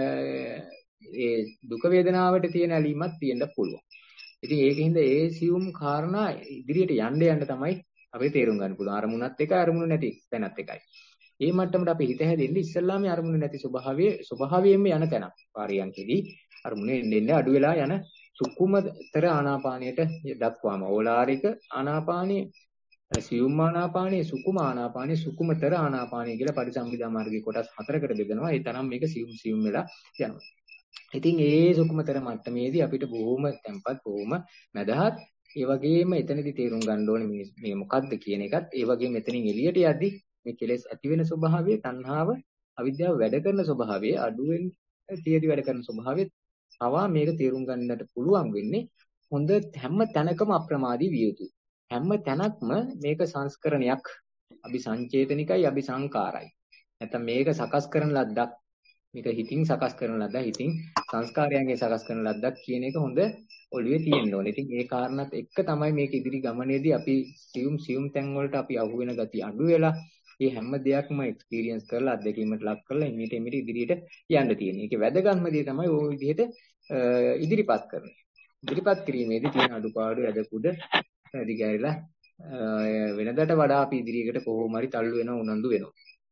ඒ දුක වේදනාවට තියෙන ඇලීමක් තියෙන්න පුළුවන්. ඉතින් ඒකින්ද ඒ සියුම් කාරණා ඉදිරියට යන්න තමයි අපි තේරුම් ගන්න පුළුවන්. අරමුණත් එකයි අරමුණු නැති තැනත් එකයි. මේ මට්ටමට අපි හිත හැදෙන්නේ ඉස්සල්ලාම අරමුණු නැති ස්වභාවයෙන්ම යන තැනක්. පාරියන්කෙදී අරමුණේ එන්නේ අඩු වෙලා යන සුකුමතර ආනාපානයට දක්වාම ඕලාරික ආනාපානයේ සියුම් ආනාපානයේ සුකුම ආනාපානයේ සුකුමතර ආනාපානය කියලා පරිසම්පදා මාර්ගයේ කොටස් 4කට බෙදනවා. ඒ තරම් මේක සියුම් වෙලා යනවා. ඉතින් ඒ සුකුමතර මට්ටමේදී අපිට බොහොම tempat බොහොම මදහත් ඒ වගේම එතනදී තේරුම් ගන්න ඕනේ මේ මොකද්ද කියන එකත් ඒ වගේම මෙතනින් එළියට යද්දි මේ කෙලෙස් ඇති වෙන ස්වභාවය, තණ්හාව, අවිද්‍යාව වැඩ කරන ස්වභාවය, අඩුවෙන් තියදී වැඩ කරන ස්වභාවය පවා මේක තේරුම් ගන්නට පුළුවන් වෙන්නේ හොඳ හැම තැනකම අප්‍රමාදී විය යුතුයි. හැම තැනක්ම මේක සංස්කරණයක්, අபிසංචේතනිකයි, අபிසංකාරයි. නැත්නම් මේක සකස් කරන ලද්දක්, මේක හිතින් සකස් කරන ලද්දක්, හිතින් සංස්කාරයන්ගෙන් සකස් කරන ලද්දක් කියන එක හොඳ ඔළුවේ තියෙන්න ඕනේ. ඉතින් ඒ කාරණාත් එක්ක තමයි මේක ඉදිරි ගමනේදී අපි සියුම් තැන් වලට අපි අහු වෙන ගතිය අඩු වෙලා මේ හැම දෙයක්ම එක්ස්පීරියන්ස් කරලා අත්දැකීමට ලක් කරලා එමෙට ඉදිරියට යන්න තියෙන්නේ. ඒකේ වැදගත්ම දේ තමයි ওই විදිහට ඉදිරිපත් කරන්නේ. ඉදිරිපත් කිරීමේදී තියෙන අඩුපාඩු යදකුඩ දිගහැරිලා වෙනදට වඩා අපි ඉදිරියකට කොහොම හරි තල්ලු වෙනවා, උනන්දු වෙනවා.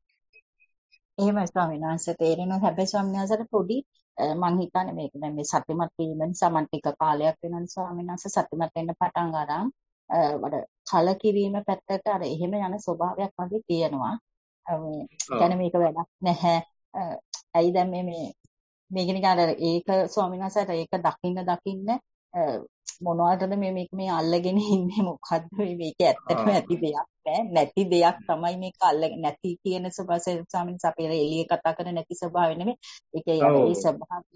එහෙමයි ස්වාමීන් වහන්සේ තේරෙනවා. හැබැයි ස්වාමීන් වහන්සේට පොඩි මං හිතන්නේ මේක දැන් මේ සත්‍යමත් වීම නිසා මම ටික කාලයක් වෙනවා ස්වාමීන් වහන්සේ සත්‍යමත් වෙන්න පටන් ගන්න. වඩ කලකිරීම පැත්තට අර එහෙම යන ස්වභාවයක් වගේ තියෙනවා. කියන්නේ මේක වැඩක් නැහැ. ඇයි දැන් මේක නිකන් අර ඒක ස්වාමීන් වහන්සේට ඒක දකින්න මොනවටද මේ අල්ලගෙන ඉන්නේ මොකද්ද මේක ඇත්තටම ඇති දෙයක් නෑ නැති දෙයක් තමයි මේක අල්ලගෙන නැති කියන ස්වභාවය ස්වාමීන් වහන්සේ අපේ එළියේ කතා කරන නැති ස්වභාවය නෙමෙයි ඒකේ ඒ ස්වභාවය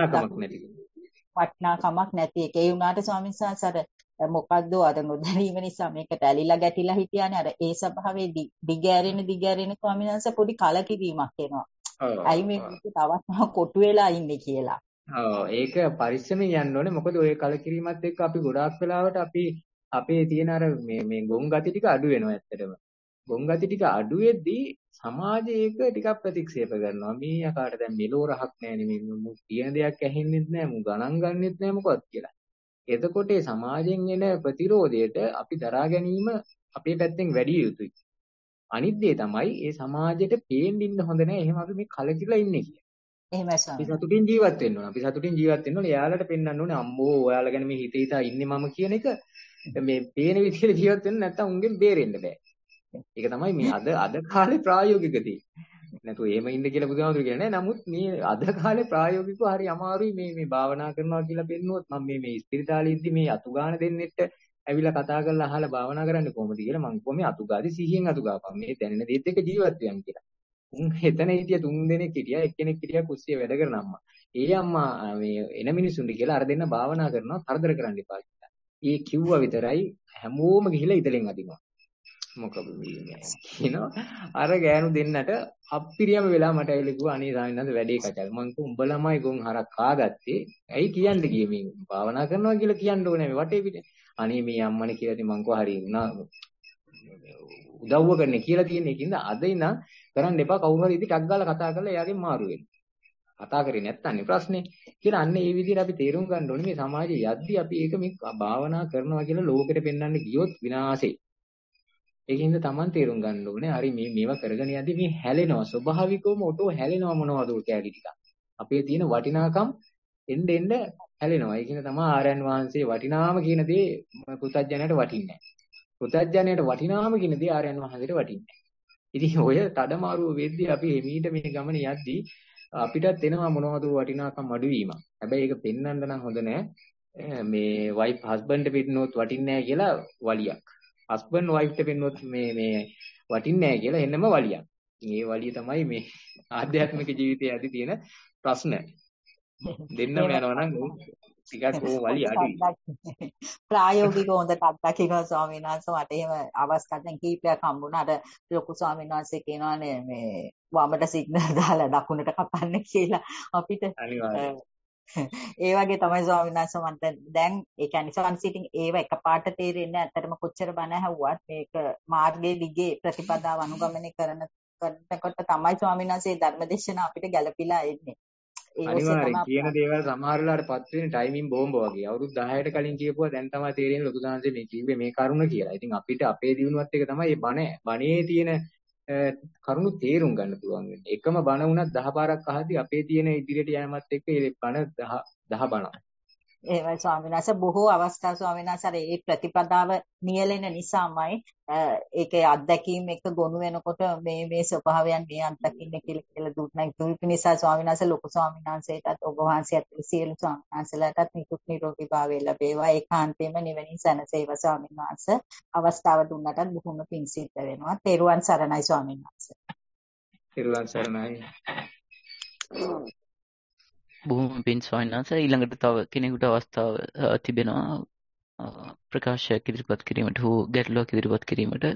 වටිනාකමක් නැති එක ඒ වුණාට ස්වාමීන් වහන්සේ අර මොකද්ද අර නොදැනීම නිසා මේකට ඇලිලා ගැටිලා හිටියානේ අර ඒ ස්වභාවයේ දිගෑරෙන ස්වාමීන් වහන්සේ පොඩි කලකිරීමක් එනවා. අයි මේක තවත් කොටු වෙලා ඉන්නේ කියලා. ඒක පරිස්සමෙන් යන්න ඕනේ. මොකද ඔය කලකිරීමත් එක්ක අපි ගොඩාක් වෙලාවට අපේ තියෙන අර මේ ගොන් ගති ටික අඩු වෙනවා ඇත්තටම. ගොන් ගති ටික අඩු වෙද්දී සමාජය ඒක ටිකක් ප්‍රතික්ෂේප කරනවා. මේ යකාට දැන් මෙලෝ රහක් නැහැ නෙමෙයි. මු කියන දෙයක් ඇහෙන්නෙත් නැහැ. මු ගණන් ගන්නෙත් නැහැ මොකක්ද කියලා. එතකොට ඒ සමාජයෙන් එන ප්‍රතිරෝධයට අපි දරා ගැනීම අපේ පැත්තෙන් වැඩි යුතුයි. අනිත් දේ තමයි ඒ සමාජයට පේන්න ඉන්න හොඳ නැහැ. එහෙම අපි මේ කලකිරලා ඉන්නේ කියලා. එහෙමයි ස්වාමී. අපි සතුටින් ජීවත් වෙන්න ඕන. අපි සතුටින් ජීවත් වෙන්න ඕනේ. එයාලට පෙන්වන්න ඕනේ අම්මෝ ඔයාලා ගැන මේ හිතා ඉන්නේ මම කියන එක මේ පේන විදිහට ජීවත් වෙන්න නැත්තම් උන්ගෙන් බේරෙන්න බෑ. ඒක තමයි මේ අද කාලේ ප්‍රායෝගික දේ. නැතු එහෙම ඉන්න කියලා බුදුහාමුදුරු කියන්නේ නැහැ. නමුත් මේ අද කාලේ ප්‍රායෝගිකව හරි අමාරුයි මේ භාවනා කරනවා කියලා පෙන්නුවොත් මම මේ ස්පිරිතාලෙද්දි මේ අතුගාන දෙන්නෙත් ඇවිල්ලා කතා කරලා අහලා භාවනා කරන්න කොහොමද කියලා මං කිව්වා මේ අතුගාදී 100න් අතුගාපන්. මේ දැනෙන දේත් එක්ක ජීවත් වෙන්න කියලා. උන් හෙතන හිටිය 3 දෙනෙක් හිටියා. එක්කෙනෙක් හිටියා කුස්සිය වැඩ කරන අම්මා. ඒ අම්මා මේ එන මිනිසුන්ට කියලා අර දෙන්න භාවනා කරනවා තරදර කරන්න එපා කියලා. ඒ කිව්වා විතරයි හැමෝම ගිහිලා ඉතලෙන් අදිනවා. මොකද මේ කියනවා අර ගෑනු දෙන්නට අප්පිරියම වෙලා මට ඇවිල්ලා කිව්වා අනේ සාමිනාද වැඩේ කචල් මං කිව්වා උඹ ළමයි ගොන් හරක් කාගත්තේ ඇයි කියන්න ගියේ මේ භාවනා කරනවා කියලා කියන්න ඕනේ මේ වටේ පිට අනේ මේ අම්මනේ කියලා ඉතින් මං කිව්වා හරි වුණා උදව්ව කරන්න කියලා තියෙන එකින්ද අද ඉඳන් කරන්න එපා කවුරු හරි ඉතින් ටක් ගාලා කතා කරලා එයාගෙන් මාරු වෙන්න කතා කරේ නැත්තන්නේ ප්‍රශ්නේ කියලා අන්න ඒ විදිහට අපි තේරුම් ගන්න ඕනේ මේ සමාජයේ යද්දී අපි ඒක මේ භාවනා කරනවා කියලා ලෝකෙට පෙන්වන්න ගියොත් විනාශේ ඒකින්ද Taman තේරුම් ගන්න ඕනේ හරි මේවා කරගෙන යද්දී මේ හැලෙනවා ස්වභාවිකවම ඔටෝ හැලෙනවා මොනවද ඔය කැලි ටික අපේ තියෙන වටිනාකම් එන්න එන්න හැලෙනවා ඒකින්ද තමයි ආර්යයන් වහන්සේ වටිනාම කියන දේ පුතඥයට වටින්නේ නැහැ පුතඥයට වටිනාම කියන දේ ආර්යයන් වහන්සේට වටින්නේ නැහැ ඉතින් ඔය තඩමාරුව වෙද්දී අපි එමීට මේ ගමන යද්දී අපිටත් එනවා මොනවද වටිනාකම් අඩුවීම හැබැයි ඒක පෙන්වන්න නම් හොඳ නැහැ මේ වයිෆ් හස්බන්ඩ් පිටිනොත් වටින්නේ නැහැ කියලා වලියක් හස්බන්ඩ් වයිෆ්ට පෙන්වොත් මේ වටින්නේ නැහැ කියලා එන්නම වලියක්. ඉතින් ඒ වලිය තමයි මේ ආධ්‍යාත්මික ජීවිතයේ ඇති තියෙන ප්‍රශ්න. දෙන්නම යනවා නම් ටිකක් ඕ වලිය අඩුයි. ප්‍රායෝගිකව හොඳට අත්දකින්න ස්වාමීන් වහන්සේ මට එහෙම අවස්ථා දැන් කීපයක් හම්බුණා. අර ලොකු ස්වාමීන් වහන්සේ කියනවානේ මේ වමට සිග්නල් දාලා දකුණට කපන්න කියලා අපිට. අනිවාර්යයෙන්. ඒ වගේ තමයි ස්වාමීන් වහන්සේ මට දැන් ඒ කියන්නේ සංසිටින් ඒව එකපාරට තේරෙන්නේ ඇත්තටම කොච්චර බණ ඇහුවත් මේක මාර්ගයේ දිගේ ප්‍රතිපදාව අනුගමනය කරනකොට තමයි ස්වාමීන් වහන්සේ ධර්මදේශන අපිට ගැළපීලා එන්නේ. අනිවාර්යෙන් කියන දේවල් සමහර වෙලාවට පත් වෙන ටයිමින් බෝම්බ වගේ. අවුරුදු 10කට කලින් කියපුවා දැන් තමයි තේරෙන්නේ ලොකු සංහසේ මේ කිව්වේ මේ කරුණ කියලා. ඉතින් අපිට අපේ දිනුවත් එක තමයි මේ බණේ තියෙන කරුණු තේරුම් ගන්න පුළුවන් වෙන්නේ. එකම බණ වුණත් 10 පාරක් අහද්දී අපේ තියෙන ඉදිරියට යෑමත් එක්ක ඒ බණ 10 බණක්. එහෙමයි ස්වාමීන් වහන්සේ බොහෝ අවස්ථා ස්වාමීන් වහන්සේ මේ ප්‍රතිපදාව නියැලෙන නිසාමයි ඒකේ අත්දැකීම් එක ගොනු වෙනකොට මේ ස්වභාවයන් මේ අත්දකින්න කියලා දුන්නා. ඒක නිසා ස්වාමීන් වහන්සේ ලොකු ස්වාමීන් වහන්සේටත් ඔබ වහන්සේ ඇතුළු සියලු ස්වාමීන් වහන්සේලාටත් නිකුත් නිරෝගී භාවය ලැබේවා. ඒකාන්තයෙන්ම නිවනින් සැනසේවා ස්වාමීන් වහන්සේ. අවස්ථාව දුන්නටත් බොහොම පිං සිද්ධ වෙනවා. තෙරුවන් සරණයි ස්වාමීන් වහන්සේ. තෙරුවන් සරණයි. බොහොම පින් ස්වාමීන් වහන්සේ ඊළඟට තව කෙනෙකුට අවස්ථාව තිබෙනවා ප්‍රකාශයක් ඉදිරිපත් කිරීමට හෝ ගැටලුවක් ඉදිරිපත් කිරීමට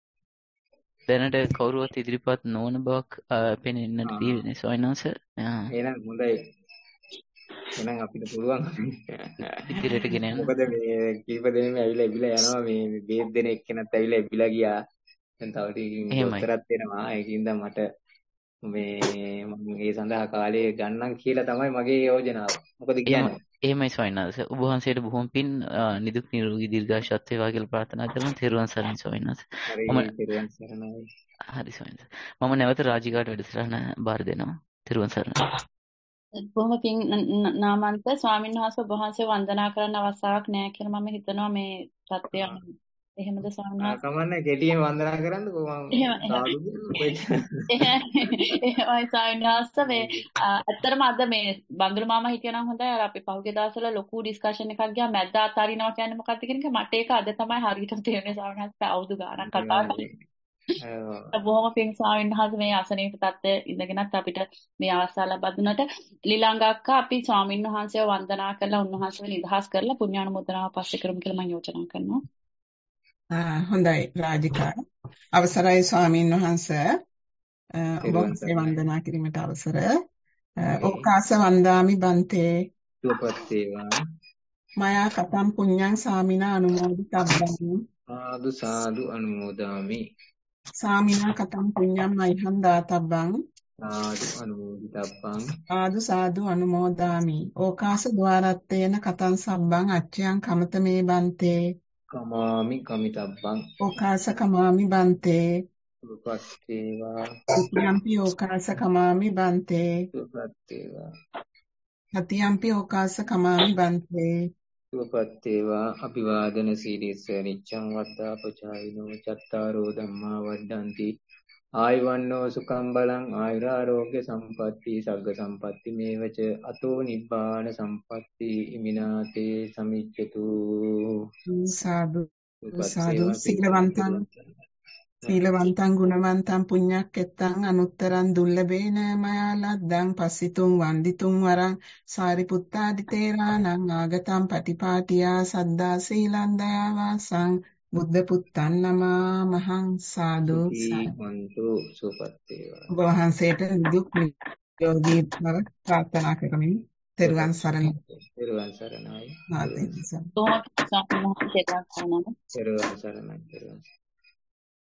දැනට කවුරුවත් ඉදිරිපත් නොවන බවක් පෙනෙන්නට තියෙන්නේ ස්වාමීන් වහන්සේ. එහෙනම් හොඳයි. එහෙනම් අපිට පුළුවන් ඉදිරියට ගෙන යන්න. මොකද මේ කීප දෙනෙම ඇවිල්ලා යනවා මේ බේත් දෙන එක්කෙනත් ඇවිල්ලා ඉබිලා ගියා. දැන් තව ටිකකින් උත්තරත් දෙනවා. ඒකින්ද මට මේ මම ඒ සඳහා කාලය ගන්නම් කියලා තමයි මගේ යෝජනාව. මොකද කියන්නේ? එහෙමයි ස්වාමීන් වහන්සේ. ඔබ වහන්සේට බොහොම පින් නිදුක් නිරෝගී දීර්ඝාෂත් වේවා කියලා ප්‍රාර්ථනා කරනවා. තෙරුවන් සරණයි ස්වාමීන් වහන්සේ. තෙරුවන් සරණයි. හරි ස්වාමීන් වහන්සේ. මම නැවත රාජිකාට වැඩසටහන බාර දෙනවා. තෙරුවන් සරණයි. බොහොම පින් නාමන්ත ස්වාමීන් වහන්සේ ඔබ වහන්සේ වන්දනා කරන්න අවස්ථාවක් නැහැ කියලා මම හිතනවා මේ සත්‍යය එහෙමද ස්වාමීන් වහන්සේ? කමන්නේ කෙටියෙන් වන්දනා කරන්නකෝ මම සාදු එහෙමයි ස්වාමීන් වහන්සේ මේ ඇත්තටම අද මේ බඳුරු මාමා හිටියනම් හොඳයි අර අපි පහුගිය දවස්වල ලොකු ඩිස්කෂන් එකක් ගියා මැද්ද අතාරිනවා කියන්නේ මොකක්ද කියන එක මට ඒක අද තමයි හරියටම තේරෙන්නේ ස්වාමීන් වහන්සේ අවුරුදු ගාණක් කතා කරලා බොහොම පින් ස්වාමීන් වහන්සේ මේ අසනීප තත්ත්වයේ ඉඳගෙනත් අපිට මේ අවස්ථාව ලබා දුන්නට ලිලංග අක්කා අපි ස්වාමීන් වහන්සේව වන්දනා කරලා උන්වහන්සේව නිදහස් කරලා පුණ්‍යානුමෝදනාව පස්සේ කරමු කියලා මම යෝජනා කරනවා. හොඳයි රාජිකා අවසරයි ස්වාමීන් වහන්සේ ඔබ වහන්සේ වන්දනා කිරීමට අවසර ඕකාස වන්දාමි බන්තේ සුවපත් වේවා මයා කතම් පුඤ්ඤං සාමිනා අනුමෝදිතබ්බං සාදු සාදු අනුමෝදාමි සාමිනා කතම් පුඤ්ඤං මයිහං දාතබ්බං සාදු අනුමෝදිතබ්බං සාදු සාදු අනුමෝදාමි ඕකාස ద్వාරත්තේන කතං සබ්බං අච්ඡයං කමතමේ බන්තේ කමාමි කමිතබ්බං ඕකාස කමාමි බන්තේ සුවපත් වේවා සතියම්පි ඕකාස කමාමි බන්තේ සුවපත් වේවා සතියම්පි ඕකාස කමාමි බන්තේ සුවපත් වේවා අභිවාදන සීලිස්ස නිච්ඡං වද්දා පචායිනෝ චත්තාරෝ ධම්මා වඩ්ඩಂತಿ ආයවන්නෝ සුඛං බලං ආයුරාෝග්‍ය සම්පatti සග්ග සම්පatti මේවච අතෝ නිබ්බාන සම්පatti ඉමිනාතේ සමිච්ඡතු සාදු සාදු සීලවන්තං ගුණවන්තං පුඤ්ඤක්කෙත්තං අනුත්තරං දුල්ලභේන මයා ලද්දං පස්සිතුං වන්දිතුං වරං සාරිපුත්තාදි තේරාණං ආගතං පටිපාටියා සද්දා සීලං දයාවාසං බුද්ධ පුත්තන් නමා මහං සාදු සුඛීවන්තු සුවපත් වේවා. ඔබ වහන්සේට දුක් නිරෝගී බව ප්‍රාර්ථනා කරමින් තෙරුවන් සරණයි. තෙරුවන් සරණයි. ආදීනස. කොහොමද ස්වාමීන් වහන්සේ තෙරුවන් සරණයි.